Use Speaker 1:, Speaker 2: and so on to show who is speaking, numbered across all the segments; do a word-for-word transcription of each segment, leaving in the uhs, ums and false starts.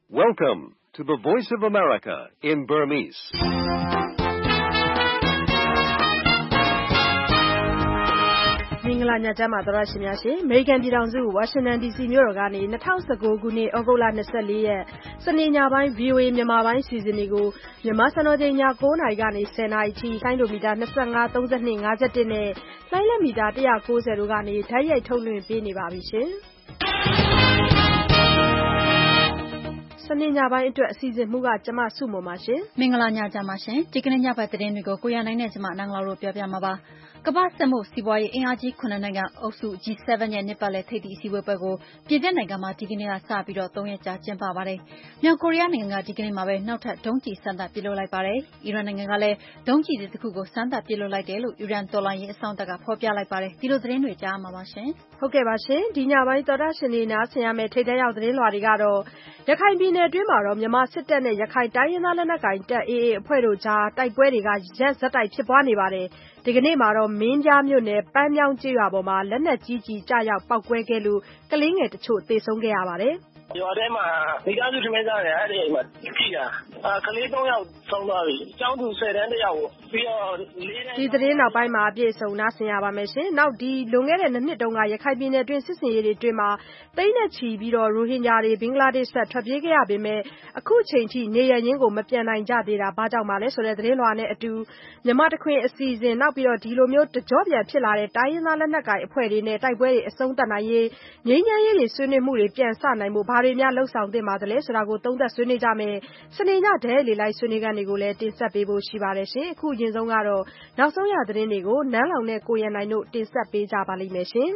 Speaker 1: Welcome to the Voice of America in Burmese.
Speaker 2: ။မင်္ဂလာညချမ်းပါသောရရှိများရှင်။ American ပြည်ထောင်စု Washington ဒီ စီ မြို့တော်ကနေ၂၀၁၉ခုနှစ်ဩဂုတ်လ၂၄ရက်စနေညပိုင်း ဗွီအိုအေမြန်မာပိုင်းအစီအစဉ်တွေကိုမြန်မာစံတော်ချိန်ည၉နာရီကနေ၁၀နာရီအထိလိုင်းဒိုမီတာ၂၅ ၃၂ ၅၁နဲ့လှိုင်းလက်မီတာ၁၉၀တို့ကနေတိုက်ရိုက်ထုတ်လွှင့်ပေးနေပါပြီရှင်။စနေညပိုင်းအတွက်အစီအစဉ်မှုကကျမစုမုံပါရှင်
Speaker 3: ။မင်္ဂလာညချမ်းပါရှင်။ဒီကနေ့ညဘက်သတင်းတွေကိုကိုရနိုင်နဲ့ကျမနန်းကလာတို့ပြောပြမှာပါ။ကမ္ဘာ့စက်မှုစီးပွားရေးအင်အားကြီးခုနှစ်နိုင်ငံအုပ်စု G 7 ရဲ့နှစ်ပတ်လည်ထိပ်သီးအစည်းအဝေးပွဲကိုပြင်သစ်နိုင်ငံမှာဒီကနေ့ကစပြီးတော့သုံးရက်ကြာကျင်းပပါတယ်။မြောက်ကိုရီးယားနိုင်ငံကဒီကနေ့မှာပဲနောက်ထပ်ဒုံးကျည်စမ်းသပ်ပစ်လွှတ်လိုက်ပါတယ်။အီရန်နိုင်ငံကလည်းဒုံးကျည်တစ်ခုကိုစမ်းသပ်ပစ်လွှတ်လိုက်တယ်လို့အီရန်တော်လှန်ရေးအစောင့်တပ်ကဖော်ပြလိုက်ပါတယ်။ဒီလိုသတင်းတွေကြားမှာပါရှင်
Speaker 2: ။ဟုတ်ကဲ့ပါရှင်။ဒီညပိုင်းသောတာရှင်တွေနားဆင်ရမယ့်ထိပ်တန်းရောက်သတင်းလွှာတွေကတော့ရခိုင်ပြည်နယ်အတွင်းမှာတော့မြန်မာစစ်တပ်နဲ့ရခိုင်တိုင်းရင်းသားလက်နက်ကိုင်တပ် A A အဖွဲ့တို့ကြားတိုက်ပွဲတွေကရက်ဆက်တိုက်ဖြစ်ပွားနေပါတယ်။ဒီကနေ့မှာတော့မင်းပြားမြို့နယ်ပန်းမြောင်းကျေးရွာပေါ်မှာလက်နက်ကြီးကျည်ကျရောက်ပောက်ကွဲခဲ့လို့ကလေးငယ်တချို့သေဆုံးခဲ့ရပါတယ်။
Speaker 4: ရွာထဲမှာမိသားစုထမင်းစားတယ်အဲ့ဒီအိမ်မှာကြည့်တာအာကလေး၃ယောက်ဆုံးသွားပြီကျောင်းသူ၁၀တန်းတယောက်ကိုပြီးတော့လေးတန်း
Speaker 2: ဒီသတင်းနောက်ပိုင်းမှာအပြည့်စုံနားဆင်ရပါမယ်ရှင်နောက်ဒီလွန်ခဲ့တဲ့နှစ်နှစ်တုန်းကရခိုင်ပြည်နယ်အတွင်းစစ်စင်ရေးတွေအတွင်းမှာတိမ့်နဲ့ချီပြီးတော့ရိုဟင်ဂျာတွေဘင်္ဂလားဒေ့ရှ်ဆက်ထွက်ပြေးခဲ့ရပေမဲ့အခုချိန်ထိနေရရင်းကိုမပြန်နိုင်ကြသေးတာဘာကြောင့်ပါလဲဆိုတဲ့သတင်းလွှာနဲ့အတူမြန်မာတခွင်အစီအစဉ်နောက်ပြီးတော့ဒီလိုမျိုးတကြောပြန်ဖြစ်လာတဲ့တိုင်းရင်းသားလက်နက်ကိုင်အဖွဲ့တွေနဲ့တိုက်ပွဲတွေအဆုံးသတ်နိုင်ရေးငြိမ်းချမ်းရေးတွေဆွေးနွေးမှုတွေပြန်ဆနိုင်ဖို့ဘာတွေများလှုပ်ဆောင်သင့်ပါသလဲဆိုတာကိုသုံးသပ်ဆွေးနွေးကြမယ်စနေညဒဲလေလိုက်ဆွေးနွေးခန်းတွေကိုလည်းတင်ဆက်ပေးဖို့ရှိပါတယ်ရှင်အခုအရင်ဆုံးကတော့နောက်ဆုံးရသတင်းတွေကိုနန်းလောင်နဲ့ကိုရန်နိုင်တို့တင်ဆက်ပေးကြပါလိမ့်မယ်ရှင်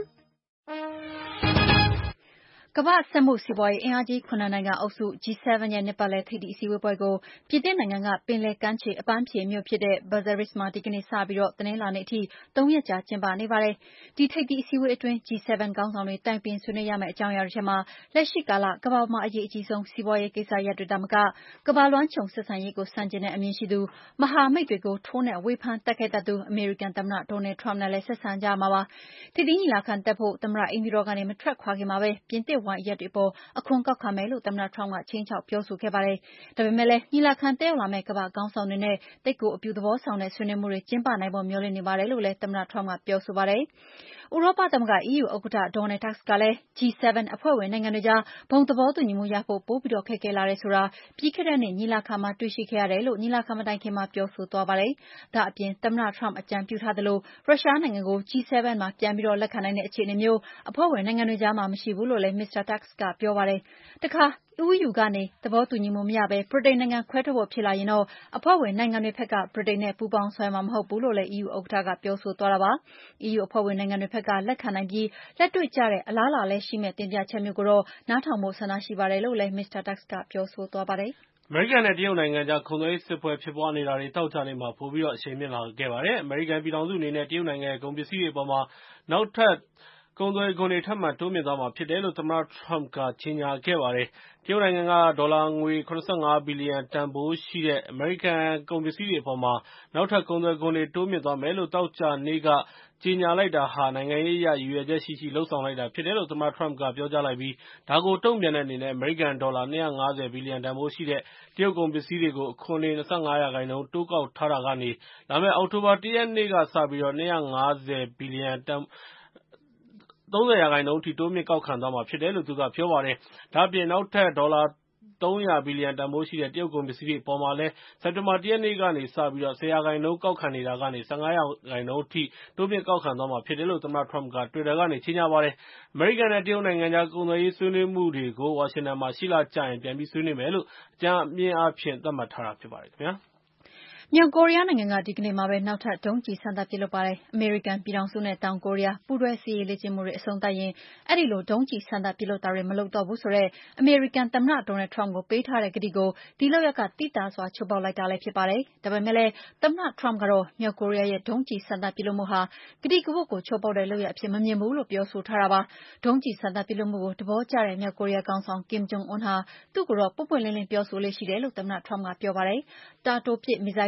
Speaker 3: ကမ္ဘာ့စက်မှုစီးပွားရေးအင်အားကြီးခုနှစ်နိုင်ငံအုပ်စု G 7 ရဲ့နှစ်ပတ်လည်ထိပ်သီးအစည်းအဝေးပွဲကိုပြင်သစ်နိုင်ငံကပင်လယ်ကမ်းခြေအပန်းဖြေမြို့ဖြစ်တဲ့ Biarritz မှာဒီကနေ့စပြီးတော့တနင်္လာနေ့အထိသုံးရက်ကြာကျင်းပနေပါတယ်။ဒီထိပ်သီးအစည်းအဝေးအတွင်း G 7 ခေါင်းဆောင်တွေတိုင်ပင်ဆွေးနွေးရမယ့်အကြောင်းအရာတွေထဲမှာလက်ရှိကာလကမ္ဘာပေါ်မှာအရေးအကြီးဆုံးစီးပွားရေးကိစ္စရပ်တွေသာမကကမ္ဘာလွှမ်းခြုံဆက်ဆံရေးကိုဆန့်ကျင်တဲ့အမြင်ရှိသူမဟာမိတ်တွေကိုထိုးနှက်ဝေဖန်တိုက်ခိုက်တတ်သူအမေရိကန်သမ္မတ Donald Trump နဲ့လည်းဆက်ဆံကြမှာပါ။ထိပ်သီးညီလာခံတက်ဖို့သမ္မတအိမ်ဖြူတော်ကနေမထွက်ခွာခင်မှာပဲပြင်သစ်ဝိုင်းရပ်တွေပေါ်အခွန်ကောက်ခံမယ်လို့သမ္မတ Trump ကခြိမ်းခြောက်ပြောဆိုခဲ့ပါတယ်။ဒါပေမဲ့လည်းညီလာခံတက်ရောက်လာမယ့်ကမ္ဘာ့ခေါင်းဆောင်တွေနဲ့သိပ်ကိုအပြုသဘောဆောင်တဲ့ဆွေးနွေးမှုတွေကျင်းပနိုင်ဖို့မျှော်လင့်နေပါတယ်လို့လည်းသမ္မတ Trump ကပြောဆိုပါတယ်။ဥရောပသမဂ္ဂ E U ဥက္ကဋ္ဌ Donald Tusk ကလည်း G 7 အဖွဲ့ဝင်နိုင်ငံတွေကြားဘုံသဘောတူညီမှုရဖို့ပိုပြီးတော့ခက်ခဲလာတယ်ဆိုတာပြီးခဲ့တဲ့နှစ်ညီလာခံမှာတွေ့ရှိခဲ့ရတယ်လို့ညီလာခံမတိုင်ခင်မှာပြောဆိုသွားပါတယ်။ဒါအပြင်သမ္မတ Trump အကြံပြုထားသလိုရုရှားနိုင်ငံကို G 7 မှာပြန်ပြီးတော့လက်ခံနိုင်တဲ့အခြေအနေမျိုးအဖွဲ့ဝင်နိုင်ငံတွေကြားမှာမရှိဘူးလို့လည်းမစ္စတာ Tusk ကပြောပါတယ်။တခါE U ကနေသဘောတူညီမှုမရဘဲဗြိတိန်နိုင်ငံခွဲထွက်ဖို့ဖြစ်လာရင်တော့အဖွဲ့ဝင်နိုင်ငံတွေဘက်ကဗြိတိန်နဲ့ပူးပေါင်းဆောင်ရွက်မှာမဟုတ်ဘူးလို့လည်း E U ဥက္ကဋ္ဌကပြောဆိုသွားတာပါ။ E U အဖွဲ့ဝင်နိုင်ငံတွေဘက်ကလက်ခံနိုင်ပြီးလက်တွေ့ကျတဲ့အလားအလာလည်းရှိမဲ့တင်ပြချက်မျိုးကိုတော့နားထောင်ဖို့ဆန္ဒရှိပါတယ်လို့လည်းမစ္စတာ Tusk ကပြောဆိုသွားပါတယ်
Speaker 1: ။အမေရိကန်နဲ့တရုတ်နိုင်ငံကြားကုန်သွယ်ရေးစစ်ပွဲဖြစ်ပွားနေတာတွေတောက်ချနေမှာပိုပြီးတော့အရှိန်မြင့်လာခဲ့ပါတယ်။အမေရိကန်ပြည်ထောင်စုအနေနဲ့တရုတ်နိုင်ငံရဲ့ကုန်ပစ္စည်းတွေပေါ်မှာနောက်ထပ်ကုန်သွယ်ခွန်တွေထပ်မံတိုးမြင့်သွားမှာဖြစ်တယ်လို့သမ္မတ Trump ကကြေညာခဲ့ပါတယ်။တရုတ်နိုင်ငံကဒေါ်လာငွေ၇၅ဘီလီယံတန်ဖိုးရှိတဲ့အမေရိကန်ကုန်ပစ္စည်းတွေအပေါ်မှာနောက်ထပ်ကုန်သွယ်ခွန်တွေတိုးမြင့်သွားမယ်လို့သောကြာနေ့ကကြေညာလိုက်တာဟာနိုင်ငံရေးအရရည်ရွယ်ချက်ရှိရှိလုပ်ဆောင်လိုက်တာဖြစ်တယ်လို့သမ္မတ Trump ကပြောကြားလိုက်ပြီးဒါကိုတုံ့ပြန်တဲ့အနေနဲ့အမေရိကန်ဒေါ်လာ၂၅၀ဘီလီယံတန်ဖိုးရှိတဲ့တရုတ်ကုန်ပစ္စည်းတွေကိုအခွန်တွေ၂၅ရာခိုင်နှုန်းတိုးကောက်ထားတာကနေလာမယ့်အောက်တိုဘာ၁ရက်နေ့ကစပြီးတော့၂၅၀ဘီလီယံတန်၃၀ရာခိုင်နှုန်းအထိတိုးမြင့်ကောက်ခံသွားမှာဖြစ်တယ်လို့သူကပြောပါတယ်။ဒါ့အပြင်နောက်ထပ်ဒေါ်လာသုံးရာဘီလီယံတန်ဖိုးရှိတဲ့တရုတ်ကုန်ပစ္စည်းတွေအပေါ်မှာလည်းစက်တင်ဘာ၁ရက်နေ့ကနေစပြီးတော့၁၀ရာခိုင်နှုန်းကောက်ခံနေတာကနေ၁၅ရာခိုင်နှုန်းအထိတိုးမြင့်ကောက်ခံသွားမှာဖြစ်တယ်လို့သမ္မတ Trump က Twitter ကနေကြေညာပါတယ်။အမေရိကန်နဲ့တရုတ်နိုင်ငံကြားကုန်သွယ်ရေးဆွေးနွေးမှုတွေကိုဝါရှင်တန်မှာရှေ့လကျရင်ပြန်ပြီးဆွေးနွေးမယ်လို့အကြမ်းမြင်အားဖြင့်သတ်မှတ်ထားတာဖြစ်ပါတယ်ခင်ဗျာ။
Speaker 3: မြောက်ကိုရီးယားနိုင်ငံကဒီကနေ့မှာပဲနောက်ထပ်ဒုံးကျည်စမ်းသပ်ပစ်လွှတ်ပါတယ်။အမေရိကန်ပြည်ထောင်စုနဲ့တောင်ကိုရီးယားပူးတွဲစစ်ရေးလေ့ကျင့်မှုတွေအဆုံးသတ်ရင်အဲဒီလိုဒုံးကျည်စမ်းသပ်ပစ်လွှတ်တာတွေမလုပ်တော့ဘူးဆိုတဲ့အမေရိကန်သမ္မတ Donald Trump ကိုပေးထားတဲ့ကတိကိုဒီလုပ်ရပ်ကသိသာစွာချိုးဖောက်လိုက်တာလည်းဖြစ်ပါတယ်။ဒါပေမဲ့လည်းသမ္မတ Trump ကတော့မြောက်ကိုရီးယားရဲ့ဒုံးကျည်စမ်းသပ်ပစ်လွှတ်မှုဟာကတိကဝတ်ကိုချိုးဖောက်တဲ့လုပ်ရပ်အဖြစ်မမြင်ဘူးလို့ပြောဆိုထားတာပါ။ဒုံးကျည်စမ်းသပ်ပစ်လွှတ်မှုကိုသဘောကျတဲ့မြောက်ကိုရီးယားခေါင်းဆောင် Kim Jong Un ဟာသူ့ကိုတော့ပွင့်ပွင့်လင်းလင်းပြောဆိုလေ့ရှိတယ်လို့သမ္မတ Trump ကပြောပါတယ်။တာတိုပစ်မစ်ဇိုင်း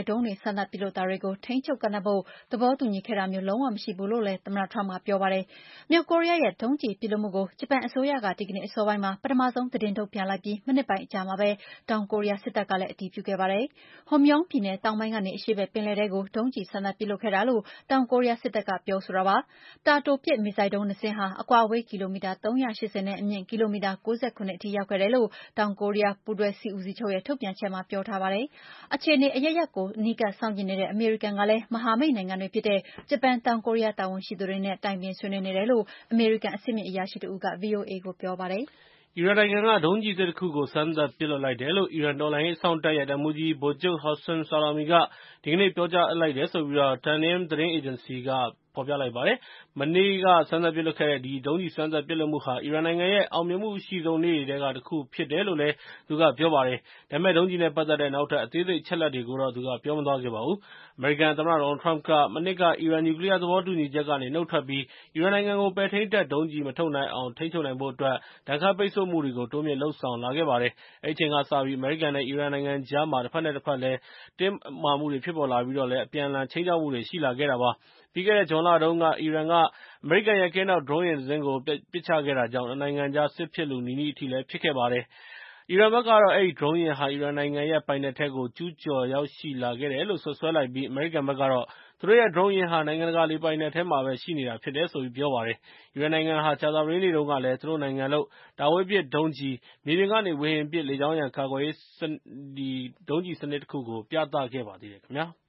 Speaker 3: ဒုံးတွေစမ်းသပ်ပစ်လွှတ်တာတွေကိုထိန်းချုပ်ကန့်သတ်ဖို့သဘောတူညီခဲ့တာမျိုးလုံးဝမရှိဘူးလို့လည်းသမ္မတ Trump ကပြောပါတယ်။မြောက်ကိုရီးယားရဲ့ဒုံးကျည်ပစ်လွှတ်မှုကိုဂျပန်အစိုးရကဒီကနေ့အစောပိုင်းမှာပထမဆုံးသတင်းထုတ်ပြန်လိုက်ပြီးမိနစ်ပိုင်းအကြာမှာပဲတောင်ကိုရီးယားစစ်တပ်ကလည်းအတည်ပြုခဲ့ပါတယ်။ Hamgyong ပြည်နယ်တောင်ပိုင်းကနေအရှေ့ဘက်ပင်လယ်ထဲကိုဒုံးကျည်စမ်းသပ်ပစ်လွှတ်ခဲ့တာလို့တောင်ကိုရီးယားစစ်တပ်ကပြောဆိုတာပါ။တာတိုပစ်မစ်ဇိုင်းဒုံးနှစ်စင်းဟာအကွာအဝေးကီလိုမီတာသုံးရာ၈၀နဲ့အမြင့်ကီလိုမီတာ၉၇အထိရောက်ခဲ့တယ်လို့တောင်ကိုရီးယားပူးတွဲစစ်ဦးစီးချုပ်ရဲ့ထုတ်ပြန်ချက်မှာပြောထားပါတယ်။အခြေအနေအရပ်ရပ်ကိုအနီးကပ်စောင့်ကြည့်နေတဲ့အမေရိကန်ကလည်းမဟာမိတ်နိုင်ငံတွေဖြစ်တဲ့ဂျပန်တောင်ကိုရီးယားတာဝန်ရှိသူတွေနဲ့တိုင်ပင်ဆွေးနွေးနေတယ်လို့အမေရိကန်အဆင့်မြင့်အရာရှိတဦးက ဗွီအိုအေကိုပြောပါတယ်။
Speaker 1: အီရန်နိုင်ငံကဒုံးကျည်သစ်တခုကိုစမ်းသပ်ပစ်လွှတ်လိုက်တယ်လို့အီရန်တော်လှန်ရေးအစောင့်တပ်ရဲ့တပ်မှူးကြီးဗိုလ်ချုပ် Hossein Salami ကဒီကနေ့ပြောကြားလိုက်တယ်လို့ Tasnim သတင်းအေဂျင်စီကဖော်ပြလိုက်ပါတယ်။ မနေ့ကစမ်းသပ်ပစ်လွှတ်ခဲ့တဲ့ဒီဒုံးကျည်စမ်းသပ်ပစ်လွှတ်မှုဟာအီရန်နိုင်ငံရဲ့အောင်မြင်မှုအရှိဆုံးနေ့တွေထဲကတခုဖြစ်တယ်လို့လည်းသူကပြောပါတယ်။ ဒါပေမဲ့ဒုံးကျည်နဲ့ပတ်သက်တဲ့နောက်ထပ်အသေးစိတ်အချက်အလက်တွေကိုတော့သူကပြောမသွားခဲ့ပါဘူး။ အမေရိကန်သမ္မတ Donald Trump က မနှစ်ကအီရန်နျူကလီးယားသဘောတူညီချက်ကနေနုတ်ထွက်ပြီးအီရန်နိုင်ငံကိုပဲ့ထိန်းတပ်ဒုံးကျည်မထုတ်နိုင်အောင်ထိန်းချုပ်နိုင်ဖို့အတွက်ဒဏ်ခတ်ပိတ်ဆို့မှုတွေကိုတိုးမြှင့်လုပ်ဆောင်လာခဲ့ပါတယ်။ အဲဒီအချိန်ကစပြီးအမေရိကန်နဲ့အီရန်နိုင်ငံကြားမှာတဘက်နဲ့တဘက်တင်းမာမှုတွေဖြစ်ပေါ်လာပြီးအပြန်အလှန်ခြိမ်းခြောက်မှုတွေရှိလာခဲ့တာပါ။ ပြီးခဲ့တဲ့ဇွန်လတုန်းကအီရန်ကအမေရိကန်ရဲ့ကင်းထောက်ဒရုန်းယာဉ်တစင်းကိုပစ်ချခဲ့တာကြောင့်နှစ်နိုင်ငံကြားစစ်ဖြစ်လုနီးနီးအထိဖြစ်ခဲ့ပါတယ်။ အီရန်ဘက်ကတော့အဲဒီဒရုန်းယာဉ်ဟာအီရန်နိုင်ငံရဲ့ပိုင်နက်ထဲကိုကျူးကျော်ရောက်ရှိလာခဲ့တယ်လို့စွပ်စွဲလိုက်ပြီးအမေရိကန်ဘက်ကတော့သူတို့ရဲ့ဒရုန်းယာဉ်ဟာနိုင်ငံတကာလေပိုင်နက်ထဲမှာပဲရှိနေတာဖြစ်တယ်လို့ပြောပါတယ်။ အီရန်နိုင်ငံဟာကြာသပတေးနေ့တုန်းကလည်းသူတို့နိုင်ငံလုပ်တာဝေးပစ်ဒုံးကျည်မြေပြင်ကနေဝေဟင်ပစ်လေကြောင်းရန်ကာကွယ်ရေးဒုံးကျည်စနစ်တခုကိုပြသခဲ့ပါသေးတယ်ခင်ဗျာ။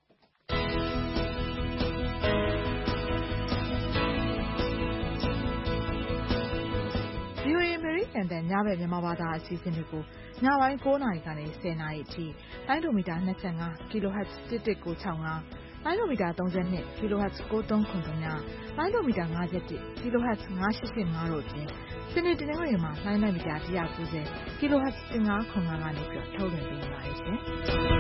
Speaker 5: VOA အမေရိကန်တန်ညဘက်မြန်မာဘာသာအစီအစဉ်တွေကိုညပိုင်း၉နာရီကနေ၁၀နာရီအထိလိုင်းဒိုမီတာ၂၅ kHz တစ်တစ်ကို၆၅လိုင်းဒိုမီတာ၃၂ kHz ကိုသုံးခုသုံးညလိုင်းဒိုမီတာ၅၁ kHz ၅၈၈၅တို့အပြင်စနေတနင်္ဂနွေမှာလိုင်းဒိုမီတာ၁၉၀ kHz ၁၅ခု၅ကနေပြီးတော့ထုတ်လွှင့်ပေးနေပါတယ်ရှင်။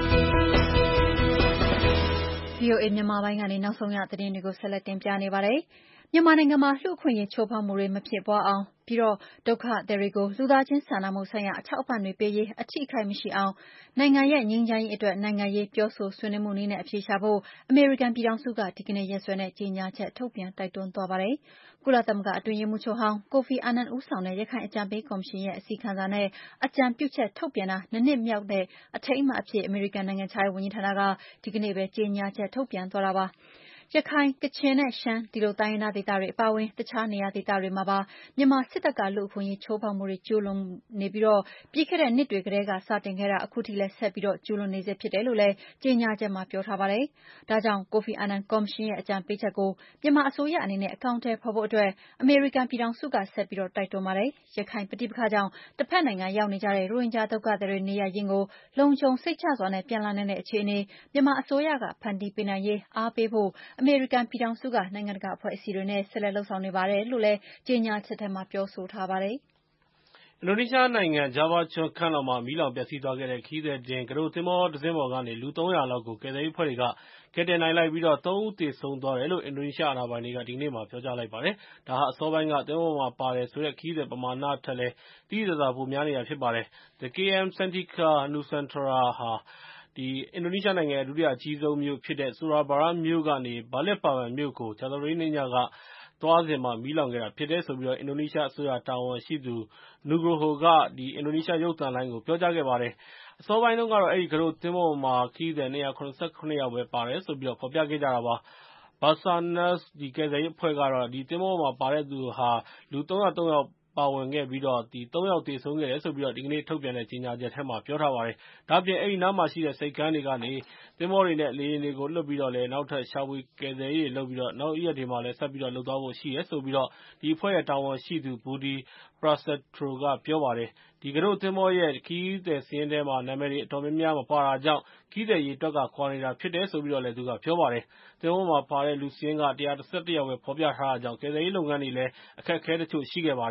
Speaker 3: ဗွီအိုအေမြန်မာပိုင်းကနေနောက်ဆုံးရသတင်းတွေကိုဆက်လက်တင်ပြနေပါတယ်။မြန်မာနိုင်ငံမှာလူ့အခွင့်အရေးချိုးဖောက်မှုတွေမဖြစ်ပွားအောင်ပြီးတော့ဒုက္ခသည်တွေကိုလူသားချင်းစာနာမှုဆိုင်ရာအထောက်အပံ့တွေပေးရေးအထိအခိုက်မရှိအောင်နိုင်ငံရဲ့ငြိမ်းချမ်းရေးအတွက်နိုင်ငံရေးပြောဆိုဆွေးနွေးမှုနည်းနဲ့အဖြေရှာဖို့အမေရိကန်ပြည်ထောင်စုကဒီကနေ့ရက်စွဲနဲ့ကြေညာချက်ထုတ်ပြန်တိုက်တွန်းသွားပါတယ်။ကုလသမဂ္ဂအတွင်းရေးမှူးချုပ်ဟောင်းကိုဖီအာနန်ဦးဆောင်တဲ့ရခိုင်အကြံပေးကော်မရှင်ရဲ့အစီရင်ခံစာနဲ့အကြံပြုချက်ထုတ်ပြန်တာနှစ်နှစ်မြောက်တဲ့အထိမ်းအမှတ်အဖြစ်အမေရိကန်နိုင်ငံခြားရေးဝန်ကြီးဌာနကဒီကနေ့ပဲကြေညာချက်ထုတ်ပြန်သွားတာပါ။ရခိုင်၊ကချင်နဲ့ရှမ်းဒီလိုတိုင်းရင်းသားဒေသတွေအပါအဝင်တခြားနေရာဒေသတွေမှာပါမြန်မာစစ်တပ်ကလူ့အခွင့်အရေးချိုးဖောက်မှုတွေကျူးလွန်နေပြီးပြီးခဲ့တဲ့နှစ်တွေကတည်းကစတင်ခဲ့တာအခုထိလည်းဆက်ပြီးကျူးလွန်နေဆဲဖြစ်တယ်လို့လည်းကြေညာချက်မှာပြောထားပါတယ်။ဒါကြောင့်ကိုဖီအာနန်ကော်မရှင်ရဲ့အကြံပေးချက်ကိုမြန်မာအစိုးရအနေနဲ့အကောင်အထည်ဖော်ဖို့အတွက်အမေရိကန်ပြည်ထောင်စုကဆက်ပြီးတိုက်တွန်းပါတယ်။ရခိုင်ပဋိပက္ခကြောင့်တဘက်နိုင်ငံရောက်နေကြတဲ့ရိုဟင်ဂျာဒုက္ခသည်တွေနေရပ်ရင်းကိုလုံခြုံစိတ်ချစွာနဲ့ပြန်လာနိုင်တဲ့အခြေအနေမြန်မာအစိုးရကဖန်တီးပေးနိုင်ရေးအားပေးဖို့အမေရိကန်ပြည်ထောင်စုကနိုင်ငံတကာအဖွဲ့အစည်းတွေနဲ့ဆက်လက်လုပ်ဆောင်နေပါတယ်လို့လည်းကြေညာချက်ထဲမှာပြောဆိုထားပါတယ်။
Speaker 1: အင်ဒိုနီးရှားနိုင်ငံဂျာဗားကျွန်းကမ်းလွန်မှာမီးလောင်ပျက်စီးသွားခဲ့တဲ့ခရီးသည်တင်ကူးတို့သင်္ဘောတစင်းပေါ်ကနေလူသုံးရာလောက်ကိုကယ်ဆယ်ရေးအဖွဲ့တွေကကယ်တင်နိုင်လိုက်ပြီးသုံးဦးသေဆုံးသွားတယ်လို့အင်ဒိုနီးရှားအာဏာပိုင်တွေကဒီကနေ့မှာပြောကြားလိုက်ပါတယ်။ဒါဟာအစောပိုင်းကသင်္ဘောပေါ်မှာပါတယ်ဆိုတဲ့ခရီးသည်ပမာဏထက်လည်းသိသိသာသာပိုများနေတာဖြစ်ပါတယ်။ The ကေ အမ် Santika Nusantara ဟာ အင်ဒိုနီးရှားနိုင်ငံရဲ့ဒုတိယအကြီးဆုံးမြို့ဖြစ်တဲ့ Surabaya မြို့ကနေ Balikpapan မြို့ကိုကြာသပတေးနေ့ညကသွားစဉ်မီးလောင်ခဲ့တာဖြစ်တယ်လို့အင်ဒိုနီးရှားအစိုးရတာဝန်ရှိသူ Nugroho ကအင်ဒိုနီးရှားရုပ်သံလိုင်းကိုပြောကြားခဲ့ပါတယ်။ အစောပိုင်းတုန်းကတော့အဲဒီကူးတို့သင်္ဘောပေါ်မှာခရီးသည် ၂၇၇ ယောက်ပဲပါတယ်လို့ဖော်ပြခဲ့ကြတာပါ။ Basarnas ကယ်ဆယ်ရေးအဖွဲ့ကတော့သင်္ဘောပေါ်မှာပါတဲ့သူဟာ လူ သုံး၀၃ ယောက်ပါဝင်ခဲ့ပြီး သုံးယောက်သေဆုံးခဲ့တယ်လို့ဒီကနေ့ထုတ်ပြန်တဲ့ကြေညာချက်ထဲမှာပြောထားပါတယ်။ ဒါ့အပြင်အဲဒီနားမှာရှိတဲ့ဆိပ်ကမ်းတွေကနေ သင်္ဘောတွေနဲ့လေယာဉ်တွေကိုလွှတ်ပြီးနောက်ထပ်ရှာဖွေကယ်ဆယ်ရေးတွေလုပ်ပြီးနောက်ရက်တွေမှာလည်းဆက်ပြီးလုပ်သွားဖို့ရှိတယ်လို့ဒီအဖွဲ့ရဲ့တာဝန်ရှိသူ Budi Prasetyo ကပြောပါတယ်။ ဒီကူးတို့သင်္ဘောရဲ့ခရီးသည်စာရင်းထဲမှာနာမည်တွေအတော်များများမပါတာကြောင့်ခရီးသည်အရေအတွက်ကကွာနေတာဖြစ်တယ်လို့လည်းသူကပြောပါတယ်။ သင်္ဘောပေါ်မှာပါတဲ့လူစာရင်းက ၁၁၁ ယောက်ပဲဖော်ပြထားတာကြောင့်ကယ်ဆယ်ရေးလုပ်ငန်းတွေလည်းအခက်အခဲတချို့ရှိခဲ့ပါတယ်။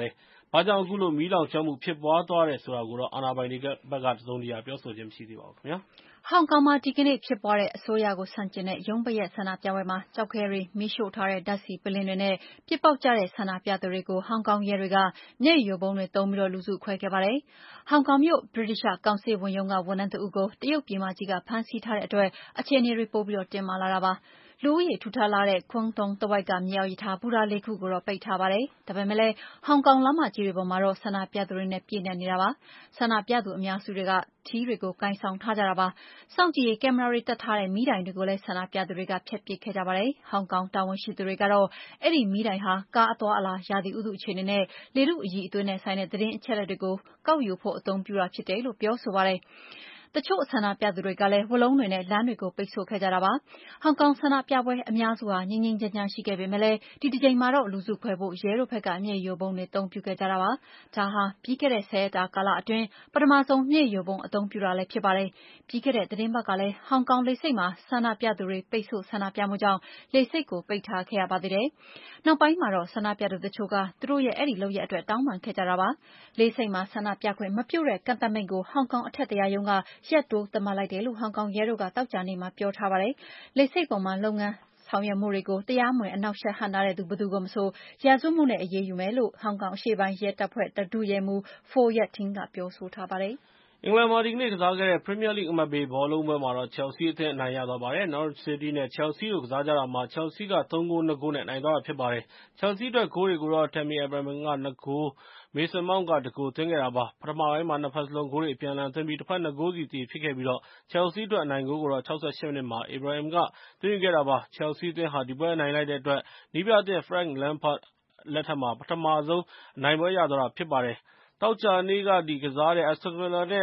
Speaker 1: ။ဘာကြောင့်အခုလိုမီးလောင်ကျွမ်းမှုဖြစ်ပွားသွားတယ်ဆိုတာကိုတော့အာဏာပိုင်တွေကဘက်ကတစုံတရာပြောဆိုခြင်းမရှိသေးပါဘူးခင်ဗျာ။
Speaker 3: ဟောင်ကောင်မှာဒီကနေ့ဖြစ်ပွားတဲ့အစိုးရကိုဆန့်ကျင်တဲ့ရုံးပရက်ဆန္ဒပြပွဲမှာကျောက်ခဲတွေမီးရှို့ထားတဲ့ဓာတ်ဆီပလင်းတွေနဲ့ပစ်ပေါက်ကြတဲ့ဆန္ဒပြသူတွေကိုဟောင်ကောင်ရဲတွေကမျက်ရည်ယိုဗုံးတွေသုံးပြီးလူစုခွဲခဲ့ပါတယ်။ဟောင်ကောင်မြို့ဗြိတိသျှကောင်စစ်ဝန်ရုံးကဝန်ထမ်းတဦးကိုတရုတ်ပြည်မကြီးကဖမ်းဆီးထားတဲ့အတွက်အခြေအနေတွေပိုပြီးတင်းမာလာတာပါ။လူဦးရေထူထပ်လှတဲ့ကွန်းတုံတဝိုက်ကမြေအောက်ရထားဘူတာလေးခုကိုတော့ပိတ်ထားပါတယ်။ဒါပေမဲ့လည်းဟောင်ကောင်လမ်းမကြီးတွေပေါ်မှာတော့ဆန္ဒပြသူတွေနဲ့ပြည့်နေနေတာပါ။ဆန္ဒပြသူအများစုတွေကထီးတွေကိုကိုင်ဆောင်ထားကြတာပါ။စောင့်ကြည့်ရေးကင်မရာတွေတပ်ထားတဲ့မီးတိုင်တွေကိုလည်းဆန္ဒပြသူတွေကဖျက်ပစ်ခဲ့ကြပါတယ်။ဟောင်ကောင်တာဝန်ရှိသူတွေကတော့အဲ့ဒီမီးတိုင်ဟာကားအသွားအလာရာသီဥတုအခြေအနေနဲ့လေထုအရည်အသွေးနဲ့ဆိုင်တဲ့သတင်းအချက်အလက်တွေကိုကောက်ယူဖို့အသုံးပြုတာဖြစ်တယ်လို့ပြောဆိုပါတယ်။တချို့ဆန္ဒပြသူတွေကလည်းဝလုံးတွေနဲ့လမ်းတွေကိုပိတ်ဆို့ခဲ့ကြတာပါ။ဟောင်ကောင်ဆန္ဒပြပွဲအများစုဟာငြိမ်းငြိမ်းချမ်းချမ်းရှိခဲ့ပေမဲ့လည်းဒီတစ်ကြိမ်မှာတော့လူစုခွဲဖို့ရဲတို့ဘက်ကမျက်ရည်ယိုဗုံးတွေအသုံးပြုခဲ့ကြတာပါ။ဒါဟာပြီးခဲ့တဲ့ဆယ်ရက်တာကာလအတွင်းပထမဆုံးမျက်ရည်ယိုဗုံးအသုံးပြုတာလည်းဖြစ်ပါတယ်။ပြီးခဲ့တဲ့သတင်းပတ်ကလည်းဟောင်ကောင်လေဆိပ်မှာဆန္ဒပြသူတွေပိတ်ဆို့ဆန္ဒပြမှုကြောင့်လေဆိပ်ကိုပိတ်ထားခဲ့ရပါသေးတယ်။နောက်ပိုင်းမှာတော့ဆန္ဒပြသူတချို့ကသူတို့ရဲ့အဲ့ဒီလုပ်ရက်အတွက်တောင်းပန်ခဲ့ကြတာပါ။လေဆိပ်မှာဆန္ဒပြခွင့်မပြုတဲ့ကန့်သတ်မိန့်ကိုဟောင်ကောင်အထက်တရားရုံးကရက်တိုးသတ်မှတ်လိုက်တယ်လို့ဟောင်ကောင်ရဲတို့ကသောကြာနေ့မှာပြောထားပါတယ်။လေဆိပ်ပေါ်မှာလုပ်ငန်းဆောင်ရွက်မှုတွေကိုတရားမဝင်အနှောက်အယှက်ဟန့်တားတဲ့သူဘယ်သူကိုမဆိုရာဇဝတ်မှုနဲ့အရေးယူမယ်လို့ဟောင်ကောင်အရှေ့ပိုင်းရဲတပ်ဖွဲ့ဒုရဲမှူး Foh Yat Ting ကပြောဆိုထားပါတယ်
Speaker 1: ။အင်္ဂလန်မှာဒီကနေ့ကစားခဲ့တဲ့ Premier League အမှတ်ပေးဘောလုံးပွဲမှာတော့ Chelsea အသင်းအနိုင်ရသွားပါတယ်။ Norwich City နဲ့ Chelsea တို့ကစားကြတာမှာ Chelsea ကသုံးဂိုး၂ ဂိုးနဲ့နိုင်သွားတာဖြစ်ပါတယ်။ Chelsea အတွက်ဂိုးတွေကိုတော့ Tammy Abraham က၂ ဂိုး၊ Mason Mount က၁ ဂိုးသွင်းခဲ့တာပါ။ ပထမပိုင်းမှာနှစ်ဖက်စလုံးဂိုးတွေအပြန်အလှန်သွင်းပြီးတဖက်၂ ဂိုးစီသရေဖြစ်ခဲ့ပြီး Chelsea အတွက်အနိုင်ဂိုးကိုတော့၆၈ မိနစ်မှာ Abraham ကသွင်းယူခဲ့တာဖြစ်ပါတယ်။ Chelsea အသင်းဟာဒီပွဲအနိုင်လိုက်တဲ့အတွက်နည်းပြသစ် Frank Lampard လက်ထက်မှာပထမဆုံးအနိုင်ပွဲရသွားတာဖြစ်ပါတယ်။ သောကြာနေ့ကကစားတဲ့ Aston Villa နဲ့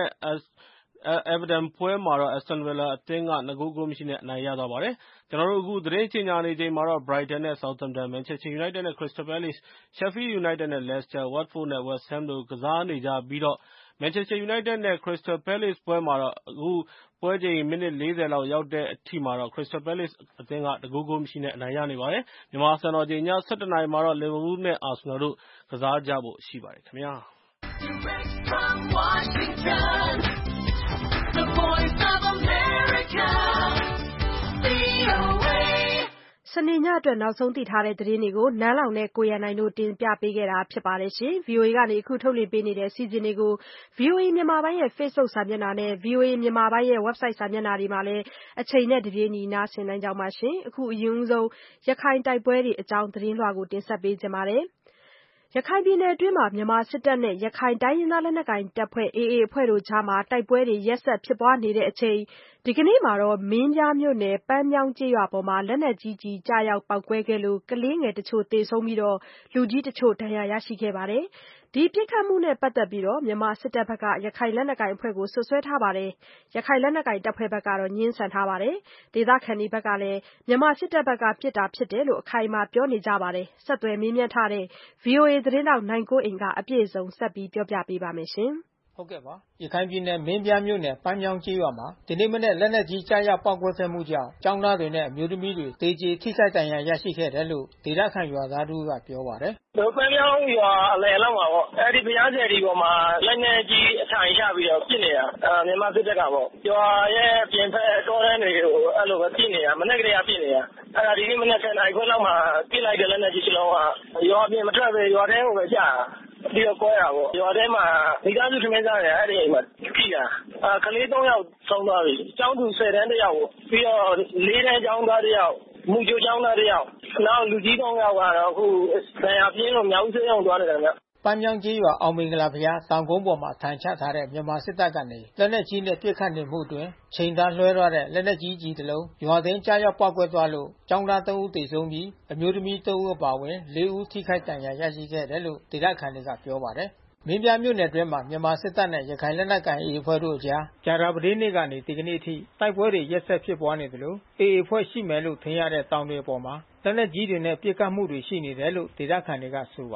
Speaker 1: Everton ပွဲမှာတော့ Aston Villa အသင်းက၂ ဂိုး ဂိုးမရှိနဲ့အနိုင်ရသွားပါတယ်။ ကျနော်တို့အခုသတင်းကြေညာနေချိန်မှာတော့ Brighton နဲ့ Southampton, Manchester United နဲ့ Crystal Palace, Sheffield United နဲ့ Leicester, Watford နဲ့ West Ham တို့ကစားနေကြပြီး Manchester United နဲ့ Crystal Palace ပွဲမှာတော့အခုပွဲချိန်မိနစ် ၄၀ လောက်ရောက်တဲ့အထိမှာတော့ Crystal Palace အသင်းက၁ ဂိုး ဂိုးမရှိနဲ့အနိုင်ရနေပါတယ်။ မြန်မာစံတော်ချိန် ည ၁၁ နာရီမှာတော့ Liverpool နဲ့ Arsenal တို့ကစားကြဖို့ရှိပါတယ်ခင်ဗျာ။
Speaker 2: The Voice of America, V O A စနေညအတွက်နောက်ဆုံးသိထားတဲ့သတင်းတွေကိုနန်းလောင်နဲ့ကိုရန်နိုင်တို့တင်ပြပေးခဲ့တာဖြစ်ပါတယ်။ ဗွီအိုအေကနေအခုထုတ်လွှင့်ပေးနေတဲ့အစီအစဉ်တွေကို ဗွီအိုအေမြန်မာပိုင်းရဲ့ Facebook စာမျက်နှာနဲ့ ဗွီအိုအေမြန်မာပိုင်းရဲ့ Website စာမျက်နှာတွေမှာလည်းအချိန်နဲ့တပြေးညီနားဆင်နိုင်ကြပါပြီ။ အခုအရင်ဆုံးရခိုင်တိုက်ပွဲတွေအကြောင်းသတင်းလွှာကိုတင်ဆက်ပေးချင်ပါတယ်။ ရခိုင်ပြည်နယ်အတွင်းမှာမြန်မာစစ်တပ်နဲ့ရခိုင်တိုင်းရင်းသားလက်နက်ကိုင်တပ်ဖွဲ့ အေအေအဖွဲ့တို့ကြားတိုက်ပွဲတွေရက်ဆက်ဖြစ်ပွားနေချိန် ဒီကနေ့မှာတော့ မင်းပြားမြို့နယ် ပန်းမြောင်းကျေးရွာအပေါ်လက်နက်ကြီးကျည်ကျရောက်ပေါက်ကွဲခဲ့လို့ ကလေးငယ်တချို့သေဆုံးပြီး လူကြီးတချို့ဒဏ်ရာရရှိခဲ့ပါတယ်။ ဒီပစ်ခတ်မှုနဲ့ပတ်သက်ပြီးမြန်မာစစ်တပ်ဘက်က ရခိုင်လက်နက်ကိုင်အဖွဲ့ကိုစွပ်စွဲထားပါတယ်။ ရခိုင်လက်နက်ကိုင်တပ်ဖွဲ့ဘက်ကတော့ငြင်းဆန်ထားပါတယ်။ ဒေသခံတွေဘက်ကလည်းမြန်မာစစ်တပ်ဘက်ကပစ်တာဖြစ်တယ်လို့အခိုင်အမာပြောနေကြပါတယ်။ ဆက်သွယ်မေးမြန်းထားတဲ့ ဗွီအိုအေသတင်းထောက်နိုင်ကွန်းအိန်ကအပြည့်အစုံဆက်ပြောပြပေးပါမယ်။
Speaker 6: ရခိုင်ပြည်နယ်မင်းပြားမြို့နယ်ပန်းမြောင်းကျေးရွာမှာဒီနေ့မနက်လက်နက်ကြီးကျရောက်ပေါက်ကွဲခဲ့မှုကြောင့်ကျောင်းသားတွေနဲ့အမျိုးသမီးတွေသေကျေထိခိုက်ဒဏ်ရာရရှိခဲ့တယ်လို့ဒေသခံရွာသားတဦးကပြောပါတယ်
Speaker 4: ။ "ပန်းမြောင်းရွာအလယ်လောက်မှာပေါ့အဲဒီဘုရားဆယ်ဒီပေါ်မှာလက်နက်ကြီးအထိုင်ချပြီးတော့ပစ်နေတာမြန်မာစစ်တပ်ကပေါ့ရွာရဲ့ပြင်ဘက်တောတန်းတွေကိုအဲ့လိုပဲပစ်နေတာမနေ့ကတည်းကပစ်နေတာအဲ့ဒါဒီနေ့မနက်ဆယ်နာရီခွဲလောက်မှာပစ်လိုက်တဲ့လက်နက်ကြီးတစ်လုံးကရွာပြင်မထွက်ပဲရွာထဲကိုပဲကျတာပြီးတော့ကွဲတာပေါ့ရွာထဲမှာမိသားစုထမင်းစားနေတယ်အဲ့ဒီအိမ်မှာထိတာကလေးသုံးယောက်ဆုံးသွားပြီကျောင်းသူဆယ်တန်းတစ်ယောက်ပြီးတော့လေးတန်းကျောင်းသားတစ်ယောက်မူကြိုကျောင်းသားတစ်ယောက်နောက်လူကြီးသုံးယောက်ကတော့အခုဆရာပြင်းလို့မြောက်ဦးဆေးရုံသွားနေတယ်ဗျ
Speaker 6: "ပန်းမြောင်းကျေးရွာအောင်မင်္ဂလာဘုရားတောင်ကုန်းပေါ်မှာထိုင်ချထားတဲ့မြန်မာစစ်တပ်ကနေလက်နက်ကြီးနဲ့ပစ်ခတ်နေမှုအတွင်းချိန်သားလွှဲထားတဲ့လက်နက်ကြီးကျည်တစ်လုံးရွာအတွင်းကျရောက်ပေါက်ကွဲသွားလို့ကျောင်းသားသုံးဦးသေဆုံးပြီးအမျိုးသမီးသုံးဦးအပါအဝင်လေးဦးထိခိုက်ဒဏ်ရာရရှိခဲ့တယ်လို့ဒေသခံတွေကပြောပါတယ်။မင်းပြားမြို့နယ်အတွင်းမှာမြန်မာစစ်တပ်နဲ့ရခိုင်လက်နက်ကိုင်အေအေအဖွဲ့တို့အကြားကြာသပတေးနေ့ကနေဒီကနေ့အထိတိုက်ပွဲတွေရက်ဆက်ဖြစ်ပွားနေသလိုအေအေအဖွဲ့ရှိမယ်လို့ထင်ရတဲ့တောင်တွေအပေါ်လက်နက်ကြီးတွေနဲ့ပစ်ခတ်မှုတွေရှိနေတယ်လို့ဒေသခံတွေကဆိုပါတယ်။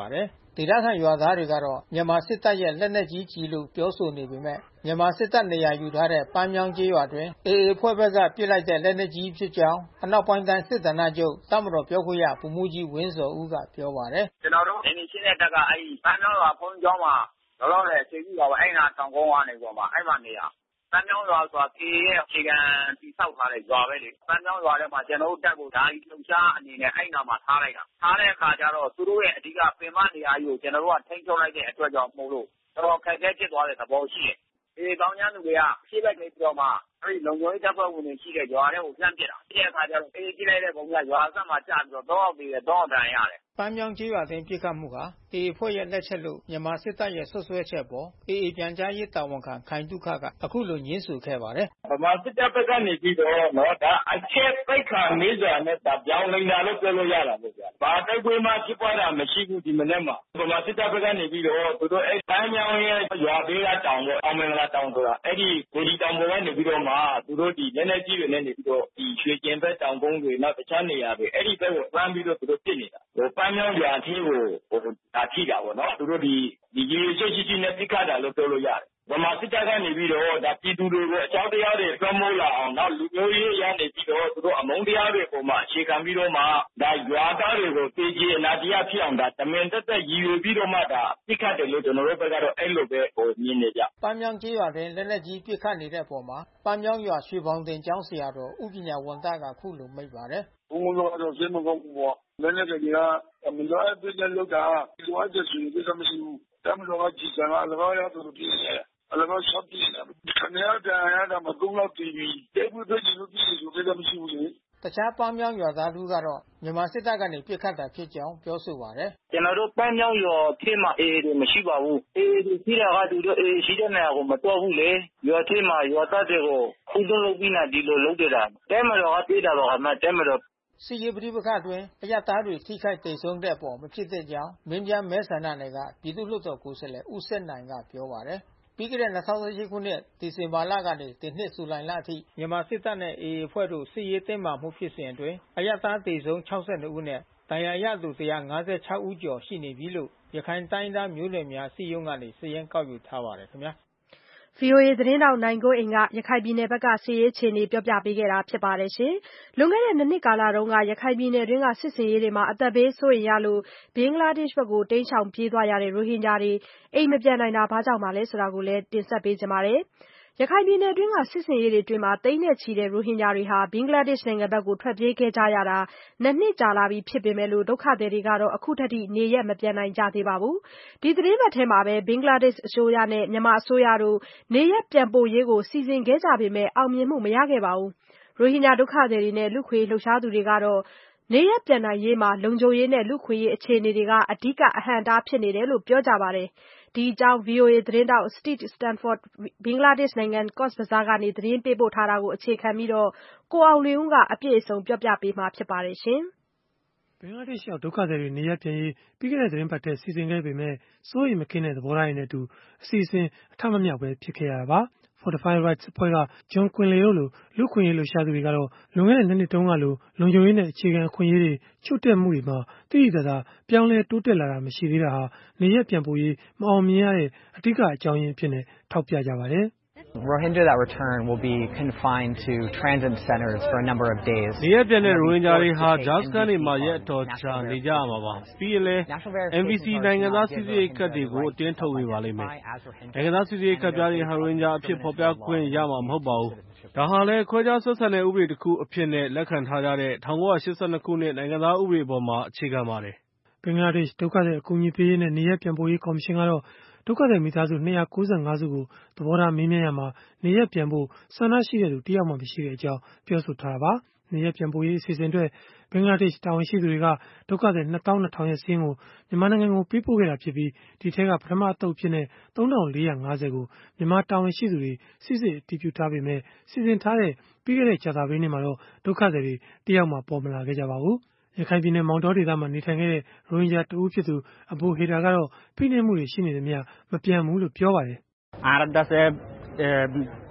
Speaker 6: ဒေသခံရွာသားတွေကတော့မြန်မာစစ်တပ်ရဲ့လက်နက်ကြီးကျည်လို့ပြောဆိုနေပေမဲ့မြန်မာစစ်တပ်နေရာယူထားတဲ့ပန်းမြောင်းကျေးရွာတွင် အေအေ အဖွဲ့ဘက်ကပစ်လိုက်တဲ့လက်နက်ကြီးဖြစ်ကြောင်းအနောက်ပိုင်းတိုင်းစစ်ဌာနချုပ်တပ်မတော်ပြောခွင့်ရဗိုလ်မှူးကြီးဝင်းဇော်ဦးကပြောပါတယ်
Speaker 7: ။ကျွန်တော်တို့အင်းရှင်းတဲ့တပ်ကအဲဒီပန်းမြောင်းရွာဖုန်းကျောင်းမှာလောလောဆယ်အခြေပြုပါပဲအဲ့နာတောင်ကုန်းကနေပေါ်မှာအဲ့မှာနေရပန်းမြောင်းရွာဆိုတာ အေအေ ရဲ့အခြေခံတည်ဆောက်ထားတဲ့ရွာပဲလေပန်းမြောင်းရွာထဲမှာကျွန်တော်တို့တပ်ကိုဓာကြီးလှုပ်ရှားအနေနဲ့အဲ့နာမှာထားလိုက်တာထားတဲ့အခါကျတော့သူတို့ရဲ့အဓိကပင်မနေရာကြီးကိုကျွန်တော်တို့ကထိန်းချုပ်လိုက်တဲ့အတွက်ကြောင့်မို့လို့တော်ခက်ခဲဖြစ်သွားတဲ့သဘောရှိတယ်အေအေကောင်းချမ်းသူတွေကရှေ့ဘက်ကနေပြီးတော့မှအဲ့ဒီလုံခြုံရေးတပ်ဖွဲ့ဝင်တွေရှိတဲ့ရွာတွေကိုလှမ်းပစ်တာဒီအခါကျတော့အေးကြည့်လိုက်တဲ့ပုံကရွာဆက်မှာကျပြီးတော့တော့ပြီးတယ်တော့တန်ရတယ်
Speaker 6: ပန်းမြောင်းကျေးရွာတွင်ပြစ်ခတ်မှုဟာအေအေဖွဲ့ရဲ့လက်ချက်လို့မြန်မာစစ်တပ်ရဲ့ဆွဆွဲချက်ပေါ်အေအေပြန်ကြားရေးတာဝန်ခံခိုင်တုခကအခုလိုညင်းဆိုခဲ့ပါတယ်
Speaker 4: ဗမာစစ်တပ်ဘက်ကနေပြီးတော့နော်ဒါအချက်ပိတ်ခါနေစွာနဲ့ဒါပြောင်းနေတာလို့ပြောလို့ရတာပေါ့ဗျာဘာတိုက်ပွဲမှဖြစ်ပွားတာမရှိဘူးဒီမနေ့မှာဗမာစစ်တပ်ဘက်ကနေပြီးတော့သူတို့အဲပန်းမြောင်းရဲ့ရွာဘေးကတောင်ပေါ့အောင်မင်္ဂလာတောင်ဆိုတာအဲ့ဒီဒေဒီတောင်ပေါ်ကနေပြီးတော့မှသူတို့ဒီလက်နက်ကြီးတွေနဲ့နေပြီးတော့ဒီရွှေကျင်ဘက်တောင်ကုန်းတွေနောက်တခြားနေရာတွေအဲ့ဒီဘက်ကိုပန်းပြီးတော့သူတို့ပြစ်နေတာဟိုပန်းမြောင်းရွာအထိကိုဟိုဒါထိတာပေါ့နော်သူတို့ဒီဒီရေချိတ်ချိနဲ့ပြစ်ခတ်တာလို့ပြောလို့ရတယ်ဗမာစစ်တပ်ကနေပြီးတော့ဒါပြည်သူတွေကိုအကြောင်းတရားတွေလွှမ်းမိုးလာအောင်နောက်လူမျိုးရေးရနေပြီးတော့သူတို့အမုန်းတရားတွေပုံမှာအခြေခံပြီးတော့မှဒါရွာသားတွေကိုတေးကြီးအနာတရားဖြစ်အောင်ဒါတမင်တက်တက်ရည်ရွယ်ပြီးတော့မှဒါပြစ်ခတ်တယ်လို့ကျွန်တော်တို့ဘက်ကတော့အဲ့လိုပဲဟိုမြင်နေကြ
Speaker 6: ပန်းမြောင်းကျေးရွာတွင်လက်လက်ကြီးပြစ်ခတ်နေတဲ့အပေါ်မှာပန်းမြောင်းရွာရွှေပေါင်တင်ကျောင်းဆရာတော်ဥပညာဝန်တကခုလိုမိတ်ပါတယ်
Speaker 8: ဘုံတော်တော့စိတ်မကောင်းဘူးပေါ့လက်လက်ကြီးကအမလို့အပြည့်နဲ့လောက်တာဒီဝါကျစီဒီကမရှိဘူးတမတော်ကကြည်စံအလကားရသူတို့ပြည့်နေအလကားဆော့ပြည့်နေခဏရတဲ့ရတာမကုန်းတော့တီဗီတေဘူးတွေဒီလိုပြည့်စုံကြမရှိဘူးလေ
Speaker 6: တခြားပန်းမြောင်းရွာသားလူကတော့မြန်မာစစ်တပ်ကနေပြစ်ခတ်တာဖြစ်ကြောင်းပြောဆိုပါတယ်
Speaker 7: ကျွန်တော်တို့ပန်းမြောင်းရွာဖြစ်မှာအေးတွေမရှိပါဘူးအေးတွေရှိတာကသူတို့အေးရှိတဲ့နေရာကိုမတော်ဘူးလေရွာထဲမှာရွာသားတွေကိုခုတုံးလုပ်ပြီးနာဒီလိုလုပ်ကြတာတဲမတော်ကပြေးတာပါခမတဲမတော်
Speaker 6: စီရေးပဋိပက္ခအတွင်းအရသားတွေထိခိုက်ဒေဆုံးတဲ့အပေါ်မဖြစ်တဲ့ကြောင်းမင်းပြမဲဆန္ဒနယ်ကပြည်သူ့လွှတ်တော်ကိုယ်စားလှယ်ဦးဆက်နိုင်ကပြောပါတယ်ပြီးခဲ့တဲ့၂၀၁၈ခုနှစ်ဒီဇင်ဘာလကနေဒီနှစ်ဇူလိုင်လအထိမြန်မာစစ်တပ်နဲ့အေအေအဖွဲ့တို့စစ်ရေးတင်းမာမှုဖြစ်စဉ်အတွင်းအရသားဒေဆုံး၆၂ဦးနဲ့ဒဏ်ရာရသူ၁၅၆ဦးကျော်ရှိနေပြီလို့ရခိုင်တိုင်းသားမျိုးနွယ်များစီယုံကနေစာရင်းကောက်ယူထားပါတယ်ခင်ဗျာ
Speaker 2: ဗွီအိုအေသတင်းထောက်နိုင်ကိုအိမ်ကရခိုင်ပြည်နယ်ဘက်ကစစ်ရေးအခြေအနေပြောပြပေးခဲ့တာဖြစ်ပါတယ်ရှင်။လွန်ခဲ့တဲ့နှစ်နှစ်ကာလတုန်းကရခိုင်ပြည်နယ်တွင်းကစစ်ဆင်ရေးတွေမှာအသက်ဘေးစိုးရိမ်ရလို့ဘင်္ဂလားဒေ့ရှ်ဘက်ကိုတိမ်းရှောင်ပြေးသွားရတဲ့ရိုဟင်ဂျာတွေအိမ်မပြန်နိုင်တာဘာကြောင့်ပါလဲဆိုတာကိုလည်းတင်ဆက်ပေးကြပါမယ်။ရခိုင်ပြည်နယ်တွင်းကစစ်ဆင်ရေးတွေအတွင်းသိန်းနဲ့ချီတဲ့ရိုဟင်ဂျာတွေဟာဘင်္ဂလားဒေ့ရှ်နိုင်ငံဘက်ကိုထွက်ပြေးခဲ့ကြရတာနှစ်နှစ်ကြာလာပြီဖြစ်ပေမဲ့လို့ဒုက္ခသည်တွေကတော့အခုထက်ထိနေရက်မပြန်နိုင်ကြသေးပါဘူး။ဒီသတင်းပတ်ထဲမှာပဲဘင်္ဂလားဒေ့ရှ်အစိုးရနဲ့မြန်မာအစိုးရတို့နေရက်ပြန်ပို့ရေးကိုစီစဉ်ခဲ့ကြပေမဲ့အောင်မြင်မှုမရခဲ့ပါဘူး။ရိုဟင်ဂျာဒုက္ခသည်တွေနဲ့လူ့ခွေလှုပ်ရှားသူတွေကတော့နေရက်ပြန်နိုင်ရေးမှာလုံခြုံရေးနဲ့လူ့ခွေရေးအခြေအနေတွေကအဓိကအဟန့်အတားဖြစ်နေတယ်လို့ပြောကြပါတယ်။ဒီအကြောင်း ဗွီအိုအေသတင်းထောက် Steve Stanford ဘင်္ဂလားဒေ့ရှ်နိုင်ငံ Cox's Bazar ကနေသတင်းပေးပို့ထားတာကိုအခြေခံပြီးကိုအောင်လွင်ဦးကအပြည့်အစုံပြောပြပေးမှာဖြစ်ပါတယ်ရှင်
Speaker 1: ။ဘင်္ဂလားဒေ့ရှ်ရောက်ဒုက္ခသည်တွေနေရပ်ပြန်ရေးပြီးခဲ့တဲ့သတင်းပတ်ထဲစီစဉ်ခဲ့ပေမဲ့စိုးရိမ်မကင်းတဲ့သဘောထားတွေနဲ့အတူအစီအစဉ်အထမမြောက်ပဲဖြစ်ခဲ့ရတာပါ။ Fortify Rights အဖွဲ့က John Quinlay တို့လိုလူ့အခွင့်အရေးလှုပ်ရှားသူတွေကတော့လွန်ခဲ့တဲ့နှစ်နှစ်တုန်းကလိုလုံခြုံရေးနဲ့အခြေခံအခွင့်အရေးတွေချို့တဲ့မှုတွေမှာတိတိကျကျပြောင်းလဲတိုးတက်လာတာမရှိသေးတာဟာနေရပ်ပြန်ပို့ရေးမအောင်မြင်ရတဲ့အဓိကအကြောင်းရင်းအဖြစ်နဲ့ထောက်ပြကြပါတယ်။
Speaker 9: Rohingya that return will be confined to transit centers for a number of days.
Speaker 1: နေရပ်ပြန်တဲ့ရိုဟင်ဂျာတွေဟာဂျာစကန်တွေမှာရက်အတော်ကြာနေကြရမှာပါ။ပြီးရင်လည်း M V C နိုင်ငံသားစီစစ်ရေးကတ်တွေကိုအတင်းထုတ်ဝေပါလိမ့်မယ်။နိုင်ငံသားစီစစ်ရေးကတ်ပြားတွေဟာရိုဟင်ဂျာအဖြစ်ဖော်ပြခွင့်ရမှာမဟုတ်ပါဘူး။ဒါဟာလည်းခွဲခြားဆက်ဆံတဲ့ဥပဒေတစ်ခုအဖြစ်နဲ့လက်ခံထားကြတဲ့၁၉၈၂ခုနှစ်နိုင်ငံသားဥပဒေပေါ်မှာအခြေခံပါတယ်။ဘင်္ဂလားဒေ့ရှ်ဒုက္ခသည်အကူအညီပေးရေးနဲ့နေရပ်ပြန်ပို့ရေးကော်မရှင်ကတော့ဒုက္ခသည်မိသားစု၂၉၅စုကိုသဘောထားမေးမြန်းရမှာနေရပ်ပြန်ဖို့ဆန္ဒရှိတဲ့သူတယောက်မှမရှိတဲ့အကြောင်းပြောဆိုထားတာပါ။နေရပ်ပြန်ပို့ရေးအစီအစဉ်အတွက်ဘင်္ဂလားဒေ့ရှ်တာဝန်ရှိသူတွေကဒုက္ခသည်နှစ်သောင်းနှစ်ထောင်ရဲ့စာရင်းကိုမြန်မာနိုင်ငံကိုပေးပို့ခဲ့တာဖြစ်ပြီးဒီထဲကပထမအသုတ်အဖြစ်နဲ့သုံးထောင်လေးရာငါးဆယ်ကိုမြန်မာတာဝန်ရှိသူတွေစစ်စစ်အတည်ပြုထားပေမဲ့စီစဉ်ထားတဲ့ပြီးခဲ့တဲ့ကြာသပတေးနေ့မှာတော့ဒုက္ခသည်တွေတယောက်မှပေါ်မလာခဲ့ကြပါဘူး။ရခိုင်ပြည်နယ်မောင်တောဒေသမှာနေထိုင်ခဲ့တဲ့ရိုဟင်ဂျာတဦးဖြစ်သူအဘူဟေဒါကတော့ဖိနှိပ်မှုတွေရှိနေသမျှမပြန်ဘူးလို့ပြောပါတယ်။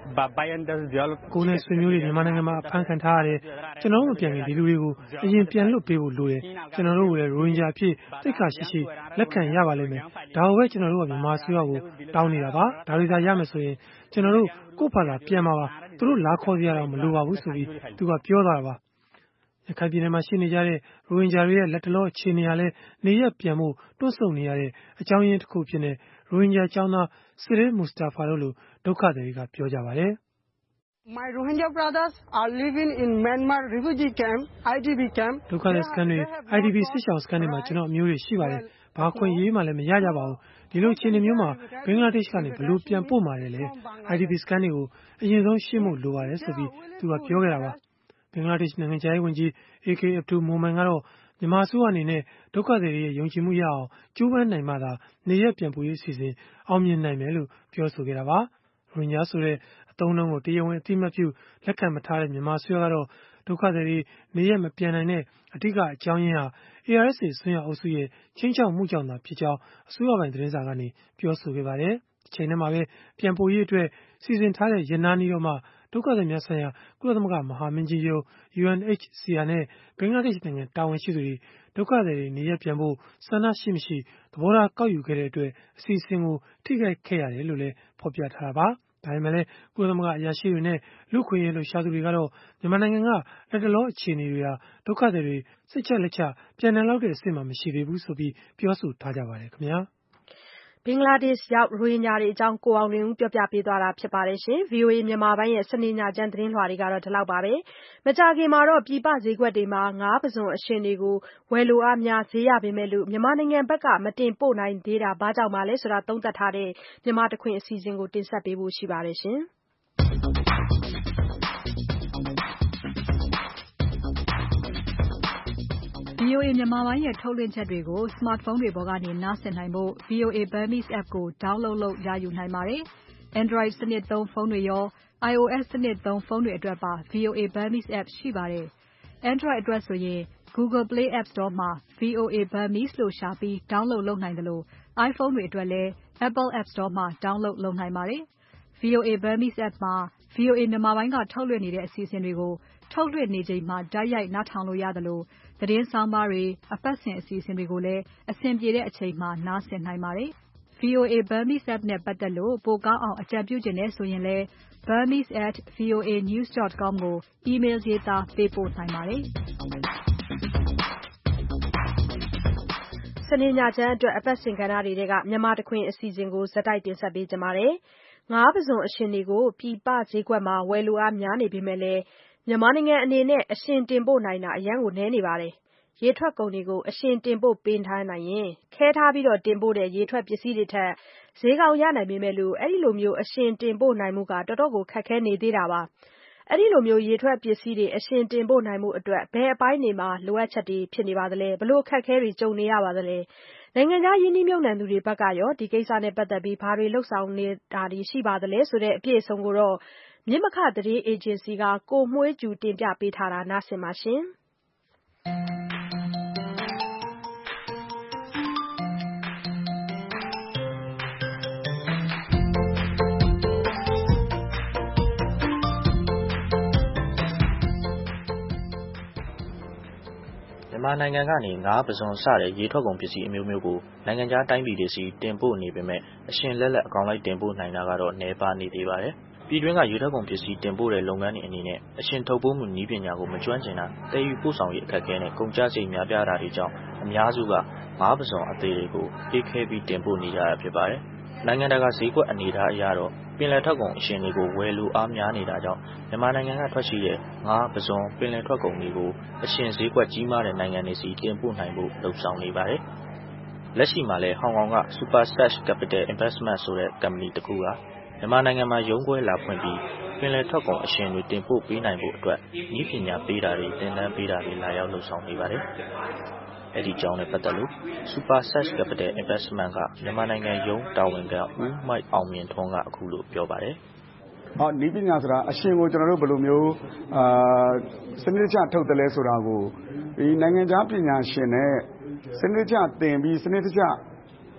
Speaker 10: ကိုယ်နဲ့ဆွေမျိုးတွေမြန်မာနိုင်ငံမှာအဖမ်းခံထားရတယ်။ကျွန်တော်တို့မပြန်ခင်ဒီလူတွေကိုအရင်ပြန်လွှတ်ပေးဖို့လိုတယ်။ကျွန်တော်တို့လည်းရိုဟင်ဂျာအဖြစ်သိက္ခာရှိရှိလက်ခံရပါလိမ့်မယ်။ဒါကိုပဲကျွန်တော်တို့ကမြန်မာအစိုးရကိုတောင်းနေတာပါ။ဒါတွေသာရမယ်ဆိုရင်ကျွန်တော်တို့ကိုယ့်ဘာသာပြန်မှာပါ။သူတို့လာခေါ်စရာတော့မလိုပါဘူးဆိုပြီးသူကပြောသွားတာပါ။ရခိုင်ပြည်နယ်မှာရှိနေကြတဲ့ရိုဟင်ဂျာတွေရဲ့လက်တလောအခြေအနေဟာလည်းနေရပြန်ဖို့တွန့်ဆုတ်နေရတဲ့အကြောင်းရင်းတစ်ခုဖြစ်နေရိုဟင်ဂျာကျောင်းသားCyril Mustafa တို့လိုဒုက္ခသည်တွေကပြောကြပါတယ်
Speaker 11: ။ My Rohingya brothers are living in Myanmar refugee camp, I D P camp.
Speaker 10: ဒုက္ခသည်စခန်းတွေ I D P စစ်ရှောင်စခန်းတွေမှာကျွန်တော်အမျိုးတွေရှိပါတယ်။ဘာခွင့်ရေးမှလည်းမရကြပါဘူး။ဒီလိုအခြေအနေမျိုးမှာဘင်္ဂလားဒေ့ရှ်ကနေဘလို့ပြန်ပို့မှာလဲ။ I D P စခန်းတွေကိုအရင်ဆုံးရှင်းဖို့လိုပါတယ်ဆိုပြီးသူကပြောခဲ့တာပါ။ဘင်္ဂလားဒေ့ရှ်နိုင်ငံခြားရေးဝန်ကြီး A K Abdul Momen ကတော့မြန်မာအစိုးရအနေနဲ့ဒုက္ခသည်တွေရဲ့ယုံကြည်မှုရအောင်ကြိုးပမ်းနိုင်မှသာနေရပြန်ပို့ရေးအစီအစဉ်အောင်မြင်နိုင်မယ်လို့ပြောဆိုခဲ့တာပါ။ရိုဟင်ဂျာဆိုတဲ့အသုံးအနှုန်းကိုတရားဝင်အသိအမှတ်ပြုလက်ခံမထားတဲ့မြန်မာအစိုးရကတော့ဒုက္ခသည်တွေနေရမပြန်နိုင်တဲ့အဓိကအကြောင်းရင်းဟာ A R S A ဆွေးနွေးအုပ်စုရဲ့ချင်းချောက်မှုကြောင့်သာဖြစ်ကြောင်းအစိုးရပိုင်သတင်းစာကနေပြောဆိုခဲ့ပါတယ်။ဒီချိန်ထဲမှာပဲပြန်ပို့ရေးအတွက်စီစဉ်ထားတဲ့ရနာနီတော်မှာဒုက္ခသည်များဆိုင်ရာကုလသမဂ္ဂမဟာမင်းကြီးရုံး U N H C R နဲ့ဘင်္ဂလားဒေ့ရှ်နိုင်ငံတာဝန်ရှိသူတွေဒုက္ခသည်တွေနေရပြန်ဖို့ဆန္ဒရှိမရှိသဘောထားကောက်ယူခဲ့တဲ့အတွက်အစီအစဉ်ကိုထိခိုက်ခဲ့ရတယ်လို့လည်းဖော်ပြထားတာပါ။ဒါပေမဲ့လည်းကုလသမဂ္ဂအရာရှိတွေနဲ့လူ့ခွင့်ရေးလှုပ်ရှားသူတွေကတော့မြန်မာနိုင်ငံကလက်တလောအခြေအနေတွေဟာဒုက္ခသည်တွေစိတ်ချလက်ချပြန်နိုင်လောက်တဲ့အဆင့်မှမရှိသေးဘူးဆိုပြီးပြောဆိုထားကြပါတယ်ခင်ဗျာ။
Speaker 2: ဘင်္ဂလားဒေ့ရှ်ရောက်ရိုဟင်ဂျာတွေအကြောင်းကိုအောင်လွင်ဦးပြောပြပေးသွားတာဖြစ်ပါတယ်ရှင်။ V O A မြန်မာပိုင်းရဲ့စနေညချမ်းသတင်းလွှာတွေကတော့ဒီလောက်ပါပဲ။မကြာခင်မှာတော့ပြည်ပဈေးကွက်တွေမှာငါးပုဇွန်အရှင်တွေကိုဝယ်လိုအားများဈေးရပေမဲ့လို့မြန်မာနိုင်ငံဘက်ကမတင်ပို့နိုင်သေးတာဘာကြောင့်ပါလဲဆိုတာသုံးသပ်ထားတဲ့မြန်မာတခွင်အစီအစဉ်ကိုတင်ဆက်ပေးဖို့ရှိပါတယ်ရှင်။
Speaker 3: V O A မြန်မာပိုင်းရဲ့ထုတ်လွှင့်ချက်တွေကို smartphone တွေပေါ်ကနေနားဆင်နိုင်ဖို့ V O A Burmese app ကို download လုပ်ရယူနိုင်ပါတယ်။ Android စနစ်သုံးဖုန်းတွေရော iOS စနစ်သုံးဖုန်းတွေအတွက်ပါ V O A Burmese app ရှိပါတယ်။ Android အတွက်ဆိုရင် Google Play App Store မှာ V O A Burmese လို့ရှာပြီး download လုပ်နိုင်သလို iPhone တွေအတွက်လည်း Apple App Store မှာ download လုပ်နိုင်ပါတယ်။ V O A Burmese app မှာ V O A မြန်မာပိုင်းကထုတ်လွှင့်နေတဲ့အစီအစဉ်တွေကိုထုတ်လွှင့်နေချိန်မှာတိုက်ရိုက်နားထောင်လို့ရသလိုသတင်းဆောင်းပါးတွေအပတ်စဉ်အစီအစဉ်တွေကိုလည်းအဆင်ပြေတဲ့အချိန်မှာနားဆင်နိုင်ပါတယ်။ V O A Burmese app နဲ့ပတ်သက်လို့ပိုကောင်းအောင်အကြံပြုချင်တယ်ဆိုရင်လည်း burmese at voa news dot com ကို email ရေးသားပေးပို့နိုင်ပါတယ်။
Speaker 2: စနေညချမ်းအတွက်အပတ်စဉ်ကဏ္ဍတွေထဲကမြန်မာတခွင်အစီအစဉ်ကိုဇာတ်တိုက်တင်ဆက်ပေးကြပါမယ်။ငါးပုဇွန်အရှင်တွေကိုပြည်ပဈေးကွက်မှာဝယ်လိုအားများနေပေမဲ့လည်းမြန်မာနိုင်ငံအနေနဲ့အရှင်တင်ပို့နိုင်တာအရန်ကိုနည်းနေပါတယ်။ရေထွက်ကုန်တွေကိုအရှင်တင်ပို့ပေးထားနိုင်ရင်ခဲထားပြီးတင်ပို့တဲ့ရေထွက်ပစ္စည်းတွေထက်ဈေးကောင်းရနိုင်ပေမဲ့လို့အဲဒီလိုမျိုးအရှင်တင်ပို့နိုင်မှုကတော်တော်ကိုခက်ခဲနေသေးတာပါ။အဲဒီလိုမျိုးရေထွက်ပစ္စည်းတွေအရှင်တင်ပို့နိုင်မှုအတွက်ဘယ်အပိုင်းတွေမှာလိုအပ်ချက်တွေဖြစ်နေပါသလဲဘလို့ခက်ခဲတွေကြုံနေရပါသလဲနိုင်ငံခြားရင်းနှီးမြှုပ်နှံသူတွေဘက်ကရောဒီကိစ္စနဲ့ပတ်သက်ပြီးဘာတွေလှုပ်ဆောင်နေတာတွေရှိပါသလဲဆိုတဲ့အပြည့်အစုံကိုတော့မြစ်မခသတင်းအေဂျင်စီကကိုမွှေးကျူတင်ပြပေးထားတာနားဆင်ပါရှင်။
Speaker 12: မြန်မာနိုင်ငံကနေငါးပုဇွန်စတဲ့ရေထွက်ကုန်ပစ္စည်းအမျိုးမျိုးကိုနိုင်ငံခြားတိုင်းပြည်တွေစီတင်ပို့နေပေမဲ့အရှင်လက်လက်အကောင်လိုက်တင်ပို့နိုင်တာကတော့နည်းပါးနေသေးပါတယ်။ပြည်တွင်းကရေထွက်ကုန်ပစ္စည်းတင်ပို့တဲ့လုပ်ငန်းတွေအနေနဲ့အရှင်ထုတ်ပိုးမှုနည်းပညာကိုမကျွမ်းကျင်တာတည်ယူပို့ဆောင်ရေးအခက်အခဲနဲ့ကုန်ကျစရိတ်များပြားတာတွေကြောင့်အများစုကငါးပုဇွန်အသေးတွေကိုအေးခဲပြီးတင်ပို့နေကြရဖြစ်ပါတယ်။နိုင်ငံတကာဈေးကွက်အနေအထားအရတော့ပင်လယ်ထွက်ကုန်အရှင်တွေကိုဝယ်လိုအားများနေတာကြောင့်မြန်မာနိုင်ငံကထွက်ရှိတဲ့ငါးပုဇွန်ပင်လယ်ထွက်ကုန်တွေကိုအရှင်ဈေးကွက်ကြီးမားတဲ့နိုင်ငံတွေစီတင်ပို့နိုင်ဖို့လှုံ့ဆော်နေပါတယ်။လက်ရှိမှာလည်းဟောင်ကောင်က Super Search Capital Investment ဆိုတဲ့ကုမ္ပဏီတစ်ခုကမြန်မာနိုင်ငံမှာရုံးခွဲလာဖွင့်ပြီးပင်လယ်ထွက်ကုန်အရှင်တွေတင်ပို့ပေးနိုင်ဖို့အတွက်နည်းပညာပေးတာတွေသင်တန်းပေးတာတွေလာရောက်လှုံ့ဆော်နေပါတယ်။အဲဒီကြောင်းနဲ့ပတ်သက်လို့ Super Search Capital Investment ကမြန်မာနိုင်ငံရုံးတာဝန်ခံဦးမိုက်အောင်မြင့်ထွန်းကအခုလိုပြောပါတယ်
Speaker 13: ။ဟောနည်းပညာဆိုတာအရှင်ကိုကျွန်တော်တို့ဘယ်လိုမျိုးအာစနစ်တကျထုတ်တယ်လဲဆိုတာကိုဒီနိုင်ငံခြားပညာရှင်နဲ့စနစ်တကျသင်ပြီးစနစ်တကျ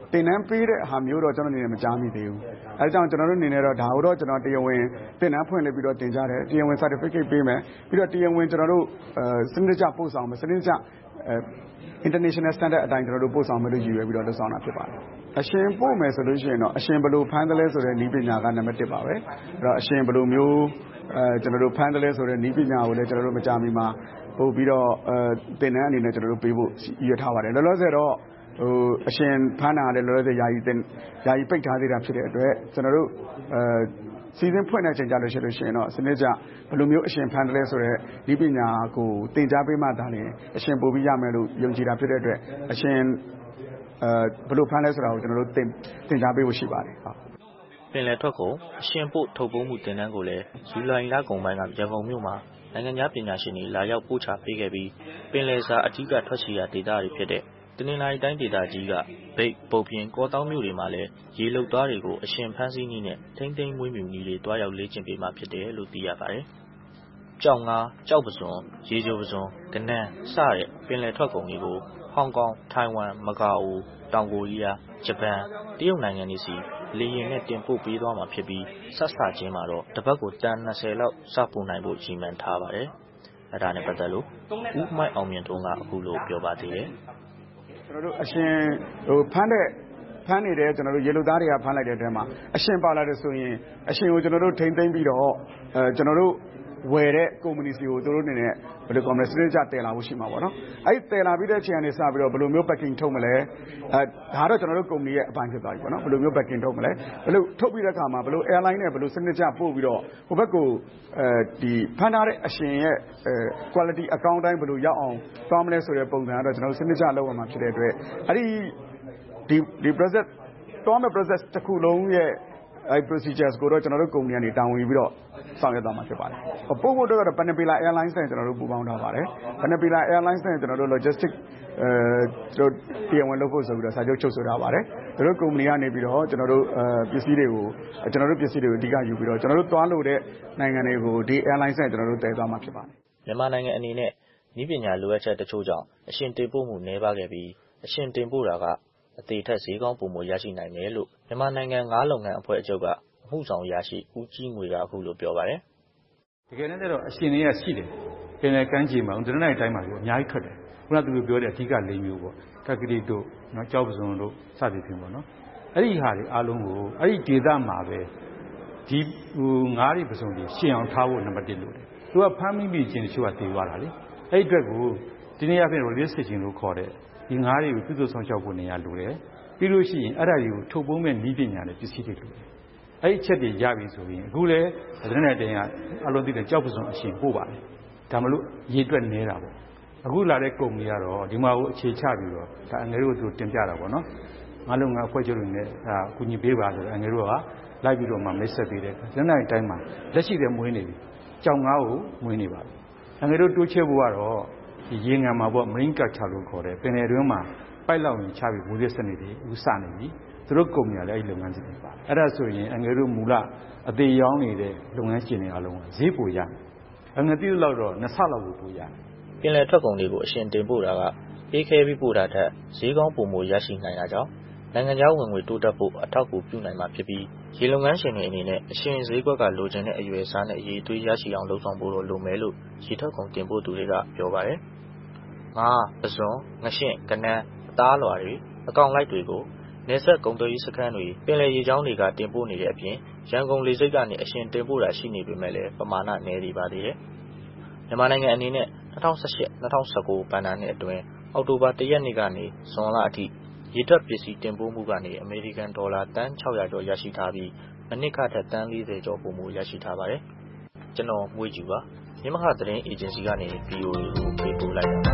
Speaker 13: တင်နန်းပေးတဲ့ဟာမျိုးတော့ကျွန်တော်အနေနဲ့မကြားမိသေးဘူးအဲဒါကြောင့်ကျွန်တော်တို့အနေနဲ့တော့ဒါကိုတော့ကျွန်တော်တရားဝင်တင်နန်းဖွင့်နေပြီးတော့တင်ကြတယ်တရားဝင် certificate ပေးမယ်ပြီးတော့တရားဝင်ကျွန်တော်တို့စနစ်ကျပို့ဆောင်မယ်စနစ်ကျ international standard အတိုင်းကျွန်တော်တို့ပို့ဆောင်မယ်လို့ရည်ရွယ်ပြီးတော့လုပ်ဆောင်တာဖြစ်ပါတယ်အရှင်ပို့မယ်ဆိုလို့ရှိရင်တော့အရှင်ဘယ်လိုဖမ်းတယ်လဲဆိုတဲ့နည်းပညာကနံပါတ်တစ်ပါပဲအဲ့တော့အရှင်ဘယ်လိုမျိုးအဲကျွန်တော်တို့ဖမ်းတယ်လဲဆိုတဲ့နည်းပညာကိုလည်းကျွန်တော်တို့မကြာမီမှာပို့ပြီးတော့အဲတင်နန်းအနေနဲ့ကျွန်တော်တို့ပေးဖို့ရည်ရွယ်ထားပါတယ်လောလောဆယ်တော့ဟိုအရှင်ဖမ်းတာလည်းလောလောဆယ်ယာယီတင်ယာယီပိတ်ထားသေးတာဖြစ်တဲ့အတွက်ကျွန်တော်တို့အဲစီစဉ်ဖွင့်တဲ့အချိန်ကြလို့ရှိလို့ရှိရင်တော့စနစ်ကျဘယ်လိုမျိုးအရှင်ဖန်တယ်လဲဆိုတော့ဒီပညာကိုသင်ကြားပေးမှသာလေအရှင်ပို့ပြီးရမယ်လို့ယုံကြည်တာဖြစ်တဲ့အတွက်အရှင်အဲဘယ်လိုဖန်လဲဆိုတာကိုကျွန်တော်တို့သင်သင်ကြားပေးဖို့ရှိပါတယ်ဟုတ်
Speaker 12: ပင်လယ်ထွက်ကုန်အရှင်ပို့ထုတ်ပိုးမှုတင်နန်းကိုလည်းဇူလိုင်လကုန်ပိုင်းကရန်ကုန်မြို့မှာနိုင်ငံခြားပညာရှင်တွေလာရောက်ပို့ချပေးခဲ့ပြီးပင်လယ်စာအထူးကထွက်ရှိရာဒေသတွေဖြစ်တဲ့တနင်္လာရီတိုင်းဒေသကြီးကဗိတ်ပုတ်ပြင်းကောတောင်းမြို့တွေမှာလည်းရေလုတ်သားတွေကိုအရှင်ဖမ်းဆီးနည်းနဲ့ထိမ့်သိမ်းမွေးမြူနည်းတွေတွားရောက်လေ့ကျင့်ပေးမှဖြစ်တယ်လို့သိရပါတယ်။ကြောက်ငါကြောက်ပစွန်ရေချိုပစွန်ကနန်းစတဲ့ပင်လယ်ထွက်ကုန်တွေကိုဟောင်ကောင်ထိုင်ဝမ်မကာအိုတောင်ကိုရီးယားဂျပန်တရုတ်နိုင်ငံတွေစီလေယာဉ်နဲ့တင်ပို့ပေးသွားမှာဖြစ်ပြီးဆက်စချင်းမှာတော့တစ်ပတ်ကိုတန်၂၀လောက်စပို့နိုင်ဖို့ကြီးမှန်းထားပါတယ်။အဲဒါနဲ့ပတ်သက်လို့ဦးမိုက်အောင်မြင့်ထွန်းကအခုလိုပြောပါသေးတယ်။
Speaker 13: ကျွန်တော်တို့အရှင်ဟိုဖမ်းတဲ့ဖမ်းနေတဲ့ကျွန်တော်တို့ရေလူသားတွေကဖမ်းလိုက်တဲ့တဲမှာအရှင်ပါလာတယ်ဆိုရင်အရှင်ကိုကျွန်တော်တို့ထိမ့်သိမ့်ပြီးတော့အဲကျွန်တော်တို့ဝယ်တဲ့ကုမ္ပဏီစီကိုတို့တို့အနေနဲ့ဘယ်လိုကော်မစနစ်ကြတည်လာဖို့ရှိမှာပေါ့နော်အဲ့ဒီတည်လာပြီးတဲ့အချိန်ကနေစပြီးတော့ဘယ်လိုမျိုး packing ထုတ်မလဲအဲဒါတော့ကျွန်တော်တို့ကုမ္ပဏီရဲ့အပိုင်းဖြစ်သွားပြီပေါ့နော်ဘယ်လိုမျိုး packing ထုတ်မလဲဘယ်လိုထုတ်ပြီးတဲ့အခါမှာဘယ်လို airline နဲ့ဘယ်လိုစနစ်ကြပို့ပြီးတော့ဟိုဘက်ကိုအဲဒီဖမ်းထားတဲ့အရှင်ရဲ့အဲ quality အကောင့်တိုင်းဘယ်လိုရောက်အောင်သွားမလဲဆိုတဲ့ပုံစံကတော့ကျွန်တော်တို့စနစ်ကြလုပ်ရမှာဖြစ်တဲ့အတွက်အဲ့ဒီဒီဒီ process တွားမဲ့ process တစ်ခုလုံးရဲ့အဲ procedures ကိုတော့ကျွန်တော်တို့ကုမ္ပဏီကနေတာဝန်ယူပြီးတော့ဆောင်ရွက်သွားမှာဖြစ်ပါတယ်။ပို့ဖို့တော့ Panapila Airlines နဲ့ကျွန်တော်တို့ပူးပေါင်းထားပါတယ်။ Panapila Airlines နဲ့ကျွန်တော်တို့ logistic အဲတို့တရားဝင်လုပ်ဖို့ဆိုပြီးတော့စာချုပ်ချုပ်ဆိုထားပါတယ်။တို့ကုမ္ပဏီကနေပြီးတော့ကျွန်တော်တို့အဲပစ္စည်းတွေကိုကျွန်တော်တို့ပစ္စည်းတွေကိုအဓိကယူပြီးတော့ကျွန်တော်တို့သွားလို့တဲ့နိုင်ငံတွေကိုဒီ airlines နဲ့ကျွန်တော်တို့တည်သွားမှာဖြစ်ပါတယ်
Speaker 12: ။မြန်မာနိုင်ငံအနေနဲ့နည်းပညာလိုအပ်ချက်တချို့ကြောင့်အရှင်တင်ပို့မှုနည်းပါးခဲ့ပြီးအရှင်တင်ပို့တာကအသေးထက်ဈေးကောင်းပုံမရရှိနိုင်တယ်လို့မြန်မာနိုင်ငံငါးလုပ်ငန်းအဖွဲ့အချုပ်ကအမှုဆောင်ရရှိဦးကြီးငွေကအခုလိုပြောပါတယ်
Speaker 14: ။တကယ်တမ်းကျတော့အရှင်တွေကရှိတယ်။ပင်လယ်ကမ်းခြေမှာတနင်္လာရီတိုင်းမှာအများကြီးထွက်တယ်။ခုနကသူတို့ပြောတဲ့အဓိက၄မျိုးပေါ့။ကက်ကလေးတို့နော်ကြောက်ပစုံတို့စသည်ဖြင့်ပေါ့နော်။အဲ့ဒီဟာတွေအားလုံးကိုအဲ့ဒီဒေသမှာပဲဒီဟိုငါးရီပစုံတွေရှင်းအောင်ထားဖို့နံပါတ်တစ်လို့တယ်။သူကဖမ်းမိမိချင်းတချို့ကတည်သွားတာလေ။အဲ့ဒီအတွက်ကိုဒီနေ့အပြင် release ခြင်းလို့ခေါ်တဲ့ဒီငါးတွေကိုပြုစုဆောင်ရှောက်ဖို့နေရာလိုတယ်ပြီးလို့ရှိရင်အဲ့ဒါတွေကိုထုတ်ပုံးမဲ့နည်းပညာနဲ့ပစ္စည်းတွေလိုတယ်အဲ့ဒီအချက်တွေရပြီဆိုရင်အခုလည်းသတင်းနဲ့တင်ကအလုံးသိတဲ့ကြောက်ပစုံအရှင်ပို့ပါတယ်ဒါမလို့ရေတွက်နေတာပေါ့အခုလာတဲ့ကုမ္ပဏီကတော့ဒီမှာကိုအခြေချပြီးတော့ဒါအငယ်တို့သူတင်ပြတာပေါ့နော်ငါလုံးငါအဖွဲ့ချုပ်တွေနဲ့ဒါအကူအညီပေးပါဆိုတော့အငယ်တို့ကလိုက်ပြီးတော့မှမိတ်ဆက်ပေးတယ်သတင်းနဲ့တိုင်းမှာလက်ရှိတဲ့မွေးနေပြီကြောင်ငါးကိုမွေးနေပါပြီအငယ်တို့တိုးချဲ့ဖို့ကတော့ဒီရေငံမှာပေါ့ marine culture လို့ခေါ်တယ်ပင်လယ်တွင်းမှာပိုက်လောက်ရင်ချပြီးဝေးရစနစ်တွေဥစနေပြီသူတို့ကုမ္ပဏီကလည်းအဲ့ဒီလုပ်ငန်းစဉ်တွေပါတယ်အဲ့ဒါဆိုရင်အငယ်တို့မူလအသေးရောင်းနေတဲ့လုပ်ငန်းရှင်တွေအားလုံးကဈေးပိုရမယ်အငယ်တိလောက်တော့နှစ်ဆလောက်ကိုပိုရမယ်
Speaker 12: ပင်လယ်ထွက်ကုန်တွေကိုအရှင်တင်ပို့တာကပေးခဲပြီးပို့တာထက်ဈေးကောင်းပုံမရရှိနိုင်တာကြောင့်နိုင်ငံခြားဝင်ငွေတိုးတက်ဖို့အထောက်အကူပြုနိုင်မှာဖြစ်ပြီးရေလုပ်ငန်းရှင်တွေအနေနဲ့အရှင်ဈေးကွက်ကလိုချင်တဲ့အရွယ်အစားနဲ့အရေးသွေးရရှိအောင်လုပ်ဆောင်ဖို့လိုမယ်လို့ရေထွက်ကုန်တင်ပို့သူတွေကပြောပါတယ်ငါးပစွန်ငရှင့်ကနန်းအသားလွာတွေအကောင်လိုက်တွေကိုနေဆက်ကုန်သွယ်ရေးစခန်းတွေပင်လယ်ရေကြောင်းတွေကတင်ပို့နေတဲ့အပြင်ရန်ကုန်လေဆိပ်ကနေအရှင်တင်ပို့တာရှိနေပေမဲ့လည်းပမာဏနည်းသေးပါသေးတယ်မြန်မာနိုင်ငံအနေနဲ့၂၀၁၈-၂၀၁၉ဘဏ္ဍာနှစ်အတွင်းအောက်တိုဘာ၁ရက်နေ့ကနေဇွန်လအထိရေထွက်ပစ္စည်းတင်ပို့မှုကနေအမေရိကန်ဒေါ်လာတန်၆ရာကျော်ရရှိထားပြီးမနှစ်ကထက်တန်၄၀ကျော်ပုံမှုရရှိထားပါတယ်ကျွန်တော်မွေးကြူပါမြမဟာသတင်းအေဂျင်စီကနေ ဗီအိုအေ ကိုပေးပို့လိုက်တာပါ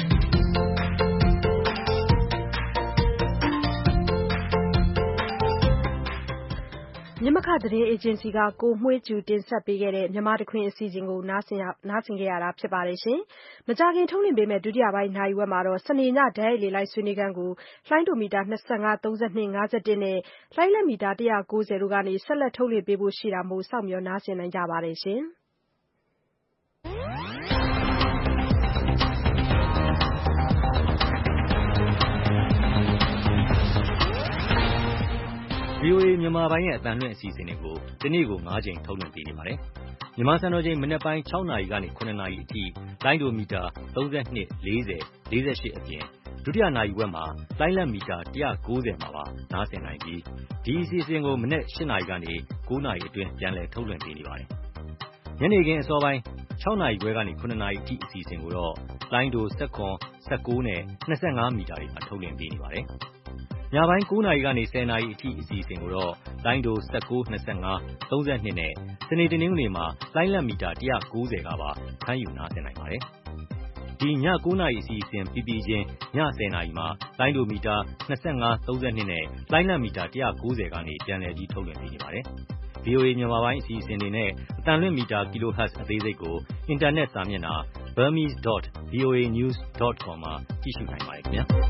Speaker 2: မြမခသတင်းအေဂျင်စီကကိုမွှေးကျူတင်ဆက်ပေးခဲ့တဲ့မြန်မာတခွင်အစီအစဉ်ကိုနားဆင်နားဆင်ကြရတာဖြစ်ပါတယ်ရှင်။မကြခင်ထုတ်လွှင့်ပေးမယ့်ဒုတိယပိုင်းနိုင်ဝက်မှာတော့စနေညဓာတ်ရိုက်လေလိုက်ဆွေးနွေးခန်းကိုလှိုင်းဒိုမီတာ၂၅ ၃၂ ၅၁နဲ့လှိုင်းလက်မီတာ၁၉၀တို့ကနေဆက်လက်ထုတ်လွှင့်ပေးဖို့ရှိတာမို့စောင့်မျှော်နားဆင်နိုင်ကြပါတယ်ရှင်။
Speaker 15: ဗွီအိုအေမြန်မာပိုင်းရဲ့အသံလွှင့်အစီအစဉ်တွေကိုဒီနေ့ကို၅ကြိမ်ထုတ်လွှင့်ပေးနေပါတယ်။မြန်မာစံတော်ချိန်မနက်ပိုင်း၆နာရီကနေ၇နာရီအထိလိုင်းဒိုမီတာသုံး၂၊လေး၀၊လေး၈အပြင်ဒုတိယနာရီဝက်မှာလိုင်းလတ်မီတာ၁၉၀မှာပါနားဆင်နိုင်ပြီးဒီအစီအစဉ်ကိုမနက်၈နာရီကနေ၉နာရီအတွင်းပြန်လည်ထုတ်လွှင့်ပေးနေပါတယ်။ညနေခင်းအစောပိုင်း၆နာရီခွဲကနေ၇နာရီအထိအစီအစဉ်ကိုတော့လိုင်းဒို၁၇၊၁၉နဲ့၂၅မီတာတွေမှာထုတ်လွှင့်ပေးနေပါတယ်။ညပိုင်း၉နာရီကနေ၁၀နာရီအထိအစီအစဉ်ကိုတော့လိုင်းဒို၁၉၊၂၅၊၃၂နဲ့စနေတနင်္ဂနွေမှာလိုင်းလတ်မီတာ၁၉၀ကပါဖမ်းယူနားဆင်နိုင်ပါတယ်။ဒီည၉နာရီအစီအစဉ်ပြီးပြီးချင်းည၁၀နာရီမှာလိုင်းဒိုမီတာ၂၅၊၃၂နဲ့လိုင်းလတ်မီတာ၁၉၀ကနေပြန်လည်ပြီးထုတ်လွှင့်ပေးနေပါတယ်။ ဗွီအိုအေမြန်မာပိုင်းအစီအစဉ်တွေနဲ့အသံလွှင့်မီတာ kilohertz အသေးစိတ်ကိုအင်တာနက်စာမျက်နှာ burmese dot voa news dot com မှာကြည့်ရှုနိုင်ပါတယ်ခင်ဗျာ။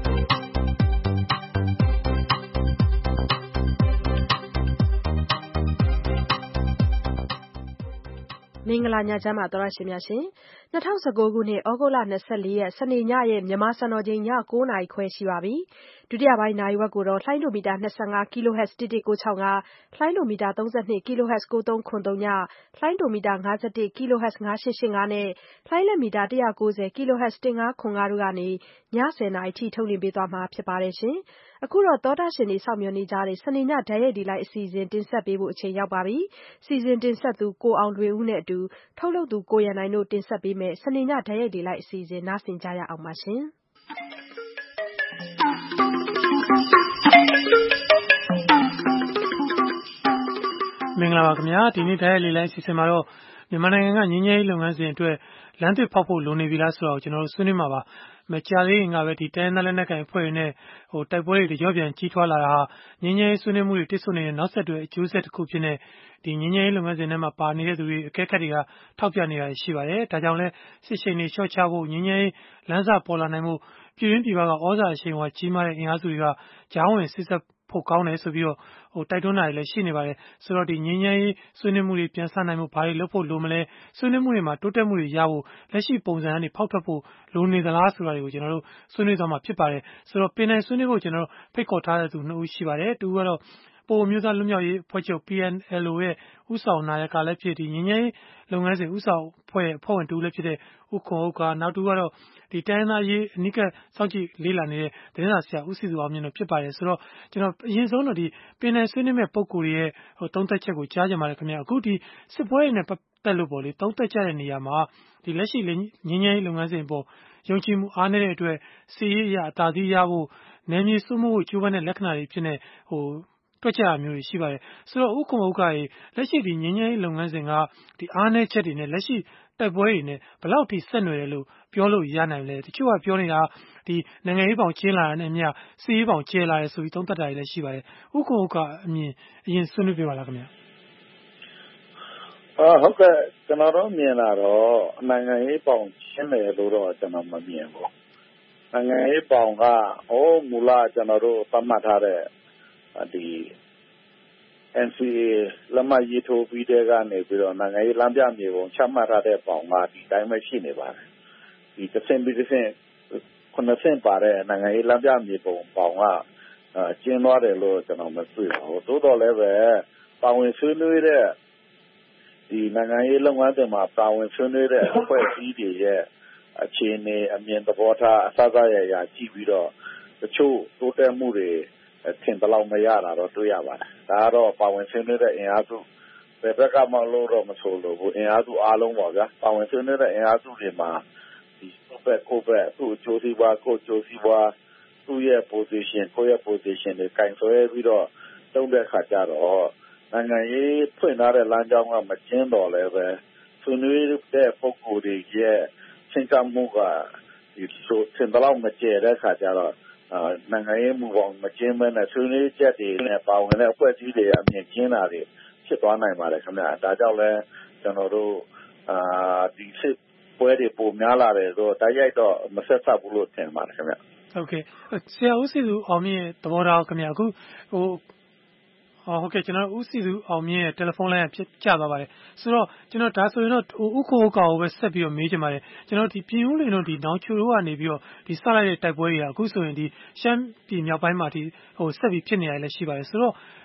Speaker 2: မင်္ဂလာညချမ်းပါသောတရှင်များရှင်၂၀၁၉ခုနှစ်ဩဂုတ်လ၂၄ရက်စနေညရဲ့မြန်မာစံတော်ချိန်ည၉နာရီခွဲရှိပါပြီဒုတိယပိုင်းနာရီဝက်ကိုတော့လှိုင်းဒိုမီတာ၂၅ kHz တစ်တစ်ကို၆၅လှိုင်းဒိုမီတာ၃၂ kHz ကိုသုံးခွန်သုံးညလှိုင်းဒိုမီတာ၅၁ kHz ၅၈၈၅နဲ့လှိုင်းလက်မီတာ၁၉၀ kHz ၁၅ခွန်၅တို့ကနေည၁၀နာရီထိထုတ်လွှင့်ပေးသွားမှာဖြစ်ပါတယ်ရှင်အခုတော့သောတာရှင်တွေစောင့်မျှော်နေကြတဲ့စနေညဓာတ်ရိုက်ဒီလိုက်အစီအစဉ်တင်ဆက်ပေးဖို့အချိန်ရောက်ပါပြီစီစဉ်တင်ဆက်သူကိုအောင်လွင်ဦးနဲ့အတူထုတ်လုပ်သူကိုရန်နိုင်တို့တင်ဆက်ပေးမယ်စနေညဓာတ်ရိုက်ဒီလိုက်အစီအစဉ်နားဆင်ကြရအောင်ပါရှင်
Speaker 10: မင်္ဂလာပါခင်ဗျာဒီနေ့ဓာတ်ရိုက်လေးလိုင်းအစီအစဉ်မှာတော့မြန်မာနိုင်ငံကငြိမ်းချမ်းရေးလုပ်ငန်းစဉ်အတွက်လမ်းသစ်ဖောက်ဖို့လိုနေပြီလားဆိုတာကိုကျွန်တော်တို့ဆွေးနွေးမှာပါမကြာသေးခင်ကပဲဒီတိုင်းသားလက်နက်ကိုင်အဖွဲ့တွေနဲ့ဟိုတိုက်ပွဲတွေကြော့ပြန်ကြီးထွားလာတာဟာငြိမ်းချမ်းရေးဆွေးနွေးမှုတွေတိစုံနေတဲ့နောက်ဆက်တွဲအကျိုးဆက်တစ်ခုဖြစ်နေဒီငြိမ်းချမ်းရေးလုပ်ငန်းစဉ်ထဲမှာပါနေတဲ့သူတွေအကဲခတ်တွေကထောက်ပြနေတာရှိပါတယ်ဒါကြောင့်လဲစစ်ရှိန်တွေလျှော့ချဖို့ငြိမ်းချမ်းရေးလမ်းစာပေါ်လာနိုင်မှုပြည်ရင်းပြည်ပကဩဇာအရှိန်အဝါကြီးမားတဲ့အင်အားစုတွေကကြားဝင်စစ်ဆက်ဖို့ကောင်းတယ်ဆိုပြီးတော့ဟိုတိုက်တွန်းတာတွေလည်းရှိနေပါတယ်ဆိုတော့ဒီငြိမ်းချမ်းရေးဆွေးနွေးမှုတွေပြန်ဆနိုင်မှုဘာတွေလုပ်ဖို့လိုမလဲဆွေးနွေးမှုတွေမှာတိုးတက်မှုတွေရဖို့လက်ရှိပုံစံကနေဖောက်ထွက်ဖို့လိုနေသလားဆိုတာတွေကိုကျွန်တော်တို့ဆွေးနွေးသွားမှာဖြစ်ပါတယ်ဆိုတော့ပြင်နိုင်ဆွေးနွေးဖို့ကျွန်တော်တို့ဖိတ်ခေါ်ထားတဲ့သူနှစ်ဦးရှိပါတယ်တူကတော့ပိုမျိုးသားလွတ်မြောက်ရေးဖွဲ့ချုပ် P N L O ရဲ့ဥဆောင်နာယကလည်းဖြစ်ဒီငြိမ်းချမ်းရေးလုပ်ငန်းစဉ်ဥဆောင်ဖွဲ့အဖွဲ့ဝင်တူလည်းဖြစ်တဲ့ဥခွန်ဥက္ကာနောက်တူကတော့ဒီတိုင်းသားရေးအနိကစောင့်ကြည့်လေးလာနေတဲ့သတင်းစာဆရာဦးစီသူအောင်မြင့်တို့ဖြစ်ပါတယ်ဆိုတော့ကျွန်တော်အရင်ဆုံးတော့ဒီပင်နယ်ဆွေးနွေးမဲ့ပုံကိုယ်ရဲ့ဟိုသုံးသက်ချက်ကိုကြားကြပါမယ်ခင်ဗျာအခုဒီစစ်ပွဲတွေနဲ့ပတ်သက်လို့ပေါ့လေသုံးသက်ကြတဲ့နေရာမှာဒီလက်ရှိငြိမ်းချမ်းရေးလုပ်ငန်းစဉ်ပေါ်ယုံကြည်မှုအားနည်းတဲ့အတွက်စီးရေးအရာအသာစီးရဖို့နယ်မြေစုမှုဖို့ကြိုးပမ်းတဲ့လက္ခဏာတွေဖြစ်နေဟိုတွက်ကြရမျိုးရှိပါတယ်ဆိုတော့ဥက္ကမဥက္ကရေလက်ရှိဒီငင်းငယ်လုပ်ငန်းစဉ်ကဒီအားနည်းချက်တွေနဲ့လက်ရှိတိုက်ပွဲတွေနဲ့ဘယ်လောက်ထိဆက်နွယ်တယ်လို့ပြောလို့ရနိုင်လဲတချို့ကပြောနေတာဒီနိုင်ငံရေးပေါင်ကျင်းလာတာနဲ့အမျှစီးရေးပေါင်ကျဲလာတယ်ဆိုပြီးသုံးသပ်တာတွေလည်းရှိပါတယ်ဥက္ကမဥက္ကအမြင်အရင်ဆွေးနွေးပြပါလားခင်ဗျာ
Speaker 8: အာဟုတ်ကဲ့ကျွန်တော်တို့မြင်လာတော့နိုင်ငံရေးပေါင်ကျင်းတယ်လို့တော့ကျွန်တော်မမြင်ဘူးနိုင်ငံရေးပေါင်ကအိုးမူလကျွန်တော်တို့သတ်မှတ်ထားတဲ့ဒီ N C A လက်မှတ်ရေးထိုးပြီးတဲ့ကနေပြီးတော့နိုင်ငံရေးလမ်းပြမြေပုံချမှတ်ထားတဲ့ပေါင်ကဒီတိုင်းပဲရှိနေပါတယ်ဒီတစ်ဆင့်ပြီးတစ်ဆင့်ခုနှစ်ဆင့်ပါတဲ့နိုင်ငံရေးလမ်းပြမြေပုံပေါင်ကကျင်းသွားတယ်လို့ကျွန်တော်မတွေ့ပါဘူးသို့တော်လည်းပဲပါဝင်ဆွေးနွေးတဲ့ဒီနိုင်ငံရေးလုပ်ငန်းတွေမှာပါဝင်ဆွေးနွေးတဲ့အဖွဲ့အစည်းတွေရဲ့အခြေအနေအမြင်သဘောထားအစစရရကြည့်ပြီးတော့တချို့တိုးတက်မှုတွေထင်သလောက်မရတာတော့တွေ့ရပါတယ်ဒါကတော့ပါဝင်ဆွေးနွေးတဲ့အင်အားစုဘယ်ဘက်ကမှလို့တော့မဆိုလို့ဘူးအင်အားစုအားလုံးပါဗျာပါဝင်ဆွေးနွေးတဲ့အင်အားစုတွေမှာဒီကိုယ့်ဘက်ကိုယ့်ဘက်သူ့အကျိုးစီးပွားကိုယ့်အကျိုးစီးပွားသူ့ရဲ့ position ကိုယ့်ရဲ့ position တွေကင်ဆွဲပြီးတော့တုံးတဲ့ခါကျတော့နိုင်ငံရေးဖွင့်ထားတဲ့လမ်းကြောင်းကမကျင်းတော့လည်းပဲဆွေးနွေးတဲ့ပုံကိုယ်တွေရဲ့သင်္ကန်းမှုကဒီဆိုသင်တလောက်မကျဲတဲ့ခါကျတော့နိုင်ငံရေးမူပေါင်းမကျင်းမဲနဲ့ဆွေးနွေးချက်တွေနဲ့ပါဝင်တဲ့အဖွဲ့အစည်းတွေအမြင်ကျင်းတာတွေဖြစ်သွားနိုင်ပါတယ်ခင်ဗျာဒါကြောင့်လဲကျွန်တော်တို့အာဒီစစ်ပွဲတွေပုံများလာတယ်ဆိုတော့တိုက်ရိုက်တော့မဆက်ဆက်ဘူးလို့ထင်ပါတယ်ခင်ဗျာ
Speaker 10: ဟုတ်ကဲ့ဆရာဦးစီသူအောင်မြင့်သဘောထားခင်ဗျာအခုဟိုဟုတ်ကဲ့ကျွန်တော်ဦးစီသူအောင်မြင့်ရဲ့တယ်လီဖုန်းလိုင်းကကျသွားပါတယ်ဆိုတော့ကျွန်တော်ဒါဆိုရင်တော့ဥက္ကဋ္ဌကိုပဲဆက်ပြီးတော့မေးချင်ပါတယ်ကျွန်တော်ဒီပြည်ဦးလင်တို့ဒီနောင်ချိုတို့ကနေပြီးတော့ဒီဆက်လိုက်တဲ့တိုက်ပွဲတွေကအခုဆိုရင်ဒီရှမ်းပြည်မြောက်ပိုင်းမှာဒီဟိုဆက်ပြီးဖြစ်နေရတယ်လည်းရှိပါတယ်ဆိုတော့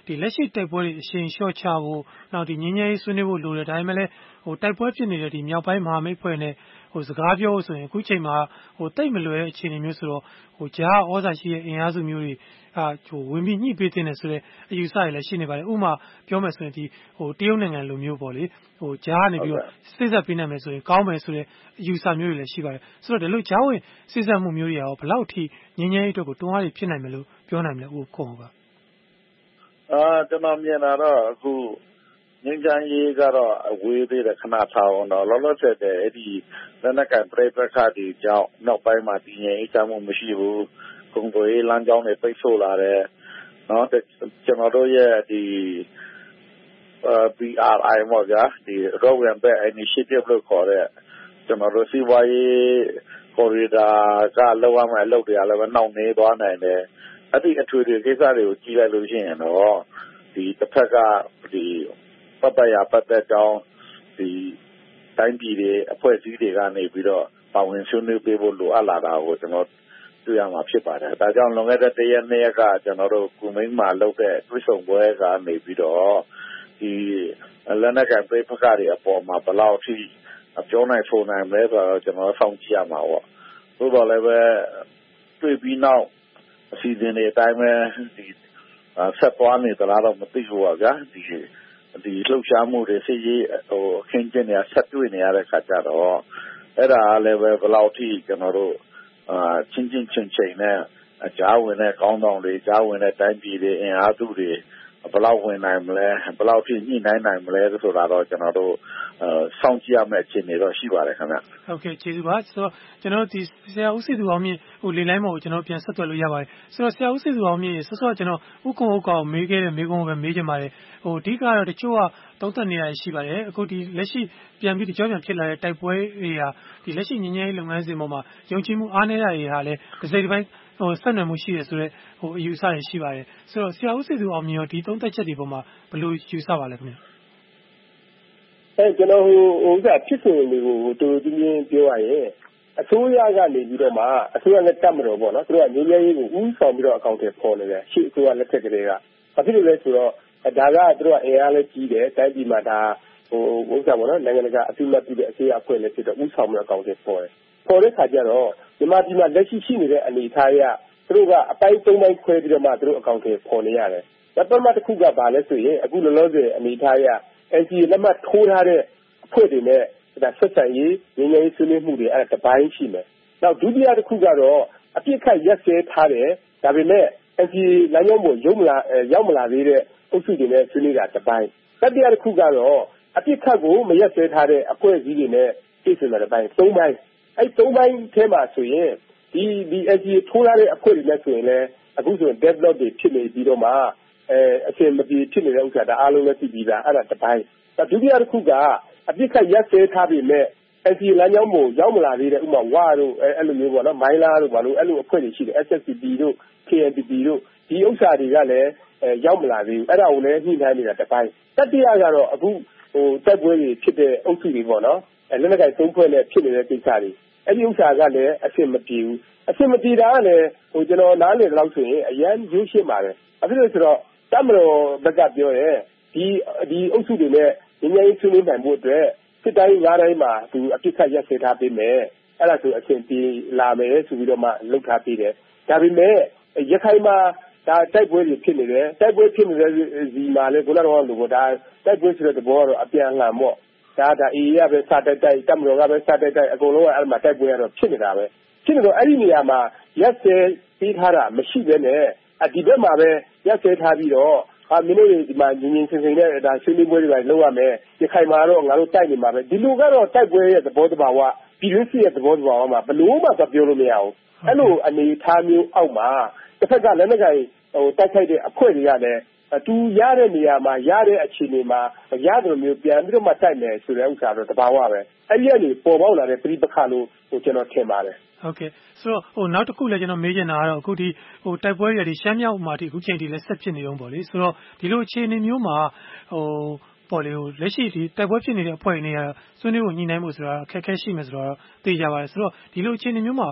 Speaker 10: ဒီလက်ရှိတိုက်ပွဲတွေအရှိန်လျှော့ချဖို့နောက်ဒီငြင်းငြဲရေးဆွေးနွေးဖို့လိုတယ်ဒါပေမဲ့လည်းဟိုတိုက်ပွဲဖြစ်နေတဲ့ဒီမြောက်ပိုင်းမဟာမိတ်ဖွဲ့နဲ့ဟိုစကားပြောလို့ဆိုရင်အခုချိန်မှာဟိုတိတ်မလွယ်တဲ့အခြေအနေမျိုးဆိုတော့ဟိုကြားဩဇာရှိတဲ့အင်အားစုမျိုးတွေအာဟိုဝင်ပြီးညှိပေးတဲ့ဆိုတဲ့အယူဆတွေလည်းရှိနေပါတယ်ဥပမာပြောမယ်ဆိုရင်ဒီဟိုတရုတ်နိုင်ငံလိုမျိုးပေါ့လေဟိုကြားကနေပြီးတော့စိစက်ပေးနိုင်မယ်ဆိုရင်ကောင်းမယ်ဆိုတဲ့အယူဆမျိုးတွေလည်းရှိပါတယ်ဆိုတော့ဒီလိုကြားဝင်စိစက်မှုမျိုးတွေရောဘယ်လောက်ထိငြင်းငြဲရေးအတွက်ကိုတွန်းအားတွေဖြစ်နိုင်မယ်လို့ပြောနိုင်မလဲဦးခွန်ဟုတ်က
Speaker 16: အာကျွန်တော်မြင်တာတော့အခုငင်းချမ်းရေးကတော့အဝေးသေးတဲ့ခဏထားအောင်တော့လောလောဆယ်တဲ့အဲ့ဒီလက်နက်ကပြိပက္ခတွေကြောင့်နောက်ပိုင်းမှာတည်ငြိမ်အေးချမ်းမှုမရှိဘူးကုန်သွယ်ရေးလမ်းကြောင်းတွေပိတ်ဆို့လာတယ်နော်ကျွန်တော်တို့ရဲ့ဒီအာ B R I မှာကြာဒီ Road and Belt Initiative လို့ခေါ်တဲ့ကျွန်တော်တို့စီးပွားရေး corridor ကလောက်ရမယ့်အလုပ်တွေကလည်းနှောင့်နှေးသွားနိုင်တယ်အဲ့ဒီအထွေထွေကိစ္စတွေကိုကြည့်လိုက်လို့ရှိရင်တော့ဒီတစ်ဖက်ကဒီပတ်သက်ရပတ်သက်ကြောင်းဒီတိုင်းပြည်တွေအဖွဲ့အစည်းတွေကနေပြီးတော့ပါဝင်ဆွေးနွေးပေးဖို့လိုအပ်လာတာကိုကျွန်တော်တွေ့ရမှာဖြစ်ပါတယ်ဒါကြောင့်လွန်ခဲ့တဲ့တရက်နှစ်ရက်ကကျွန်တော်တို့ကုမင်းမှာလုပ်တဲ့တွဲဆုံပွဲကနေပြီးတော့ဒီလက်နက်ကပြိပက္ခတွေအပေါ်မှာဘယ်လောက်ထိပြောနိုင်ဆိုနိုင်မလဲဆိုတော့ကျွန်တော်စောင့်ကြည့်ရမှာပေါ့သို့တော်လည်းပဲတွေ့ပြီးနောက်အစီအစဉ်တွေအတိုင်းပဲဒီဆက်သွားနေသလားတော့မသိဘူးပါဗျာဒီဒီလှုပ်ရှားမှုတွေစစ်ရေးဟိုအခင်းကျင်းနေဆက်တွေ့နေရတဲ့ခါကျတော့အဲ့ဒါလည်းပဲဘယ်လောက်ထိကျွန်တော်တို့အာချင်းချင်းချင်းချင်းနဲ့အကြားဝင်တဲ့ကောင်းဆောင်တွေကြားဝင်တဲ့တိုင်းပြည်တွေအင်အားစုတွေဘယ်လောက်ဝင်နိုင်မလဲဘယ်လောက်ထိညှိနှိုင်းနိုင်မလဲဆိုတာတော့ကျွန်တော်တို့အဲစောင့်ကြည့်ရမယ့်အခြေအနေတော့ရှိပါတယ်ခင်ဗျ
Speaker 10: ဟုတ်ကဲ့ကျေးဇူးပါဆိုတော့ကျွန်တော်ဒီဆရာဦးစီသူအောင်မြင့်ဟိုလေလိုင်းမှာကိုကျွန်တော်ပြန်ဆက်သွယ်လို့ရပါတယ်ဆိုတော့ဆရာဦးစီသူအောင်မြင့်ဆော့ဆော့ကျွန်တော်ဥက္ကုံဥက္ကောင်မေးခဲ့တဲ့မေးခွန်းကိုပဲမေးချင်ပါတယ်ဟိုအဓိကတော့တချို့ကသုံးသပ်နေရရှိပါတယ်အခုဒီလက်ရှိပြန်ပြီးကြောပြန်ဖြစ်လာတဲ့တိုက်ပွဲတွေဟာဒီလက်ရှိငြင်းငြဲရေးလုပ်ငန်းစဉ်ပေါ်မှာယုံကြည်မှုအားနည်းတာတွေဟာလည်းတစ်စိတ်တစ်ပိုင်းဟိုဆက်နွယ်မှုရှိတယ်ဆိုတော့ဟိုအယူဆတွေရှိပါတယ်ဆိုတော့ဆရာဦးစီသူအောင်မြင့်ရောဒီသုံးသပ်ချက်တွေပေါ်မှာဘယ်လိုယူဆပါလဲခင်ဗျ
Speaker 17: အဲကျွန်တော်ဟိုဥစ္စာဖြစ်စဉ်တွေကိုတူတူချင်းချင်းပြောရရင်အစိုးရကနေပြီးတော့မှအစိုးရနဲ့တက်မတော်ပေါ့နော်သူတို့ကငြိမ်းချမ်းရေးကိုဦးဆောင်ပြီးတော့အကောင့်တွေပေါ်နေတယ်ရှေ့အစိုးရလက်ထက်ကလေးကဘာဖြစ်လို့လဲဆိုတော့ဒါကသူတို့ကအင်အားလည်းကြီးတယ်တိုင်းပြည်မှာဒါဟိုဥစ္စာပေါ့နော်နိုင်ငံတကာအသိအမှတ်ပြုတဲ့အစိုးရအဖွဲ့လည်းဖြစ်တော့ဦးဆောင်ပြီးအကောင့်တွေပေါ်တယ်ပေါ်တဲ့ခါကျတော့ဒီမှာဒီမှာလက်ရှိရှိနေတဲ့အနေအထားအရသူတို့ကအပိုင်းသုံးပိုင်းခွဲပြီးတော့မှသူတို့အကောင့်တွေပေါ်နေရတယ်ပထမတစ်ခုကဘာလဲဆိုရင်အခုလောလောဆယ်အနေအထားအရN C A လက်မှတ်ထိုးထားတဲ့အဖွဲ့တွေနဲ့ဒါဆက်ဆံရေးငြိမ်းချမ်းရေးဆွေးနွေးမှုတွေအဲ့ဒါတစ်ပိုင်းရှိမယ်။နောက်ဒုတိယတစ်ခုကတော့အပြစ်ခတ်ရက်စဲထားတယ်ဒါပေမဲ့ N C A လမ်းကြောင်းပေါ်ရုံးမလာရောက်မလာသေးတဲ့အုပ်စုတွေနဲ့ဆွေးနွေးတာတစ်ပိုင်း။တတိယတစ်ခုကတော့အပြစ်ခတ်ကိုမရက်စဲထားတဲ့အဖွဲ့အစည်းတွေနဲ့ပြည့်စုံတဲ့တစ်ပိုင်းသုံးပိုင်းအဲ့သုံးပိုင်းထဲမှာဆိုရင်ဒီဒီ N C A ထိုးထားတဲ့အဖွဲ့တွေနဲ့ဆိုရင်လည်းအခုဆိုရင် deadlock တွေဖြစ်နေပြီးတော့မှအဲအရှင်မပြေဖြစ်နေတဲ့ဥစ္စာဒါအားလုံးလည်းသိပြီးသားအဲ့ဒါတစ်ပိုင်းဒုတိယတစ်ခုကအပြစ်ခတ်ရက်စဲထားပြီးမဲ့ N C A လမ်းကြောင်းပေါ်ရောက်မလာသေးတဲ့ဥပမာဝါတို့အဲအဲ့လိုမျိုးပေါ့နော်မိုင်းလားတို့ဘာလို့အဲ့လိုအဖွဲ့တွေရှိတယ် S S C P တို့ K N P P တို့ဒီဥစ္စာတွေကလည်းအဲရောက်မလာသေးဘူးအဲ့ဒါကိုလည်းညှိနှိုင်းနေတာတစ်ပိုင်းတတိယကတော့အခုဟိုတက်ပွဲတွေဖြစ်တဲ့အုပ်စုတွေပေါ့နော်အဲလက်နက်ကိုင်သုံးဖွဲ့နဲ့ဖြစ်နေတဲ့ကိစ္စတွေအဲ့ဒီဥစ္စာကလည်းအဆင်မပြေဘူးအဆင်မပြေတာကလည်းဟိုကျွန်တော်နားလည်တော့ဆိုရင်အရန်ရိုးရှင်းပါတယ်အဲ့ဒါဆိုတော့တမတော်ဘက်ကပြောရဲဒီဒီအုပ်စုတွေနဲ့ငြိမ်းချမ်းရေးဆွေးနွေးနိုင်မှုအတွက်စစ်တိုင်းငါးတိုင်းမှာသူအပြစ်ခတ်ရက်စဲထားပေးမယ်အဲ့ဒါဆိုအချင်းပြေလာမယ်ဆိုပြီးတော့မှလှုပ်ထားပေးတယ်ဒါပေမဲ့ရခိုင်မှာဒါတိုက်ပွဲတွေဖြစ်နေတယ်တိုက်ပွဲဖြစ်နေတဲ့ဇီမှာလေခုနကတော့လို့ဒါတိုက်ပွဲဆိုတဲ့သဘောကတော့အပြန်အလှန်ပေါ့ဒါဒါအေးရပဲစတိုက်တိုက်တမတော်ကပဲစတိုက်တိုက်အကုန်လုံးကအဲ့မှာတိုက်ပွဲကတော့ဖြစ်နေတာပဲဖြစ်နေတော့အဲ့ဒီနေရာမှာရက်စဲပေးထားတာမရှိဘဲနဲ့အဒီဘက်မှာပဲရက်စဲထားပြီးတော့အာမင်းတို့ဒီမှာညီညီစင်စင်နဲ့ဒါဆွေးနွေးပွဲတွေလုပ်ရမယ်ရခိုင်မှာတော့ငါတို့တိုက်နေမှာပဲဒီလိုကတော့တိုက်ပွဲရဲ့သဘောတဘာဝပြည်တွင်းစစ်ရဲ့သဘောတဘာဝမှာဘလို့မှပြောလို့မရဘူးအဲ့လိုအနေထားမျိုးအောက်မှာတစ်ဖက်ကလည်းလက်ကိုင်ဟိုတိုက်ခိုက်တဲ့အဖွဲ့တွေကလည်းသူရတဲ့နေရာမှာရတဲ့အခြေအနေမှာရတယ်မျိုးပြန်ပြီးတော့မှတိုက်မယ်ဆိုတဲ့ဥစ္စာတော့တဘာဝပဲအဲ့ဒီကနေပေါ်ပေါက်လာတဲ့ပြိပခါလို့ဟိုကျွန်တော်ထင်ပါတယ်
Speaker 10: ဟုတ်ကဲ့ဆိုတော့ဟိုနောက်တစ်ခုလည်းကျွန်တော်မေးချင်တာကတော့အခုဒီဟိုတိုက်ပွဲတွေဒီရှမ်းမြောက်မှာဒီအခုချိန်ထိလည်းဆက်ဖြစ်နေအောင်ပေါ့လေဆိုတော့ဒီလိုအခြေအနေမျိုးမှာဟိုပေါ်လေဟိုလက်ရှိဒီတိုက်ပွဲဖြစ်နေတဲ့အဖွဲ့တွေနဲ့ဆွေးနွေးဖို့ညှိနှိုင်းမှုဆိုတာအခက်အခဲရှိမယ်ဆိုတော့သိကြပါတယ်ဆိုတော့ဒီလိုအခြေအနေမျိုးမှာ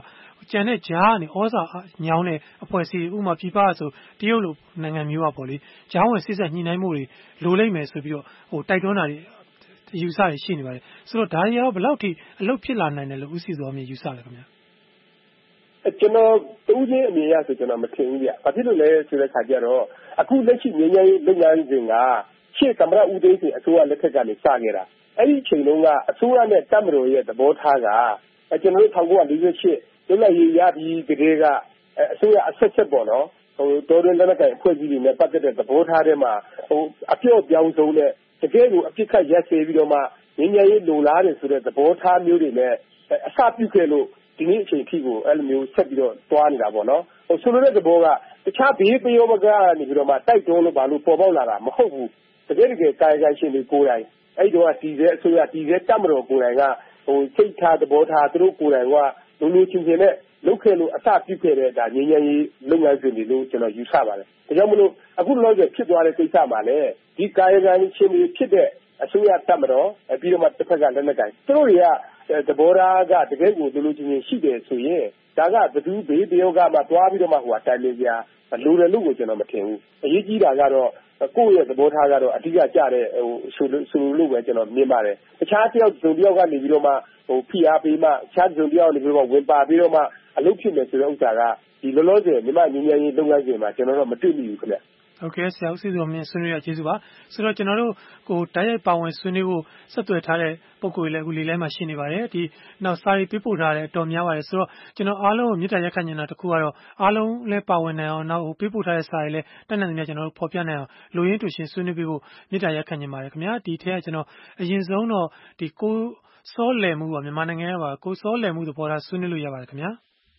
Speaker 10: ကျန်တဲ့ကြားကနေဩဇာညောင်းတဲ့အဖွဲ့အစည်းဥပမာပြပဆိုတရုတ်လိုနိုင်ငံမျိုးอ่ะပေါ့လေကြားဝင်စစ်ဆက်ညှိနှိုင်းမှုတွေလိုလိမ့်မယ်ဆိုပြီးတော့ဟိုတိုက်တွန်းတာတွေယူဆရရှိနေပါတယ်ဆိုတော့ဒါတွေရောဘယ်လောက်ထိအလုပ်ဖြစ်လာနိုင်တယ်လို့ဦးစီစောအမြင်ယူဆလဲခင်ဗျာ
Speaker 17: ကျွန်တော်တူးချင်းအမြင်ရဆိုကျွန်တော်မထင်ဘူးဗျ။ဘာဖြစ်လို့လဲဆိုတဲ့ခါကျတော့အခုလက်ရှိငြိမ်းချမ်းရေးလုပ်ငန်းစဉ်ကရှေ့သမ္မတဦးသိန်းစိန်အစိုးရလက်ထက်ကနေစခဲ့တာ။အဲ့ဒီအချိန်တုန်းကအစိုးရနဲ့တပ်မတော်ရဲ့သဘောထားကကျွန်တော်တို့၁၉၄၈လွတ်လပ်ရေးရပြီးကတည်းကအစိုးရအဆက်ဆက်ပေါ့နော်ဟိုတော်တော်လက်နက်ကိုင်အဖွဲ့အစည်းတွေနဲ့ပတ်သက်တဲ့သဘောထားတွေမှာဟိုအပြော့ပြောင်းဆုံးတဲ့တကယ်ကိုအပြစ်ခတ်ရက်စေပြီးတော့မှငြိမ်းချမ်းရေးလိုလားတယ်ဆိုတဲ့သဘောထားမျိုးတွေနဲ့အစပြုခဲ့လို့ဒီနေ့အချိန်ထိကိုအဲ့လိုမျိုးဆက်ပြီးတော့တွားနေတာပေါ့နော်ဟိုဆိုလိုတဲ့သဘောကတခြားဘေးပယောမကနေပြီးတော့မှတိုက်တွန်းလို့ဘာလို့ပေါ်ပေါက်လာတာမဟုတ်ဘူးတကယ်တကယ်ကာယကံရှင်တွေကိုယ်တိုင်အဲ့တော့ဒီစဲအစိုးရဒီစဲတပ်မတော်ကိုယ်တိုင်ကဟိုစိတ်ထားသဘောထားသူတို့ကိုယ်တိုင်ကလူလူချင်းချင်းနဲ့လုပ်ခဲ့လို့အစပြုခဲ့တဲ့ဒါငြိမ်းချမ်းရေးလုပ်ငန်းစဉ်တွေလို့ကျွန်တော်ယူဆပါတယ်ဒါကြောင့်မလို့အခုလောလောဆယ်ဖြစ်သွားတဲ့ကိစ္စမှာလည်းဒီကာယကံရှင်တွေဖြစ်တဲ့အစိုးရတပ်မတော်ပြီးတော့မှတစ်ဖက်ကလက်နက်ကိုင်သူတို့တွေကသဘောထားကတကယ်ကိုလူလူချင်းချင်းရှိတယ်ဆိုရင်ဒါကဘသူဘေးတယောက်ကမှတွားပြီးတော့မှဟိုအတိုင်းလေးကြာလိုတယ်လို့ကိုကျွန်တော်မထင်ဘူးအရေးကြီးတာကတော့ကိုယ့်ရဲ့သဘောထားကတော့အဓိကကြတဲ့ဟိုဆိုဆိုလို့ပဲကျွန်တော်မြင်ပါတယ်တခြားတယောက်စုံတယောက်ကနေပြီးတော့မှဟိုဖိအားပေးမှတခြားစုံတယောက်နေပြီးတော့ဝင်ပါပြီးတော့မှအလုပ်ဖြစ်မယ်ဆိုတဲ့ဥစ္စာကဒီလောလောဆယ်မြန်မာငြိမ်းချမ်းရေးလုပ်ငန်းစဉ်မှာကျွန်တော်တို့မတွေ့မိဘူးခင်ဗျ
Speaker 10: ဟုတ်ကဲ့ဆရာဦးစီစောမြင့်ဆွေးနွေးရကျေးဇူးပါဆိုတော့ကျွန်တော်တို့ကိုတိုက်ရိုက်ပါဝင်ဆွေးနွေးဖို့ဆက်သွယ်ထားတဲ့ပုံကိုယ်လည်းအခုလေးလိုင်းမှာရှိနေပါတယ်ဒီနောက်စာရီပေးပို့ထားတဲ့တော်များပါတယ်ဆိုတော့ကျွန်တော်အားလုံးကိုမြစ်တာရက်ခတ်နေတာတခုကတော့အားလုံးလည်းပါဝင်နိုင်အောင်နောက်ဟိုပေးပို့ထားတဲ့စာရီလည်းတက်နေတယ်ကျွန်တော်တို့ဖော်ပြနိုင်အောင်လူရင်းတူရှင်ဆွေးနွေးပေးဖို့မြစ်တာရက်ခတ်နေပါတယ်ခင်ဗျာဒီထက်ကကျွန်တော်အရင်ဆုံးတော့ဒီကိုစောလယ်မှုပါမြန်မာနိုင်ငံကပါကိုစောလယ်မှုသဘောထားဆွေးနွေးလို့ရပါတယ်ခင်ဗျာ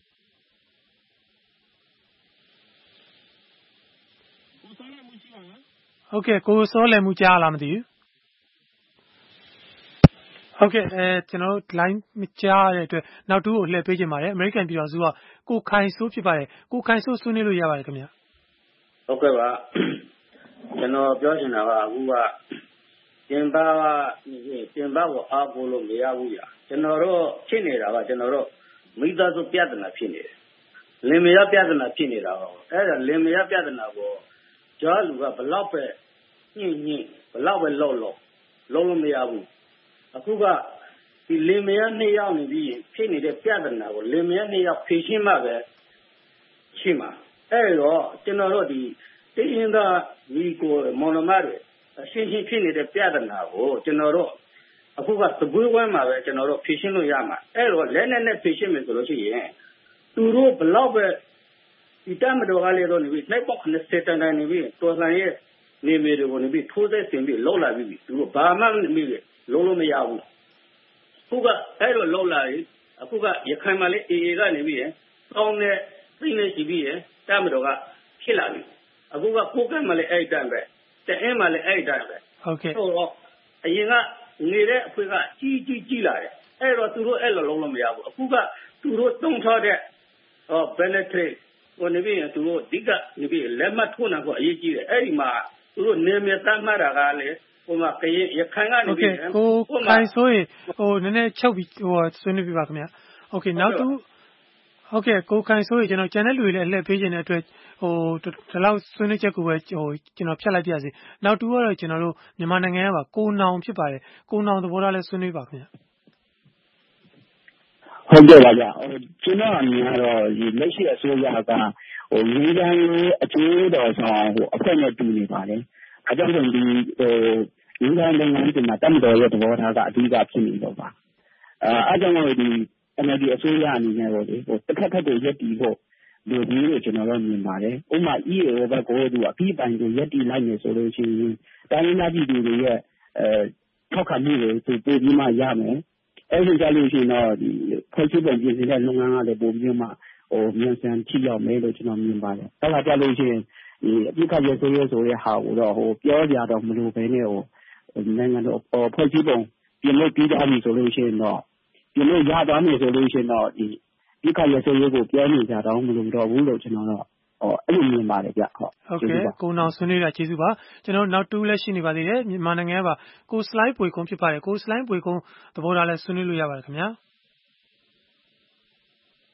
Speaker 10: ဟုတ်ကဲ့ကိုစောလယ်မှုကြားလားမသိဘူးဟုတ်ကဲ့အဲကျွန်တော်တို့ line မကြားရတဲ့အတွက်နောက်တူကိုလှည့်ပေးခြင်းပါတယ်အမေရိကန်ပြည်တော်စုကကိုခိုင်ဆိုးဖြစ်ပါတယ်ကိုခိုင်ဆိုးဆွေးနွေးလို့ရပါတယ်ခင်ဗျ
Speaker 18: ဟုတ်ကဲ့ပါကျွန်တော်ပြောချင်တာကအခုကပြင်ပကပြင်ပကိုအားကိုးလို့မရဘူးညာကျွန်တော်တို့ဖြစ်နေတာကကျွန်တော်တို့မိသားစုပြဿနာဖြစ်နေတယ်လင်မယားပြဿနာဖြစ်နေတာပေါ့အဲ့ဒါလင်မယားပြဿနာကိုကြားလူကဘလောက်ပဲညှင်းညှင်းဘလောက်ပဲလှုပ်လှုပ်လုံးလို့မရဘူးအခုကဒီလင်မယားနှစ်ယောက်နေပြီးဖြစ်နေတဲ့ပြဿနာကိုလင်မယားနှစ်ယောက်ဖြေရှင်းမှပဲရှိမှာအဲ့တော့ကျွန်တော်တို့ဒီတင်းရင်သာဒီကိုမော်နမတွေအရှင်းရှင်းဖြစ်နေတဲ့ပြဿနာကိုကျွန်တော်တို့အခုကသပွေးဝမ်းမှာပဲကျွန်တော်တို့ဖြေရှင်းလို့ရမှာအဲ့တော့လက်နဲ့နဲ့ဖြေရှင်းမယ်ဆိုလို့ရှိရင်သူတို့ဘလောက်ပဲဒီတမတော်ကလေးတော့နေပြီးနိုင်ပေါက်နှစ်စတန်တိုင်းနေပြီးတော်လှန်ရဲ့နေမေတွေကိုနေပြီးထိုးသက်ဆင်ပြီးလှုပ်လာပြီးသူတို့ဘာမှမနေပြီးလုံးလို့မရဘူးအခုကအဲ့လိုလှုပ်လာရင်အခုကရခိုင်မှာလေအေအေကနေပြီးရင်တောင်းတဲ့သိနေရှိပြီးရင်တမတော်ကဖြစ်လာပြီအခုကကိုကတ်မှာလေအဲ့တန်းပဲတဲ့အင်းမှာလေအဲ့တန်းပဲ
Speaker 10: ဟုတ်ကဲ့
Speaker 18: ဟိုတော့အရင်ကနေတဲ့အဖွဲ့ကကြီးကြီးကြီးလာတယ်အဲ့တော့သူတို့အဲ့လိုလုံးလို့မရဘူးအခုကသူတို့တုံးထားတဲ့ဟော benefit ကိုနေပြီးရင်သူတို့ဒီကနေပြီးလက်မှတ်ထိုးနိုင်ဖို့အရေးကြီးတယ်အဲ့ဒီမှာသူတို့နေမြေတမ်းမှတ်တာကလေဟိုမှာကရင်ရခိုင်ကနေပြီး
Speaker 10: ကိုခိုင်ဆိုရင်ဟိုနည်းနည်းချုပ်ပြီးဟိုဆွေးနွေးပြပါခင်ဗျာโอเคနောက်တူဟုတ်ကဲ့ကိုခိုင်ဆိုရင်ကျွန်တော်ကျန်တဲ့လူတွေလည်းအလှည့်ပေးခြင်းတဲ့အတွက်ဟိုဒီလောက်ဆွေးနွေးချက်ကိုပဲဟိုကျွန်တော်ဖြတ်လိုက်ပြရစီနောက်တူကတော့ကျွန်တော်တို့မြန်မာနိုင်ငံကပါကိုနောင်ဖြစ်ပါတယ်ကိုနောင်သဘောထားလည်းဆွေးနွေးပါခင်ဗျာ
Speaker 19: ဟုတ်ကဲ့ပါဗျာဟိုကျွန်တော်အမြင်ကတော့ဒီလက်ရှိအစိုးရကဟိုလူတိုင်းအကျိုးတော်ဆောင်ဟိုအဖွဲ့နဲ့တူနေပါတယ်အကြောင်းကြောင့်ဒီဟိုလူတိုင်းနိုင်ငံတွေမှာတမတော်ရဲ့သဘောထားကအဓိကဖြစ်နေတော့ပါအဲအကြောင်းလို့ဒီ N L D အစိုးရအနေနဲ့ပေါ့လေဟိုတစ်ခါတစ်ခါကိုရက်တီဖို့လူကြီးတွေကျွန်တော်တို့မြင်ပါတယ်ဥပမာ E A O ဘက်ကိုသူအပြီးပိုင်ကိုရက်တီလိုက်နေဆိုလို့ရှိရင်တိုင်းရင်းသားပြည်သူတွေရဲ့အဲထောက်ခံမှုတွေသူပို့ပြီးမှရမယ်အဲ့ဒီကြလို့ရှိရင်တော့ဒီဖွဲ့စည်းပုံပြင်ဆင်တဲ့လုပ်ငန်းကလည်းပို့ပြီးမှဟိုမြန်ဆန်ထိရောက်မယ်လို့ကျွန်တော်မြင်ပါတယ်အဲ့ဒါကြလို့ရှိရင်ဒီအပြစ်ခတ်ရဆိုရဆိုရဟာကိုတော့ဟိုပြောကြတော့မလို့ပဲနဲ့ဟိုနိုင်ငံတော်ဖွဲ့စည်းပုံပြင်လို့ပြီးသားပြီဆိုလို့ရှိရင်တော့ပြင်လို့ရသွားပြီဆိုလို့ရှိရင်တော့ဒီပြစ်ခတ်ရဆိုရကိုပြောနေကြတော့မလို့တော့ဘူးလို့ကျွန်တော်တော့ဟောအဲ့လိုမြင်ပါတယ်ဗျဟုတ်
Speaker 10: ဟုတ်ကဲ့ကိုနောင်ဆွေးနွေးတာကျေးဇူးပါကျွန်တော်နောက်တူးလည်းရှိနေပါသေးတယ်မြန်မာနိုင်ငံကပါကိုစလိုက်ပွေကုန်းဖြစ်ပါတယ်ကိုစလိုက်ပွေကုန်းသဘောထားလည်းဆွေးနွေးလို့ရပါတယ်ခင်ဗျာ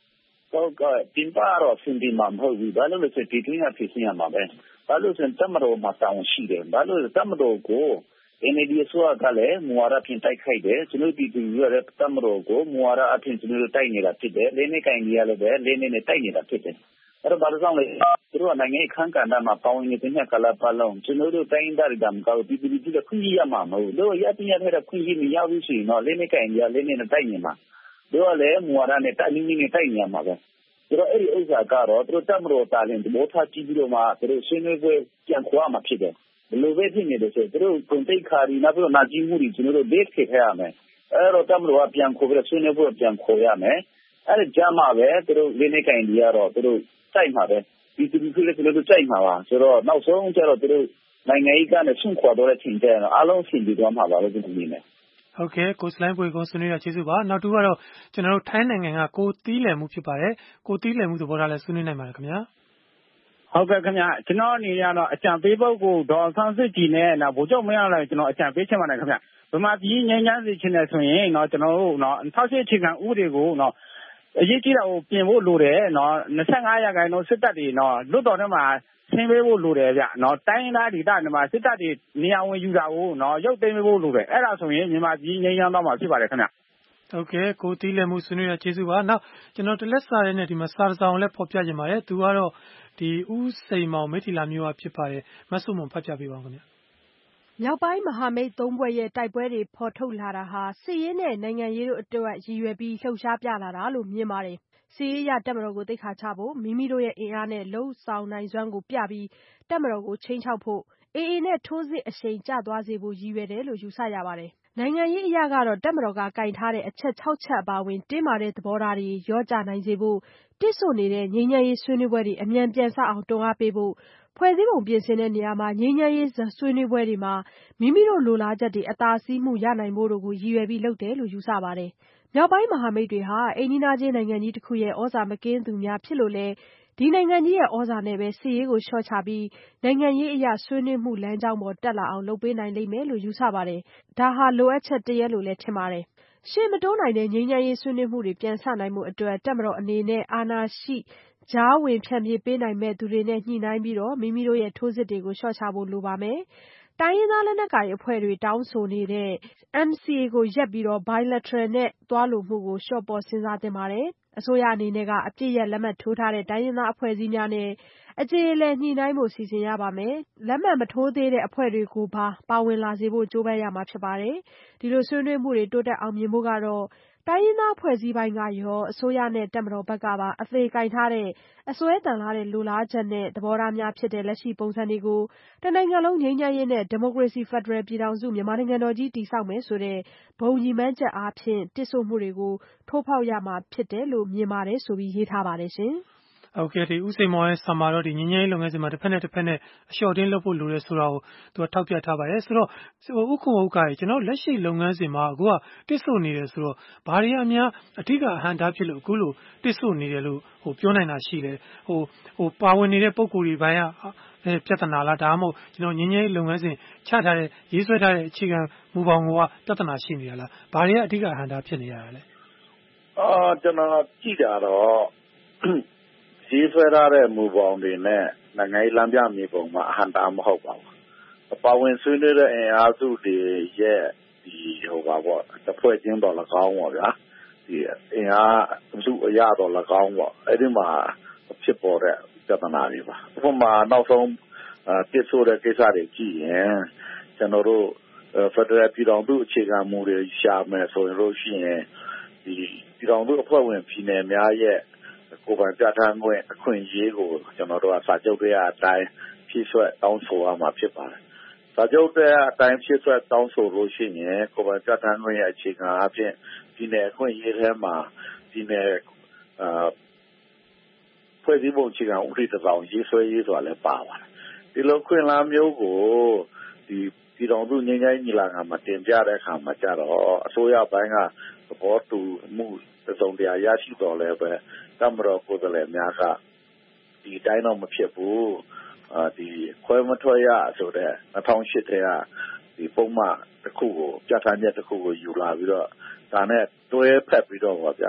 Speaker 16: တော့ကတင်ပါတော့စင်ဒီမှာမဟုတ်ဘူးဘာလို့လဲဆိုဒီတွင်းကဖြစ်နေရမှာပဲဘာလို့ဆိုတမတော်မှာတောင်းရှိတယ်ဘာလို့တမတော်ကို N A D ဆိုတာကလည်းမူဝါဒဖြင့်တိုက်ခိုက်တယ်ကျွန်တော်ဒီဒီရတဲ့တမတော်ကိုမူဝါဒအဖြစ်ကျွန်တော်တိုက်နေတာဖြစ်တယ်လင်းနေကင်ကြီးရလည်းပဲလင်းနေနဲ့တိုက်နေတာဖြစ်တယ်အဲ့တော့ဘာလို့ဆောင်လဲသူတို့ကနိုင်ငံခန့်ကဏ္ဍမှာပေါင်းနေတဲ့ညကလာပါလုံးကျွန်တော်တို့တိုင်းဒါရဒမ်ကောဒီဒီဒီကခွင့်ရမှာမဟုတ်လို့ရပြရတဲ့ခွင့်ရမရဘူးရှိနော်လင်းနေကင်ကြီးလင်းနေနဲ့တိုက်နေမှာတို့လည်းမူဝါဒနဲ့တိုက်နေနေတိုက်နေမှာပဲဆိုတော့အဲ့ဒီဥစ္စာကတော့သူတို့တမတော်တာလင်ဒီဘောထားကြည့်ပြီးတော့မှသူတို့ရှင်းနေပွဲပြန်ခွာမှာဖြစ်တယ်ဘယ်လိုပဲဖြစ်နေတယ်ဆိုသူတို့ကုန်တိတ်ခါရီနောက်ပြီးတော့နာကြည့်မှုတွေကျွန်တော်တို့ date ခေခဲ့ရမယ်အဲ့တော့တမတော်ကပြန်ခေါ်ပြီးတော့ရှင်းနေပွဲပြန်ခေါ်ရမယ်အဲ့ဒါကြမှာပဲသူတို့လင်းနေကင်ကြီးကတော့သူတို့တိုက်မှာပဲဒီဒီကလေးကလေးတို့တိုက်မှာပါဆိုတော့နောက်ဆုံးကျတော့သူတို့နိုင်ငံရေးကနေဆွန့်ခွာတော့တဲ့ချိန်ကျရင်အားလုံးဆင်ပြီးတော့မှာပါလို့ကျွန်တော်မြင်တယ်
Speaker 10: ဟုတ်ကဲ့ကိုစလိုင်းပွေကိုဆွေးနွေးရကျေးဇူးပါနောက်တူကတော့ကျွန်တော်တို့ထိုင်းနိုင်ငံကကိုတီးလည်မှုဖြစ်ပါတယ်ကိုတီးလည်မှုသဘောထားလဲဆွေးနွေးနိုင်ပါတယ်ခင်ဗျာ
Speaker 20: ဟုတ်ကဲ့ခင်ဗျာကျွန်တော်အနေနဲ့ကတော့အကြံပေးပုဂ္ဂိုလ်ဒေါ်ဆန်းစစ်ကြည်နဲ့နော်ဗိုလ်ချုပ်မင်းအောင်လှိုင်ကျွန်တော်အကြံပေးချင်ပါတယ်ခင်ဗျာဗမာပြည်ငြိမ်းချမ်းစေချင်တယ်ဆိုရင်နော်ကျွန်တော်တို့နော်ထောက်ရှိအခြေခံဥပဒေကိုနော်အရေးကြီးတာကိုပြင်ဖို့လိုတယ်နော်၂၅ရာခိုင်နှုန်းစစ်တပ်တွေနော်လွတ်တော်ထဲမှာဆင်းပေးဖို့လိုတယ်ဗျနော်တိုင်းသားဒေသတွေမှာစစ်တပ်တွေနေရာဝင်ယူတာကိုနော်ရုပ်သိမ်းပေးဖို့လိုတယ်အဲ့ဒါဆိုရင်မြန်မာပြည်ငြိမ်းချမ်းသွားမှာဖြစ်ပါတယ်ခင်ဗျ
Speaker 10: ဟုတ်ကဲ့ကိုတီးလည်းမှုဆွေးနွေးရကျေးဇူးပါနောက်ကျွန်တော်တလက်စာရဲနဲ့ဒီမှာစာဆောင်လည်းဖော်ပြခြင်းပါတယ်သူကတော့ဒီဦးစိန်မောင်မိထီလာမျိုးကဖြစ်ပါတယ်မဆုမွန်ဖတ်ပြပေးပါဦးခင်ဗျ
Speaker 2: မြောက်ပိုင်းမဟာမိတ်သုံးဘွဲ့ရဲ့တိုက်ပွဲတွေဖော်ထုတ်လာတာဟာစစ်ရေးနဲ့နိုင်ငံရေးတို့အတွက်ရည်ရွယ်ပြီးလှုပ်ရှားပြလာတာလို့မြင်ပါတယ်။စစ်ရေးရတပ်မတော်ကိုသိက္ခာချဖို့မိမိတို့ရဲ့အင်အားနဲ့လှုပ်ဆောင်နိုင်စွမ်းကိုပြပြီးတပ်မတော်ကိုချိန်ချောက်ဖို့ အေအေ နဲ့ထိုးစစ်အရှိန်ကျသွားစေဖို့ရည်ရွယ်တယ်လို့ယူဆရပါတယ်။နိုင်ငံရေးအရကတော့တပ်မတော်ကကင်ထားတဲ့အချက်၆ချက်အပါအဝင်တင်းမာတဲ့သဘောထားတွေရောကြနိုင်စေဖို့တစ်ဆို့နေတဲ့ငြိမ်းချမ်းရေးဆွေးနွေးပွဲတွေအမြန်ပြန်စအောင်တွန်းအားပေးဖို့ဖွဲ့စည်းပုံပြင်ဆင်တဲ့နေရာမှာငြိမ်းချမ်းရေးဆွေးနွေးပွဲတွေမှာမိမိတို့လိုလားချက်တွေအသာစီးမှုရနိုင်ဖို့တို့ကိုရည်ရွယ်ပြီးလုပ်တယ်လို့ယူဆပါတယ်။မြောက်ပိုင်းမဟာမိတ်တွေဟာအိမ်နီးနားချင်းနိုင်ငံကြီးတစ်ခုရဲ့ဩဇာမကင်းသူများဖြစ်လို့လဲဒီနိုင်ငံကြီးရဲ့ဩဇာနဲ့ပဲစစ်ရေးကိုလျှော့ချပြီးနိုင်ငံရေးအရဆွေးနွေးမှုလမ်းကြောင်းပေါ်တက်လာအောင်လုပ်ပေးနိုင်လိမ့်မယ်လို့ယူဆပါတယ်။ဒါဟာလိုအပ်ချက်တရက်လို့လည်းထင်ပါတယ်။ရှေ့မတိုးနိုင်တဲ့ငြိမ်းချမ်းရေးဆွေးနွေးမှုတွေပြန်စနိုင်မှုအတွက်တပ်မတော်အနေနဲ့အာဏာရှိကြားဝင်ဖြန့်ဖြေပေးနိုင်မဲ့သူတွေနဲ့ညှိနှိုင်းပြီးတော့မိမိတို့ရဲ့ထိုးစစ်တွေကိုလျှော့ချဖို့လိုပါမယ်။တိုင်းရင်းသားလက်နက်ကိုင်အဖွဲ့တွေတောင်းဆိုနေတဲ့ N C A ကိုရပ်ပြီးတော့ Bilateral နဲ့သွားလိုမှုကိုလျှော့ပေါ့စဉ်းစားသင့်ပါတယ်။အစိုးရအနေနဲ့ကအပြစ်ရလက်မှတ်ထိုးထားတဲ့တိုင်းရင်းသားအဖွဲ့အစည်းများနဲ့အကြေအလည်ညှိနှိုင်းဖို့စီစဉ်ရပါမယ်။လက်မှတ်မထိုးသေးတဲ့အဖွဲ့တွေကိုပါပါဝင်လာစေဖို့ကြိုးပမ်းရမှာဖြစ်ပါတယ်။ဒီလိုဆွေးနွေးမှုတွေတိုးတက်အောင်မြင်ဖို့ကတော့တိုင်းရင်းသားအဖွဲ့အစည်းပိုင်းကရောအစိုးရနဲ့တပ်မတော်ဘက်ကပါအသေးကင်ထားတဲ့အစွဲတန်လာတဲ့လိုလားချက်နဲ့သဘောထားများဖြစ်တဲ့လက်ရှိပုံစံတွေကိုတနိုင်ငံလုံးငြိမ်းချမ်းရေးနဲ့ဒီမိုကရေစီဖက်ဒရယ်ပြည်ထောင်စုမြန်မာနိုင်ငံတော်ကြီးတည်ဆောက်မယ်ဆိုတဲ့ဘုံညီမှန်းချက်အားဖြင့်တစ်ဆို့မှုတွေကိုထိုးဖောက်ရမှာဖြစ်တယ်လို့မြင်ပါတယ်ဆိုပြီးရေးထားပါတယ်ရှင်။
Speaker 10: ဟုတ်ကဲ့ဒီဥစိန်မောင်ရဲ့ဆာမာတော့ဒီငင်းငယ်လုပ်ငန်းစဉ်မှာတစ်ဖက်နဲ့တစ်ဖက်နဲ့အလျှော့တင်းလုပ်ဖို့လိုတယ်ဆိုတာကိုသူကထောက်ပြထားပါတယ်ဆိုတော့ဥက္ကုဥက္ကရေကျွန်တော်လက်ရှိလုပ်ငန်းစဉ်မှာအခုကတစ်ဆို့နေတယ်ဆိုတော့ဘာတွေအများအထူးကအဟန့်တားဖြစ်လို့အခုလိုတစ်ဆို့နေတယ်လို့ဟိုပြောနိုင်တာရှိတယ်ဟိုဟိုပါဝင်နေတဲ့ပုံကိုယ်တွေဘိုင်းကအဲပြဿနာလားဒါမှမဟုတ်ကျွန်တော်ငင်းငယ်လုပ်ငန်းစဉ်ချထားတဲ့ရေးဆွဲထားတဲ့အခြေခံမူပေါင်းကပြဿနာရှိနေတာလားဘာတွေကအထူးကအဟန့်တားဖြစ်နေရတာလဲ
Speaker 16: အော်ကျွန်တော်ကြည့်တာတော့ရေးဆွဲထားတဲ့မူပေါင်းတွေနဲ့နိုင်ငံရေးလမ်းပြမြေပုံမှာအဟန့်တားမဟုတ်ပါဘူး။ပါဝင်ဆွေးနွေးတဲ့အင်အားစုတွေရဲ့ဒီဟိုပါပေါ့တစ်ဖွဲ့ချင်းတော့၎င်းပေါ့ဗျာ။ဒီအင်အားစုအရတော့၎င်းပေါ့အဲ့ဒီမှာဖြစ်ပေါ်တဲ့ပြဿနာတွေပါ။ဥပမာနောက်ဆုံးတစ်ဆိုတဲ့ကိစ္စတွေကြည့်ရင်ကျွန်တော်တို့ဖက်ဒရယ်ပြည်ထောင်စုအခြေခံမူတွေရှာမယ်ဆိုရင်လို့ရှိရင်ဒီပြည်ထောင်စုအဖွဲ့ဝင်ပြည်နယ်များရဲ့ကိုယ်ပိုင်ပြဋ္ဌာန်းခွင့်အခွင့်အရေးကိုကျွန်တော်တို့ကစာချုပ်တွေအတိုင်းဖြည့်ဆွတ်တောင်းဆိုရမှာဖြစ်ပါတယ်။စာချုပ်တွေအတိုင်းဖြည့်ဆွတ်တောင်းဆိုလို့ရှိရင်ကိုယ်ပိုင်ပြဋ္ဌာန်းခွင့်ရဲ့အခြေခံအဖြစ်ပြည်နယ်အခွင့်အရေးထဲမှာပြည်နယ်အာဖွဲ့စည်းပုံအခြေခံဥပဒေတစ်စောင်ရေးဆွဲရေးဆိုတာလည်းပါပါတယ်။ဒီလိုခွင့်လမ်းမျိုးကိုဒီပြည်တော်စုငြိမ်းချမ်းညီလာခံမှာတင်ပြတဲ့အခါမှာကြတော့အစိုးရဘိုင်းကသဘောတူမှုစုံတရားရရှိတော်လဲပဲတမတော်ကိုယ်စားလှယ်များကဒီတိုင်းတော့မဖြစ်ဘူးအာဒီခွဲမထွက်ရဆိုတဲ့၂၀၀၈ထဲကဒီပုံမှန်တစ်ခုကိုပြဋ္ဌာန်းချက်တစ်ခုကိုယူလာပြီးတော့ဒါနဲ့တွဲဖက်ပြီးတော့ပါဗျာ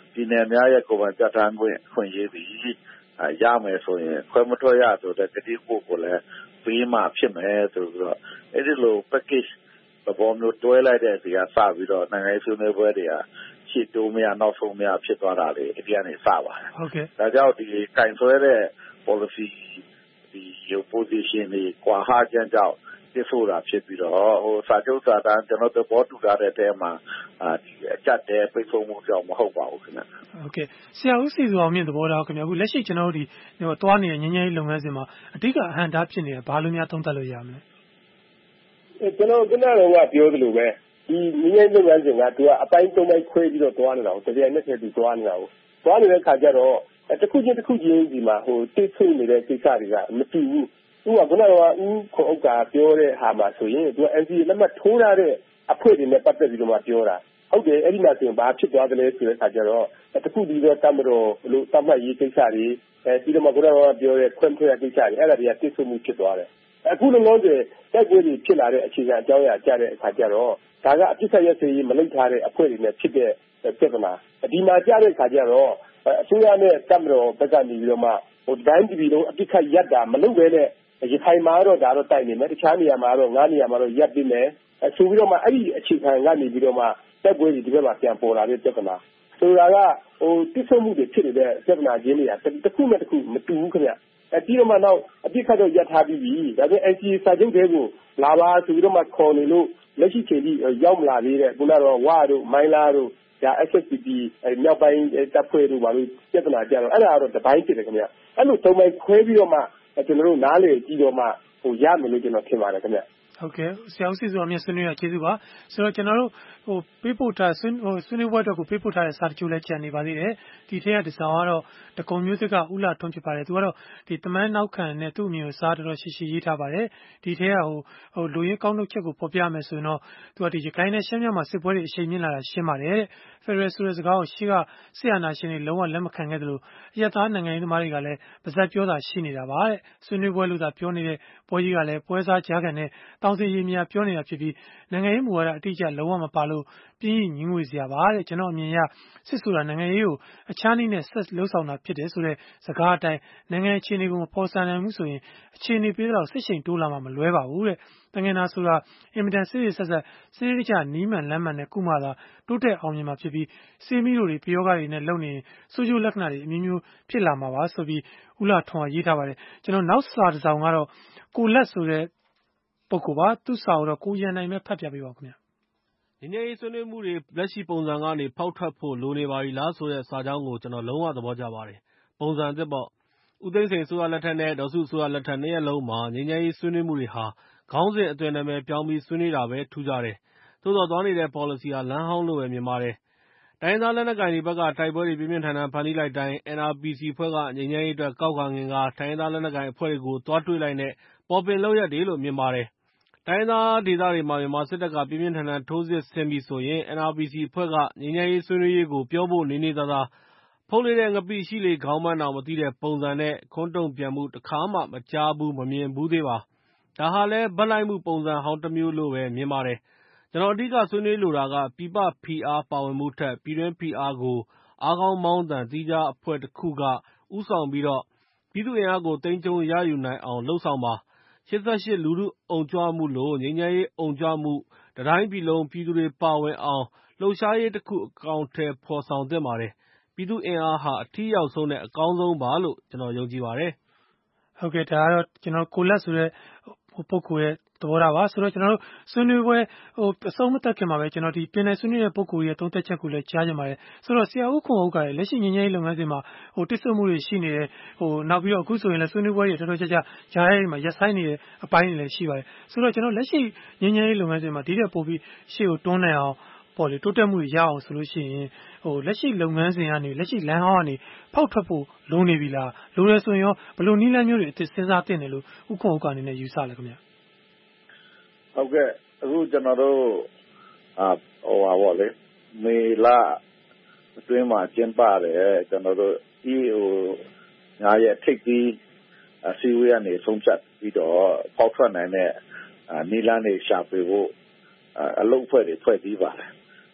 Speaker 16: ပြည်နယ်များရဲ့ကိုယ်ပိုင်ပြဋ္ဌာန်းခွင့်ခွင့်ရေးသည်ရမယ်ဆိုရင်ခွဲမထွက်ရဆိုတဲ့ကတိကဝတ်ကိုလည်းပေးမှဖြစ်မယ်ဆိုပြီးတော့အဲ့ဒီလို package သဘောမျိုးတွဲလိုက်တဲ့စီကစပြီးတော့နိုင်ငံရေးဆွေးနွေးပွဲတွေကရှေ့တိုးမရနောက်ဆုံးမရဖြစ်သွားတာလေအပြန်နေစပါတယ်
Speaker 10: ဟုတ်ကဲ့
Speaker 16: ဒါကြောင့်ဒီကင်ဆွဲတဲ့ policy ဒီ opposition တွေကွာဟခြင်းကြောင့်ပြဆိုတာဖြစ်ပြီးတော့ဟိုစာချုပ်စာတမ်းကျွန်တော်တို့ဘောတူထားတဲ့အထဲမှာဒီအကြက်တဲ့ပိတ်ဆို့မှုကြောင့်မဟုတ်ပါဘူးခင်ဗျ
Speaker 10: ဟုတ်ကဲ့ဆရာဦးစီစုအောင်မြင့်သဘောထားခင်ဗျအခုလက်ရှိကျွန်တော်တို့ဒီဟိုတွားနေတဲ့ငင်းငယ်လုပ်ငန်းစဉ်မှာအဓိကအဟန့်တားဖြစ်နေတာဘာလို့များသုံးသပ်လို့ရမလဲ
Speaker 17: အဲကျွန်တော်ကလည်းကပြောသလိုပဲဒီငင်းငယ်လုပ်ငန်းစဉ်ကသူကအပိုင်းသုံးပိုင်းခွဲပြီးတော့တွားနေတာကိုတရားနဲ့ထည့်ပြီးတွားနေတာကိုတွားနေတဲ့ခါကျတော့တစ်ခုချင်းတစ်ခုချင်းဒီမှာဟိုတိတ်ဆိတ်နေတဲ့ကိစ္စတွေကမတူဘူးသူကခုနကဦးခေါဥက္ကာပြောတဲ့ဟာမှာဆိုရင်သူက N C A လက်မှတ်ထိုးထားတဲ့အဖွဲ့တွေနဲ့ပတ်သက်ပြီးတော့မှပြောတာဟုတ်တယ်အဲ့ဒီမှာဆိုရင်ဘာဖြစ်သွားသလဲဆိုတဲ့အခါကျတော့တခုဒီတော့တတ်မတော်လို့တတ်မှတ်ရေးကိစ္စတွေအဲပြီးတော့မှခုနကပြောတဲ့ခွင့်ထွက်ကိစ္စတွေအဲ့ဒါတွေကတိကျမှုဖြစ်သွားတယ်အခုလုံးလုံးတွေတက်ကြွတွေဖြစ်လာတဲ့အခြေခံအကြောင်းအရာကြတဲ့အခါကျတော့ဒါကအပြစ်ဆက်ရစေးမလိမ့်ထားတဲ့အဖွဲ့တွေနဲ့ဖြစ်တဲ့ပြဿနာဒီမှာကြတဲ့အခါကျတော့အစိုးရနဲ့တတ်မတော်ဘက်ကနေပြီးတော့မှဟိုတိုင်းပြည်လုံးအပြစ်ခတ်ရပ်တာမလုပ်ဘဲနဲ့ရခိုင်မှာတော့ဒါတော့တိုက်နေမယ်တခြားနေရာမှာတော့ငါးနေရာမှာတော့ရပ်ပြီးမယ်ဆိုပြီးတော့မှအဲ့ဒီအခြေခံကနေပြီးတော့မှတက်ပွဲကြီးဒီဘက်မှာပြန်ပေါ်လာတဲ့ပြဿနာဆိုတာကဟိုတိကျမှုတွေဖြစ်နေတဲ့ပြဿနာချင်းတွေကတစ်ခုနဲ့တစ်ခုမတူဘူးခင်ဗျအဲပြီးတော့မှနောက်အပြစ်ခတ်တော့ရပ်ထားပြီးပြီဒါပေမဲ့ N C A စာချုပ်တွေကိုလာပါဆိုပြီးတော့မှခေါ်နေလို့လက်ရှိချိန်ထိရောက်မလာသေးတဲ့ခုနကတော့ဝါတို့မိုင်းလားတို့ဒါ S S P P မြောက်ပိုင်းတပ်ဖွဲ့တို့ဘာလို့ပြဿနာကြတော့အဲ့ဒါကတော့တပိုင်းဖြစ်တယ်ခင်ဗျအဲ့လိုသုံးပိုင်းခွဲပြီးတော့မှကျွန်တော်တို့နားလေကြည့်တော့မှဟိုရမယ်လို့ကျွန်တော်ထင်ပါတယ်ခင်ဗျ
Speaker 10: ဟုတ်ကဲ့ဆရာဦးစီစုအောင်မြင့်ဆွေးနွေးရကျေးဇူးပါဆိုတော့ကျွန်တော်တို့ဟိုပေးပို့ထားဆွေးဟိုဆွေးနွေးပွဲအတွက်ကိုပေးပို့ထားတဲ့စာတချို့လည်းကြံနေပါသေးတယ်ဒီထက်ကဒီစာကတော့တကုံမျိုးစစ်ကဥလာထွန်းဖြစ်ပါတယ်သူကတော့ဒီတမန်နောက်ခံနဲ့သူ့အမျိုးစားတော်တော်ရှိရှိရေးထားပါတယ်ဒီထက်ကဟိုဟိုလူရင်းကောင်းထုတ်ချက်ကိုပေါ်ပြမယ်ဆိုရင်တော့သူကဒီရခိုင်နဲ့ရှမ်းမြောက်မှာစစ်ပွဲတွေအရှိန်မြင့်လာတာရှင်းပါတယ်တဲ့ဖက်ဒရယ်ဆိုတဲ့စကားကိုရှေ့ကဆရာနာရှင်တွေလုံးဝလက်မခံခဲ့သလိုအရသာနိုင်ငံရေးသမားတွေကလည်းပါဇက်ပြောတာရှိနေတာပါတဲ့ဆွေးနွေးပွဲလို့သာပြောနေတဲ့ပွဲကြီးကလည်းပွဲစားကြားခံနဲ့တောင်စီရီမြပြောနေတာဖြစ်ပြီးနိုင်ငံရေးမူဝါဒအတိအကျလုံးဝမပါလို့ပြင်းရင်ငင်းငွေစရာပါတဲ့ကျွန်တော်အမြင်အရစစ်ဆိုတာနိုင်ငံရေးကိုအခြားနည်းနဲ့ဆက်လှုပ်ဆောင်တာဖြစ်တယ်ဆိုတဲ့စကားအတိုင်းနိုင်ငံအခြေအနေကိုမဖော်ဆန်နိုင်ဘူးဆိုရင်အခြေအနေပေးတော့စစ်ချိန်တိုးလာမှမလွဲပါဘူးတဲ့တငင်နာဆိုတာအင်မတန်စစ်စစ်ဆက်ဆက်စစ်ရေးကြနီးမှန်လမ်းမှန်နဲ့ကုမှသာတိုးတက်အောင်မြင်မှာဖြစ်ပြီးစေမီတို့တွေပယောဂတွေနဲ့လုံနေစိုးကျိုးလက္ခဏာတွေအမျိုးမျိုးဖြစ်လာမှာပါဆိုပြီးဦးလာထွန်းကရေးထားပါတယ်ကျွန်တော်နောက်စာတစ်စောင်ကတော့ကိုလက်ဆိုတဲ့ပုဂ္ဂိုလ်ပါသူစာကိုတော့ကိုရန်နိုင်ပဲဖတ်ပြပေးပါခင်ဗျာ
Speaker 1: ငင်းငယ်ရေးဆွေးနွေးမှုတွေလက်ရှိပုံစံကနေဖောက်ထွက်ဖို့လိုနေပါပြီလားဆိုတဲ့စာကြောင်းကိုကျွန်တော်လုံးဝသဘောကျပါတယ်ပုံစံအသစ်ပေါ့ဦးသိန်းစိန်ဆိုရလက်ထက်နဲ့ဒေါ်စုဆိုရလက်ထက်နှစ်ရက်လုံးမှာငင်းငယ်ရေးဆွေးနွေးမှုတွေဟာခေါင်းစဉ်အသွင်နာမည်ပြောင်းပြီးဆွေးနွေးတာပဲထူးကြတယ်သို့တော်သွားနေတဲ့ policy ဟာလမ်းဟောင်းလို့ပဲမြင်ပါတယ်တိုင်းသားလက်နက်ကိုင်တွေဘက်ကတိုက်ပွဲတွေပြင်းပြင်းထန်ထန်ဖန်တီးလိုက်တိုင်း N R P C ဖွဲ့ကငြိမ်းချမ်းရေးအတွက်ကောက်ခံငင်ကတိုင်းသားလက်နက်ကိုင်အဖွဲ့တွေကိုသွားတွေ့လိုက်တဲ့ပေါ်ပင်လောက်ရက်တွေလို့မြင်ပါတယ်တိုင်းသားဒေသတွေမှာမြန်မာစစ်တပ်ကပြင်းပြင်းထန်ထန်ထိုးစစ်ဆင်ပြီးဆိုရင် N R P C အဖွဲ့ကငြိမ်းချမ်းရေးဆွေးနွေးရေးကိုပြောဖို့နေနေသာသာဖုတ်လေးတဲ့ငပိရှိလေခေါင်းမန်းတော်မသိတဲ့ပုံစံနဲ့ခွန်းတုံပြန်မှုတစ်ခါမှမကြားဘူးမမြင်ဘူးသေးပါဒါဟာလည်းဗတ်လိုက်မှုပုံစံဟောင်းတစ်မျိုးလို့ပဲမြင်ပါတယ်ကျွန်တော်အဓိကဆွေးနွေးလိုတာကပြည်ပဖိအားပါဝင်မှုထက်ပြည်တွင်းဖိအားကိုအားကောင်းမောင်းတန်သီးခြားအဖွဲ့တစ်ခုကဥဆောင်ပြီးတော့ပြည်သူ့အင်အားကိုသိမ်းကျုံရယူနိုင်အောင်လှုပ်ဆောင်ပါရှစ်ဆယ့်ရှစ်လူထုအုံကြွမှုလို့ငြိမ်းချမ်းရေးအုံကြွမှုတတိုင်းပြည်လုံးပြည်သူတွေပါဝင်အောင်လှုပ်ရှားရေးတစ်ခုအကောင်အထည်ဖော်ဆောင်သင့်ပါတယ်ပြည်သူ့အင်အားဟာအထီးရောက်ဆုံးနဲ့အကောင်းဆုံးပါလို့ကျွန်တော်ယုံကြည်ပါတယ်
Speaker 10: ဟုတ်ကဲ့ဒါကတော့ကျွန်တော်ကိုလက်ဆိုတဲ့ပုဂ္ဂိုလ်ရဲ့သဘောထားပါဆိုတော့ကျွန်တော်တို့ဆွေးနွေးပွဲဟိုအဆုံးမသက်ခင်မှာပဲကျွန်တော်ဒီပြင်နယ်ဆွေးနွေးတဲ့ပုဂ္ဂိုလ်ရဲ့သုံးသက်ချက်ကိုလည်းကြားကြပါတယ်ဆိုတော့ဆရာဦးခွန်ဟုတ်ကလည်းလက်ရှိငြိမ်းချမ်းရေးလုပ်ငန်းစဉ်မှာဟိုတိကျမှုတွေရှိနေတယ်ဟိုနောက်ပြီးတော့အခုဆိုရင်လည်းဆွေးနွေးပွဲတွေတော်တော်ကြာကြာကြားရဲမှာရက်ဆိုင်နေတဲ့အပိုင်းတွေလည်းရှိပါတယ်ဆိုတော့ကျွန်တော်လက်ရှိငြိမ်းချမ်းရေးလုပ်ငန်းစဉ်မှာဒီတဲ့ပို့ပြီးရှေ့ကိုတွန်းနိုင်အောင်ပေါ်လေတိုးတက်မှုရအောင်ဆိုလို့ရှိရင်ဟိုလက်ရှိလုပ်ငန်းစဉ်ကနေလက်ရှိလမ်းဟောင်းကနေဖောက်ထွက်ဖို့လိုနေပြီလားလိုရဲဆိုရင်ရောဘယ်လိုနည်းလမ်းမျိုးတွေအသစ်စဉ်းစားတင်တယ်လို့ဥက္ကုံဥက္ကအနေနဲ့ယူဆလဲခင်ဗျာ
Speaker 16: ဟုတ်ကဲ့အခုကျွန်တော်တို့အာဟိုပါဗောလေမေလအတွင်းမှာကျင်းပတယ်ကျွန်တော်တို့ဒီဟိုညာရဲ့ထိပ်ပြီးအစည်းအဝေးကနေဆုံးဖြတ်ပြီးတော့ဖောက်ထွက်နိုင်တဲ့နီလန်းတွေရှာဖွေဖို့အလုပ်ဖွဲ့တွေဖွဲ့ပြီးပါတယ်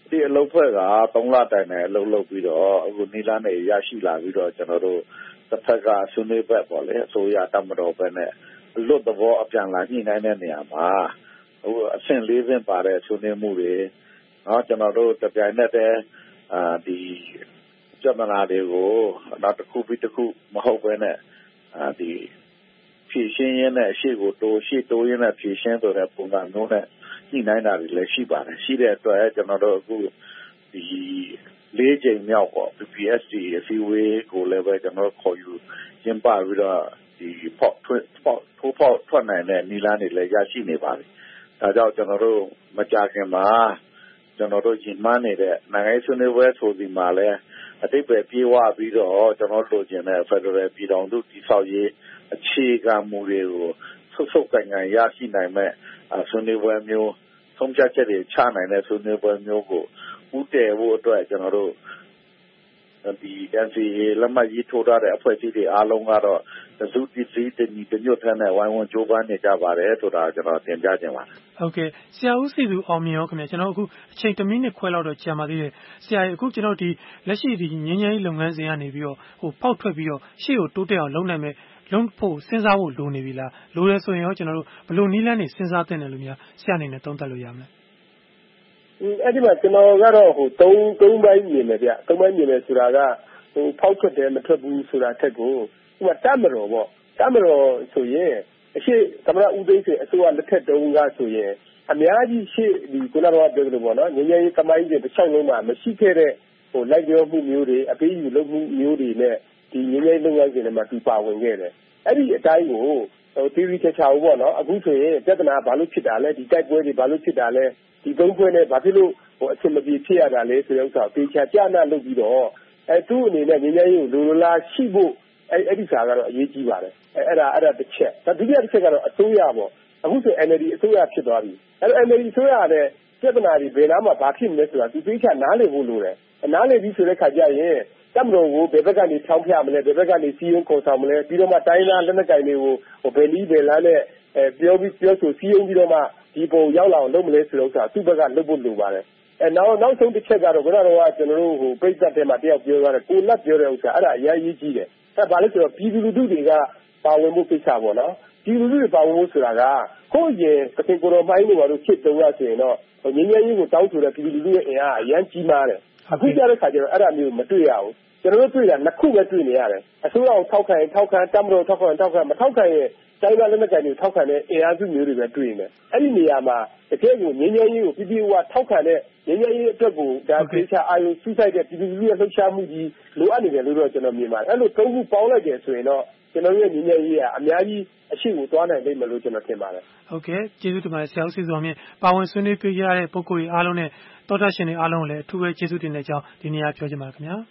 Speaker 16: ဒီအလုပ်ဖွဲ့ကသုံးလတိုင်နဲ့အလုပ်လုပ်ပြီးတော့အခုနီလာနေရရှိလာပြီးတော့ကျွန်တော်တို့တစ်ဖက်ကဆွေးနွေးဘက်ပေါ့လေအစိုးရတမတော်ဘက်နဲ့လွတ်သဘောအပြန်လာညှိနှိုင်းတဲ့နေရာမှာဟိုအဆင့်လေးဆင့်ပါတဲ့ဆွေးနွေးမှုတွေနော်ကျွန်တော်တို့တပြိုင်နက်တည်းအာဒီကြမနာတွေကိုနောက်တစ်ခုပြီးတစ်ခုမဟုတ်ဘဲနဲ့အာဒီဖြည့်ရှင်းရင်းနဲ့အရှိကိုတိုးရှိတိုးရင်းနဲ့ဖြည့်ရှင်းဆိုတဲ့ပုံစံမျိုးနဲ့ညှိနှိုင်းတာတွေလည်းရှိပါတယ်ရှိတဲ့အတွက်ကျွန်တော်တို့အခုဒီလေးချိန်မြောက်ပေါ့ P P S D အစည်းအဝေးကိုလည်းပဲကျွန်တော်ခေါ်ယူကျင်းပပြီးတော့ဒီပေါ့ထွတ်ပေါ့ထိုးပေါ့ထွက်နိုင်တဲ့နီလာနေလည်းရရှိနေပါပြီဒါကြောင့်ကျွန်တော်တို့မကြခင်မှာကျွန်တော်တို့ရင်မှန်းနေတဲ့နိုင်ငံရေးဆွေးနွေးပွဲဆိုဒီမှာလည်းအတိတ်ပဲပြေးဝပြီးတော့ကျွန်တော်တို့ကျင်တဲ့ Federal ပြည်ထောင်စုတည်ဆောက်ရေးအခြေခံမူတွေကိုဆုတ်ဆုတ်ကန်ကန်ရရှိနိုင်မဲ့ဆွေးနွေးပွဲမျိုးဆုံးဖြတ်ချက်တွေချနိုင်တဲ့ဆွေးနွေးပွဲမျိုးကိုဦးတည်ဖို့အတွက်ကျွန်တော်တို့ဒီ N C A လက်မှတ်ရေးထိုးထားတဲ့အဖွဲ့အစည်းတွေအားလုံးကတော့သစုတည်စည်းတည်ညွတ်တဲ့နဲ့ဝိုင်းဝန်းကြိုးပမ်းနေကြပါတယ်ဆိုတာကျွန်တော်တင်ပြချင်ပါတယ်
Speaker 10: ဟုတ်ကဲ့ဆရာဦးစီသူအောင်မြင်ရောခင်ဗျာကျွန်တော်အခုအချိန်တစ်မိနစ်ခွဲလောက်တော့ကြာပါသေးတယ်ဆရာအခုကျွန်တော်ဒီလက်ရှိဒီငင်းငင်းလုပ်ငန်းစဉ်ကနေပြီးတော့ဟိုဖောက်ထွက်ပြီးတော့ရှေ့ကိုတိုးတက်အောင်လုပ်နိုင်မယ်လုံးဖို့စဉ်းစားဖို့လိုနေပြီလားလိုရဲဆိုရင်ရောကျွန်တော်တို့ဘလို့နီးလန်းနေစဉ်းစားသင့်တယ်လို့များဆရာအနေနဲ့သုံးသပ်လို့ရမလား
Speaker 17: အဲ့ဒီမှာကျွန်တော်ကတော့ဟိုသုံးသုံးပိုင်းမြင်မယ်ဗျသုံးပိုင်းမြင်မယ်ဆိုတာကဟိုဖောက်ထွက်တယ်မထွက်ဘူးဆိုတာထက်ကိုဒီမှာတတ်မတော်ပေါ့တတ်မတော်ဆိုရင်အရှိသမရဦးသိန်းစိန်အစိုးရလက်ထက်တုန်းကဆိုရင်အများကြီးရှေ့ဒီခုနကတော့ပြောသလိုပေါ့နော်ငញ្ញရေးကမိုင်းတွေတစ်ချောင်းလုံးမှာမရှိခဲ့တဲ့ဟိုလိုက်ပြောမှုမျိုးတွေအပေးယူလုပ်မှုမျိုးတွေနဲ့ဒီငញ្ញရေးလုပ်ငန်းစဉ်တွေမှာသူပါဝင်ခဲ့တယ်အဲ့ဒီအတိုင်းကိုဟို theory ချာချာပေါ့နော်အခုဆိုရင်ပြဿနာဘာလို့ဖြစ်တာလဲဒီတိုက်ပွဲတွေဘာလို့ဖြစ်တာလဲဒီသုံးပွဲနဲ့ဘာဖြစ်လို့ဟိုအချက်မပြေဖြစ်ရတာလဲဆိုတဲ့ဥစ္စာကိုသေချာကြနာလုပ်ပြီးတော့အဲသူ့အနေနဲ့ငញ្ញရေးကိုလိုလိုလားရှိဖို့အဲအဲ့ဒီစာကတော့အရေးကြီးပါတယ်အဲအဲ့ဒါအဲ့ဒါတစ်ချက်ဒါဒုတိယတစ်ချက်ကတော့အစိုးရပေါ့အခုဆို N L D အစိုးရဖြစ်သွားပြီအဲ့တော့ N L D အစိုးရတဲ့ပြဿနာတွေဘယ်နားမှာဘာဖြစ်မလဲဆိုတာသူသိချာနားလည်ဖို့လိုတယ်နားလည်ပြီးဆိုတဲ့ခါကျရင်တမတော်ကိုဘယ်ဘက်ကနေထောင်းပြမလဲဘယ်ဘက်ကနေစီးရုံးခေါ်ဆောင်မလဲပြီးတော့မှတိုင်းသားလက်နက်ကိုင်တွေကိုဟိုဘယ်နည်းဘယ်လမ်းနဲ့အဲပြောပြီးပြောဆိုစီးရုံးပြီးတော့မှဒီပုံရောက်လာအောင်လုပ်မလဲဆိုတော့ဥစ္စာသူ့ဘက်ကလုပ်ဖို့လိုပါတယ်အဲနောက်နောက်ဆုံးတစ်ချက်ကတော့ခုနကတော့ကျွန်တော်တို့ဟိုပြိဿတ်ထဲမှာတယောက်ပြောသွားတယ်ကိုလက်ပြောတဲ့ဥစ္စာအဲ့ဒါအရေးကြီးတယ်အဲဘာလဲဆိုတော့ပြည်သူလူထုတွေကပါဝင်မှုကိစ္စပေါ့နော်ပြည်သူလူထုတွေပါဝင်မှုဆိုတာကကိုယ့်ရဲ့တခင်ကိုယ်တော်ပိုင်းတွေဘာလို့ဖြစ်တုံးရဆိုရင်တော့ငញ្ញရေးကိုတောင်းဆိုတဲ့ပြည်သူလူထုရဲ့အင်အားအရန်ကြီးမားတယ်အခုကြတဲ့ခါကျတော့အဲ့ဒါမျိုးမတွေ့ရဘူးကျွန်တော်တို့တွေ့တာနှစ်ခုပဲတွေ့နေရတယ်အစိုးရကိုထောက်ခံရင်ထောက်ခံတမတော်ထောက်ခံထောက်ခံမထောက်ခံရင်တိုင်းသားလက်နက်ကိုင်တွေထောက်ခံတဲ့အင်အားစုမျိုးတွေပဲတွေ့နေတယ်အဲ့ဒီနေရာမှာတကယ်ကိုငញ្ញရေးကိုပြည်ပြည်ဝထောက်ခံတဲ့ငញ្ញရေးအတွက်ကိုဒါသေချာအာရုံစူးစိုက်တဲ့ပြည်သူလူထုရဲ့လှုပ်ရှားမှုကြီးလိုအပ်နေတယ်လို့တော့ကျွန်တော်မြင်ပါတယ်အဲ့လိုသုံးခုပေါင်းလိုက်တယ်ဆိုရင်တော့ကျွန်တော်ရဲ့ငញ្ញရေးကအများကြီးအရှိကိုသွားနိုင်လိမ့်မယ်လို့ကျွန်တော်ထင်ပါတယ်
Speaker 10: ဟုတ်ကဲ့ကျေးဇူးတင်ပါတယ်ဆရာဦးစီစောမြင့်ပါဝင်ဆွေးနွေးပေးကြတဲ့ပုဂ္ဂိုလ်တွေအားလုံးနဲ့တော်တာရှင်တွေအားလုံးကိုလည်းအထူးပဲကျေးဇူးတင်တဲ့အကြောင်းဒီနေ့ပြောချင်ပါတယ်ခင်ဗျာ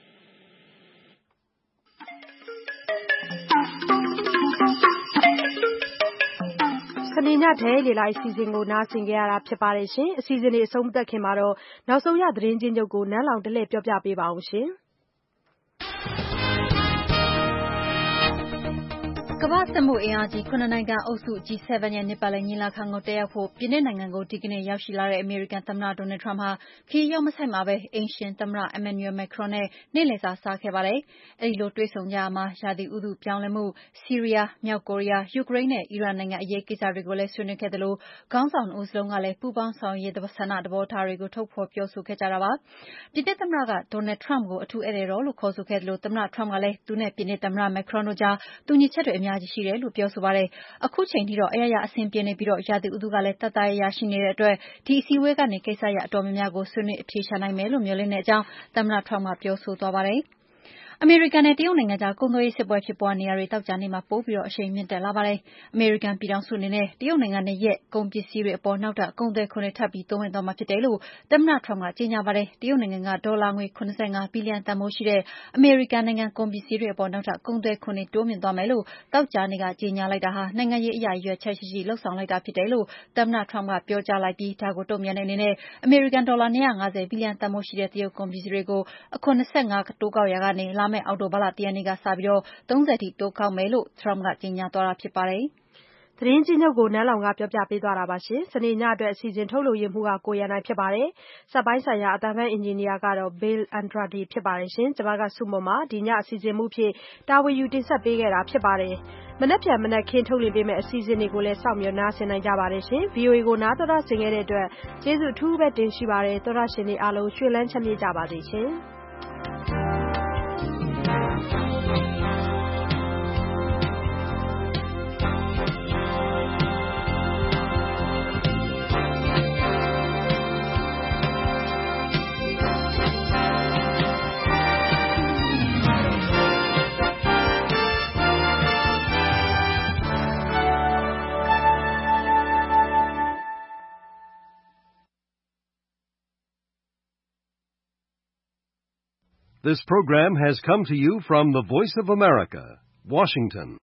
Speaker 2: စနေညထဲလေလိုက်အစီအစဉ်ကိုနားဆင်ကြရတာဖြစ်ပါတယ်ရှင်အစီအစဉ်တွေအဆုံးသတ်ခင်မှာတော့နောက်ဆုံးရသတင်းချင်းချုပ်ကိုနန်းလောင်တလဲပြောပြပေးပါအောင်ရှင်
Speaker 3: ကမ္ဘာ့စက်မှုအင်အားကြီးခုနှစ်နိုင်ငံအုပ်စု G 7 ရဲ့နှစ်ပတ်လည်ညီလာခံကိုတက်ရောက်ဖို့ပြင်သစ်နိုင်ငံကိုဒီကနေ့ရောက်ရှိလာတဲ့အမေရိကန်သမ္မတဒေါ်နယ်ထရမ့်ဟာခရီးရောက်မဆိုင်မှာပဲအိမ်ရှင်သမ္မတ Emmanuel Macron နဲ့နေ့လည်စာစားခဲ့ပါတယ်။အဲဒီလိုတွေ့ဆုံကြရာမှာရာသီဥတုပြောင်းလဲမှု၊ဆီးရီးယား၊မြောက်ကိုရီးယား၊ယူကရိန်းနဲ့အီရန်နိုင်ငံအရေးကိစ္စတွေကိုလည်းဆွေးနွေးခဲ့သလိုခေါင်းဆောင်နှစ်ဦးစလုံးကလည်းပူးပေါင်းဆောင်ရွက်ရေးဆန္ဒသဘောထားတွေကိုထုတ်ဖော်ပြောဆိုခဲ့ကြတာပါ။ပြင်သစ်သမ္မတကဒေါ်နယ်ထရမ့်ကိုအထူးဧည့်သည်တော်လို့ခေါ်ဆိုခဲ့သလိုသမ္မတထရမ့်ကလည်းသူနဲ့ပြင်သစ်သမ္မတ Macron တို့ကြားတူညီချက်တွေအများကြီးရှိတယ်လို့ပြောဆိုပါတယ်။အခုချိန်ထိတော့အရရအဆင်ပြေနေပြီးတော့ရာသီဥတုကလည်းတတ်တရရရှိနေတဲ့အတွက်ဒီအစည်းအဝေးကနေကိစ္စရပ်အတော်များများကိုဆွေးနွေးအဖြေရှာနိုင်မယ်လို့မျှော်လင့်တဲ့အကြောင်းသမ္မတထရမ့်ကပြောဆိုသွားပါတယ်။အမေရိကန်နဲ့တရုတ်နိုင်ငံကြားကုန်သွယ်ရေးစစ်ပွဲဖြစ်ပွားနေရာတွေတောက်ကြနေမှာပိုပြီးတော့အရှိန်မြင့်တက်လာပါတယ်။အမေရိကန်ပြည်ထောင်စုအနေနဲ့တရုတ်နိုင်ငံနဲ့ရဲ့ကုန်ပစ္စည်းတွေအပေါ်နောက်ထပ်ကုန်သွယ်ခွန်တွေထပ်ပြီးတိုးဝင်သွားမှာဖြစ်တယ်လို့သမ္မတထရမ့်ကကြေညာပါတယ်။တရုတ်နိုင်ငံကဒေါ်လာငွေ၇၅ဘီလီယံတန်ဖိုးရှိတဲ့အမေရိကန်နိုင်ငံကုန်ပစ္စည်းတွေအပေါ်နောက်ထပ်ကုန်သွယ်ခွန်တွေတိုးမြင့်သွားမယ်လို့တောက်ကြနေကကြေညာလိုက်တာဟာနိုင်ငံရေးအရာရွယ်ချက်ရှိရှိလှုပ်ဆောင်လိုက်တာဖြစ်တယ်လို့သမ္မတထရမ့်ကပြောကြားလိုက်ပြီးဒါကိုတုံ့ပြန်တဲ့အနေနဲ့အမေရိကန်ဒေါ်လာ၂၅၀ဘီလီယံတန်ဖိုးရှိတဲ့တရုတ်ကုန်ပစ္စည်းတွေကိုအခွန်၂၅တိုးကောက်ရာကနေလာမယ့်အောက်တိုဘာလတရက်နေ့ကစပြီးတော့၃၀ထိတိုးကောက်မယ်လို့ထရမ့်ကကြေညာသွားတာဖြစ်ပါတယ်။
Speaker 2: သတင်းကြီးချုပ်ကိုနန်းလောင်ကပြောပြပေးသွားတာပါရှင်။စနေညအတွက်အစီအစဉ်ထုတ်လုပ်ရမှုကကိုရန်နိုင်ဖြစ်ပါတယ်။စက်ပိုင်းဆိုင်ရာအသံဖန်အင်ဂျင်နီယာကတော့ Bill Andrade ဖြစ်ပါတယ်ရှင်။ကျွန်မကစုမုံမှာဒီညအစီအစဉ်မှုဖြစ်တာဝန်ယူတင်ဆက်ပေးခဲ့တာဖြစ်ပါတယ်။မနက်ဖြန်မနက်ခင်းထုတ်လွှင့်ပေးမယ့်အစီအစဉ်တွေကိုလည်းစောင့်မျှော်နားဆင်နိုင်ကြပါတယ်ရှင်။ V O A ကိုနားတော်တာဆင်ခဲ့တဲ့အတွက်ကျေးဇူးအထူးပဲတင်ရှိပါတယ်။သောရရှင်တွေအားလုံးရွှေလန်းချမ်းမြေ့ကြပါစေရှင်။
Speaker 21: This program has come to you from the Voice of America, Washington.